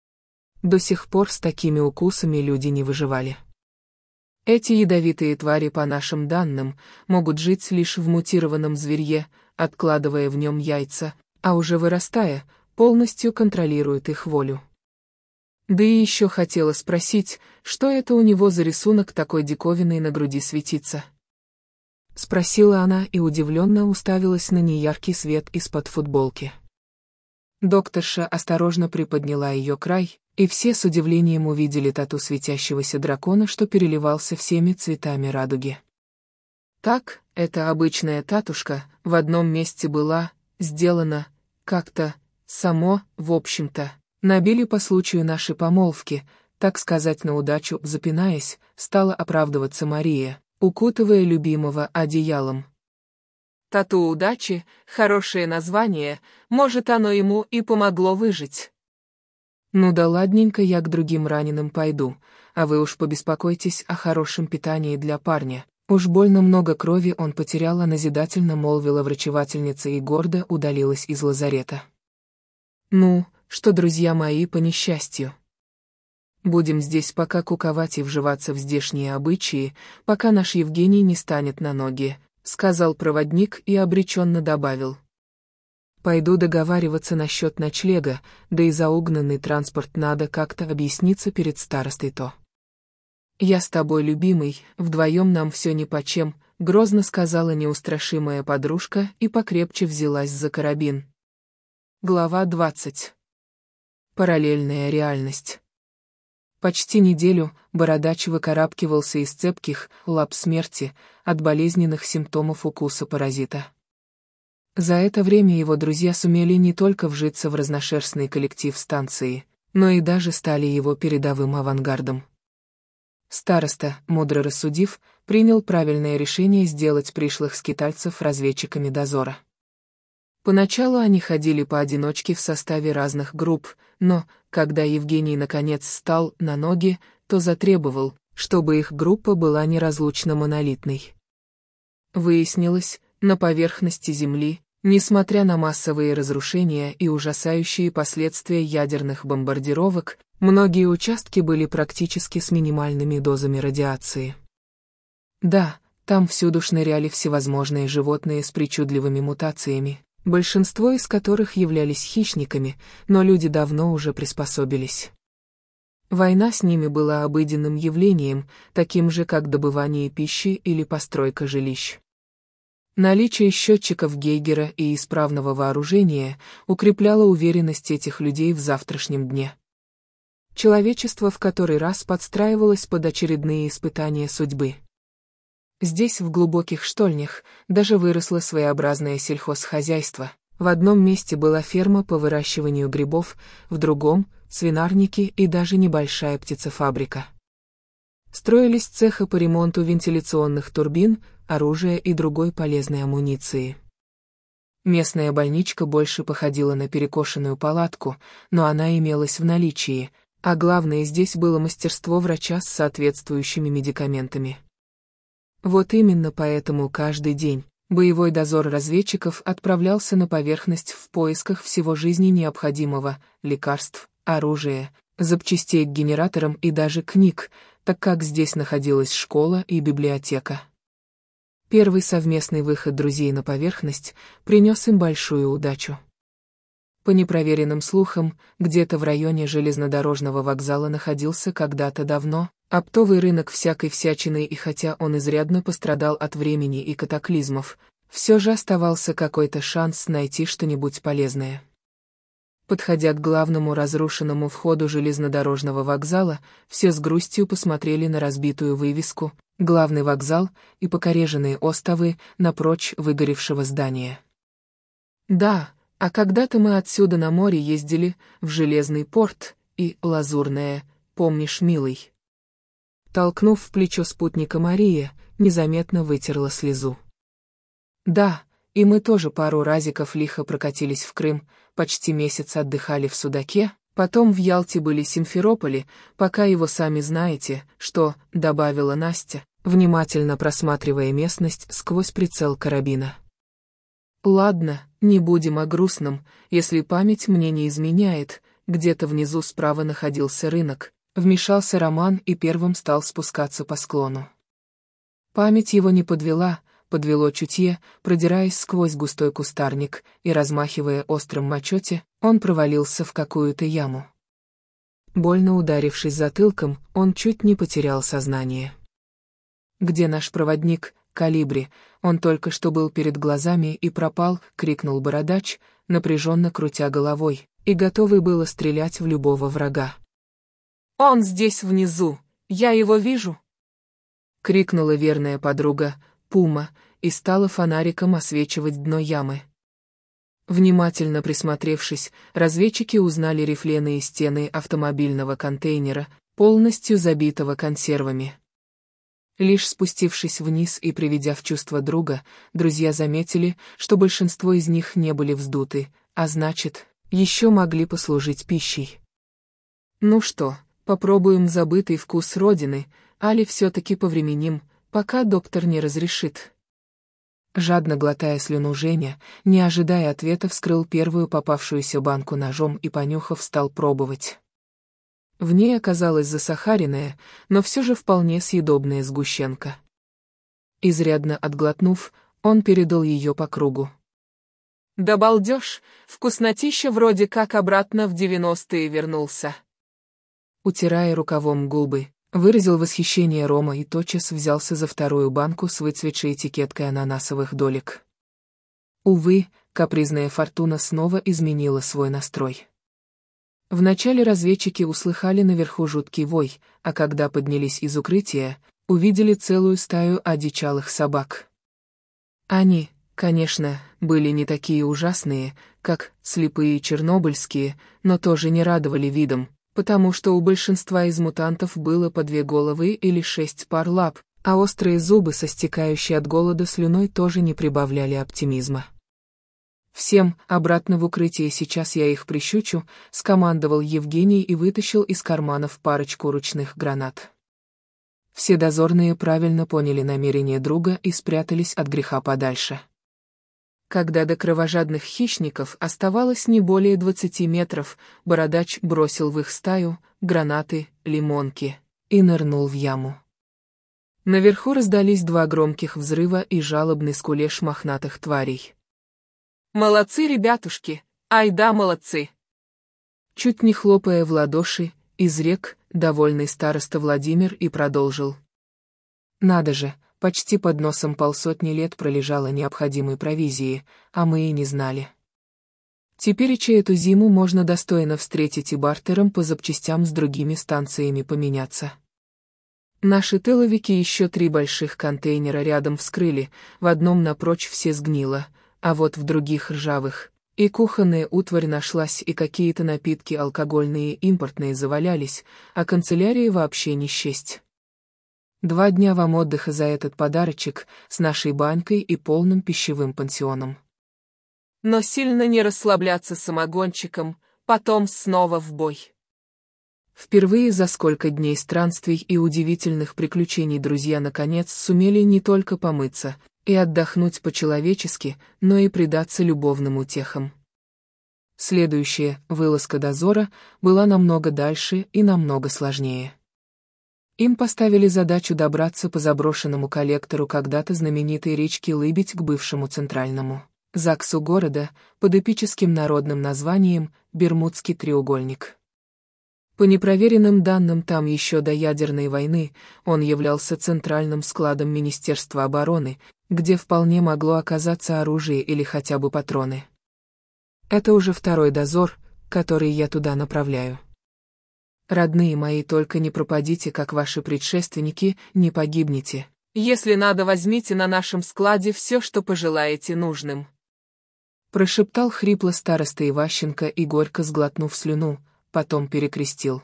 До сих пор с такими укусами люди не выживали. Эти ядовитые твари, по нашим данным, могут жить лишь в мутированном зверье, откладывая в нем яйца, а уже вырастая, полностью контролируют их волю. Да и еще хотела спросить, что это у него за рисунок такой диковинный на груди светится? Спросила она и удивленно уставилась на неяркий свет из-под футболки. Докторша осторожно приподняла ее край, и все с удивлением увидели тату светящегося дракона, что переливался всеми цветами радуги. Так, это обычная татушка, в одном месте была сделана, как-то, само, в общем-то, набили по случаю нашей помолвки, так сказать на удачу, запинаясь, стала оправдываться Мария, укутывая любимого одеялом. «Тату удачи, хорошее название, может, оно ему и помогло выжить». «Ну да ладненько, я к другим раненым пойду, а вы уж побеспокойтесь о хорошем питании для парня. Уж больно много крови он потерял», — назидательно молвила врачевательница и гордо удалилась из лазарета. «Ну, что, друзья мои, по несчастью? Будем здесь пока куковать и вживаться в здешние обычаи, пока наш Евгений не станет на ноги», — сказал проводник и обреченно добавил. «Пойду договариваться насчет ночлега, да и за угнанный транспорт надо как-то объясниться перед старостой-то». «Я с тобой, любимый, вдвоем нам все нипочем», — грозно сказала неустрашимая подружка и покрепче взялась за карабин. Глава двадцать. Параллельная реальность. Почти неделю бородач выкарабкивался из цепких лап смерти от болезненных симптомов укуса паразита. За это время его друзья сумели не только вжиться в разношерстный коллектив станции, но и даже стали его передовым авангардом. Староста, мудро рассудив, принял правильное решение сделать пришлых скитальцев разведчиками дозора. Поначалу они ходили поодиночке в составе разных групп, но, когда Евгений наконец встал на ноги, то затребовал, чтобы их группа была неразлучно монолитной. Выяснилось, на поверхности Земли, несмотря на массовые разрушения и ужасающие последствия ядерных бомбардировок, многие участки были практически с минимальными дозами радиации. Да, там всюду шныряли всевозможные животные с причудливыми мутациями, большинство из которых являлись хищниками, но люди давно уже приспособились. Война с ними была обыденным явлением, таким же, как добывание пищи или постройка жилищ. Наличие счетчиков Гейгера и исправного вооружения укрепляло уверенность этих людей в завтрашнем дне. Человечество в который раз подстраивалось под очередные испытания судьбы. Здесь, в глубоких штольнях, даже выросло своеобразное сельхозхозяйство. В одном месте была ферма по выращиванию грибов, в другом — свинарники и даже небольшая птицефабрика. Строились цеха по ремонту вентиляционных турбин, оружия и другой полезной амуниции. Местная больничка больше походила на перекошенную палатку, но она имелась в наличии, а главное, здесь было мастерство врача с соответствующими медикаментами. Вот именно поэтому каждый день боевой дозор разведчиков отправлялся на поверхность в поисках всего жизни необходимого, лекарств, оружия, запчастей к генераторам и даже книг, так как здесь находилась школа и библиотека. Первый совместный выход друзей на поверхность принес им большую удачу. По непроверенным слухам, где-то в районе железнодорожного вокзала находился когда-то давно оптовый рынок всякой всячины, и хотя он изрядно пострадал от времени и катаклизмов, все же оставался какой-то шанс найти что-нибудь полезное. Подходя к главному разрушенному входу железнодорожного вокзала, все с грустью посмотрели на разбитую вывеску «Главный вокзал» и покореженные остовы напрочь выгоревшего здания. Да, а когда-то мы отсюда на море ездили, в Железный порт и Лазурное, помнишь, милый? Толкнув в плечо спутника, Мария незаметно вытерла слезу. Да, и мы тоже пару разиков лихо прокатились в Крым, почти месяц отдыхали в Судаке, потом в Ялте были Симферополе, пока его сами знаете, что, добавила Настя, внимательно просматривая местность сквозь прицел карабина. Ладно, не будем о грустном, если память мне не изменяет, где-то внизу справа находился рынок, вмешался Роман и первым стал спускаться по склону. Память его не подвела, подвело чутье, продираясь сквозь густой кустарник и размахивая острым мачете, он провалился в какую-то яму. Больно ударившись затылком, он чуть не потерял сознание. «Где наш проводник, Калибри? Он только что был перед глазами и пропал», — крикнул бородач, напряженно крутя головой, и готовый было стрелять в любого врага. «Он здесь внизу, я его вижу!» — крикнула верная подруга, Пума, и стала фонариком освечивать дно ямы. Внимательно присмотревшись, разведчики узнали рифленые стены автомобильного контейнера, полностью забитого консервами. Лишь спустившись вниз и приведя в чувство друга, друзья заметили, что большинство из них не были вздуты, а значит, еще могли послужить пищей. «Ну что, попробуем забытый вкус родины, али все-таки повременим, пока доктор не разрешит?» Жадно глотая слюну, Женя, не ожидая ответа, вскрыл первую попавшуюся банку ножом и, понюхав, стал пробовать. В ней оказалась засахаренная, но все же вполне съедобная сгущенка. Изрядно отглотнув, он передал ее по кругу. «Да балдеж, вкуснотища, вроде как обратно в девяностые вернулся!» Утирая рукавом губы, выразил восхищение Рома и тотчас взялся за вторую банку с выцветшей этикеткой ананасовых долек. Увы, капризная фортуна снова изменила свой настрой. Вначале разведчики услыхали наверху жуткий вой, а когда поднялись из укрытия, увидели целую стаю одичалых собак. Они, Конечно, были не такие ужасные, как слепые чернобыльские, но тоже не радовали видом, потому что у большинства из мутантов было по две головы или шесть пар лап, а острые зубы со стекающей от голода слюной тоже не прибавляли оптимизма. «Всем обратно в укрытие, сейчас я их прищучу», — скомандовал Евгений и вытащил из карманов парочку ручных гранат. Все дозорные правильно поняли намерение друга и спрятались от греха подальше. Когда до кровожадных хищников оставалось не более двадцати метров, бородач бросил в их стаю гранаты, лимонки и нырнул в яму. Наверху раздались два громких взрыва и жалобный скулеж мохнатых тварей. «Молодцы, ребятушки! Ай да, молодцы!» Чуть не хлопая в ладоши, изрек довольный староста Владимир и продолжил. «Надо же, почти под носом полсотни лет пролежало необходимой провизии, а мы и не знали. Тепереча эту зиму можно достойно встретить и бартером по запчастям с другими станциями поменяться. Наши тыловики еще три больших контейнера рядом вскрыли, в одном напрочь все сгнило, а вот в других ржавых. И кухонная утварь нашлась, и какие-то напитки алкогольные импортные завалялись, а канцелярии вообще не счесть. Два дня вам отдыха за этот подарочек с нашей банькой и полным пищевым пансионом. Но сильно не расслабляться самогончиком, потом снова в бой». Впервые за сколько дней странствий и удивительных приключений друзья наконец сумели не только помыться и отдохнуть по-человечески, но и предаться любовным утехам. Следующая вылазка дозора была намного дальше и намного сложнее. Им поставили задачу добраться по заброшенному коллектору когда-то знаменитой речки Лыбедь к бывшему центральному ЗАГСу города под эпическим народным названием «Бермудский треугольник». По непроверенным данным, там еще до ядерной войны он являлся центральным складом Министерства обороны, где вполне могло оказаться оружие или хотя бы патроны. Это уже второй дозор, который я туда направляю. Родные мои, только не пропадите, как ваши предшественники, не погибните. Если надо, возьмите на нашем складе все, что пожелаете нужным. Прошептал хрипло староста Иващенко и, горько сглотнув слюну, потом перекрестил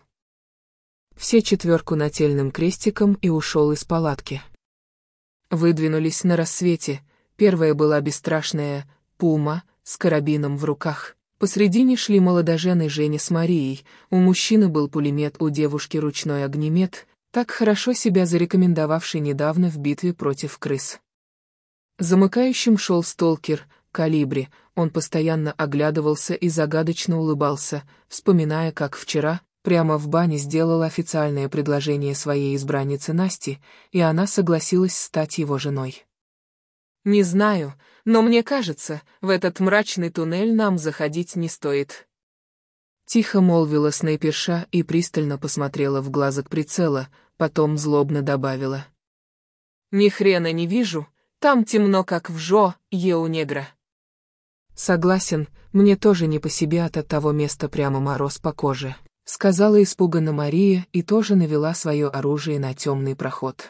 все четверку нательным крестиком и ушел из палатки. Выдвинулись на рассвете. Первая была бесстрашная пума с карабином в руках. Посредине шли молодожены Женя с Марией, у мужчины был пулемет, у девушки ручной огнемет, так хорошо себя зарекомендовавший недавно в битве против крыс. Замыкающим шел сталкер Калибри, он постоянно оглядывался и загадочно улыбался, вспоминая, как вчера, прямо в бане, сделал официальное предложение своей избраннице Насте, и она согласилась стать его женой. «Не знаю, но мне кажется, в этот мрачный туннель нам заходить не стоит». Тихо молвила снайперша и пристально посмотрела в глазок прицела, потом злобно добавила. «Ни хрена не вижу, там темно, как в жо, е у негра». «Согласен, мне тоже не по себе от того места, прямо мороз по коже», — сказала испуганно Мария и тоже навела свое оружие на темный проход.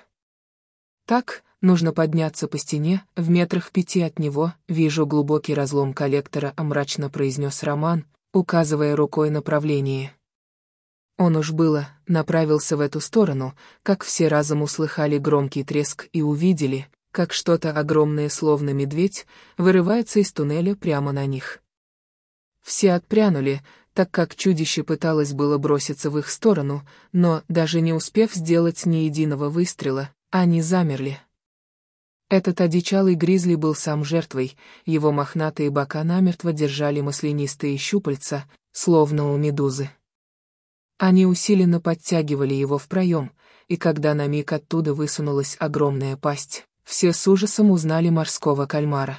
«Так, нужно подняться по стене, в метрах пяти от него, вижу глубокий разлом коллектора», — мрачно произнес Роман, указывая рукой направление. Он уж было направился в эту сторону, как все разом услыхали громкий треск и увидели, как что-то огромное, словно медведь, вырывается из туннеля прямо на них. Все отпрянули, так как чудище пыталось было броситься в их сторону, но, даже не успев сделать ни единого выстрела, они замерли. Этот одичалый гризли был сам жертвой, его мохнатые бока намертво держали маслянистые щупальца, словно у медузы. Они усиленно подтягивали его в проем, и когда на миг оттуда высунулась огромная пасть, все с ужасом узнали морского кальмара.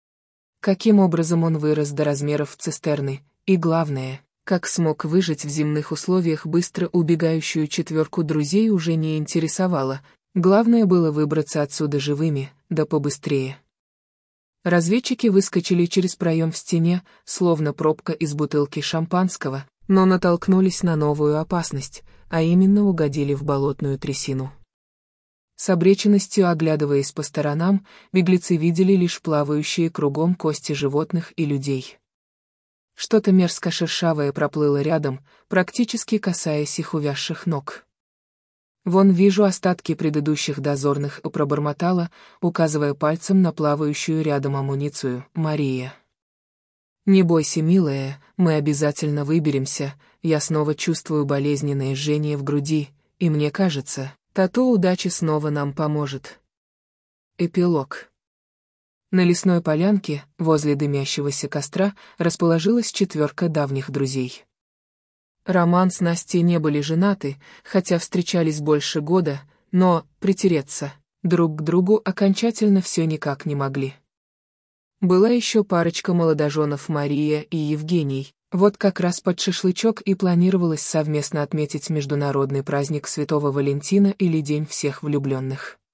Каким образом он вырос до размеров цистерны, и главное, как смог выжить в земных условиях, быстро убегающую четверку друзей уже не интересовало, главное было выбраться отсюда живыми, да побыстрее. Разведчики выскочили через проем в стене, словно пробка из бутылки шампанского, но натолкнулись на новую опасность, а именно угодили в болотную трясину. С обреченностью оглядываясь по сторонам, беглецы видели лишь плавающие кругом кости животных и людей. Что-то мерзко-шершавое проплыло рядом, практически касаясь их увязших ног. «Вон вижу остатки предыдущих дозорных», — пробормотала, указывая пальцем на плавающую рядом амуницию, Мария. «Не бойся, милая, мы обязательно выберемся, я снова чувствую болезненное жжение в груди, и мне кажется, тату удачи снова нам поможет». Эпилог. На лесной полянке, возле дымящегося костра, расположилась четверка давних друзей. Роман с Настей не были женаты, хотя встречались больше года, но притереться друг к другу окончательно все никак не могли. Была еще парочка молодоженов, Мария и Евгений, вот как раз под шашлычок и планировалось совместно отметить международный праздник Святого Валентина или День всех влюбленных.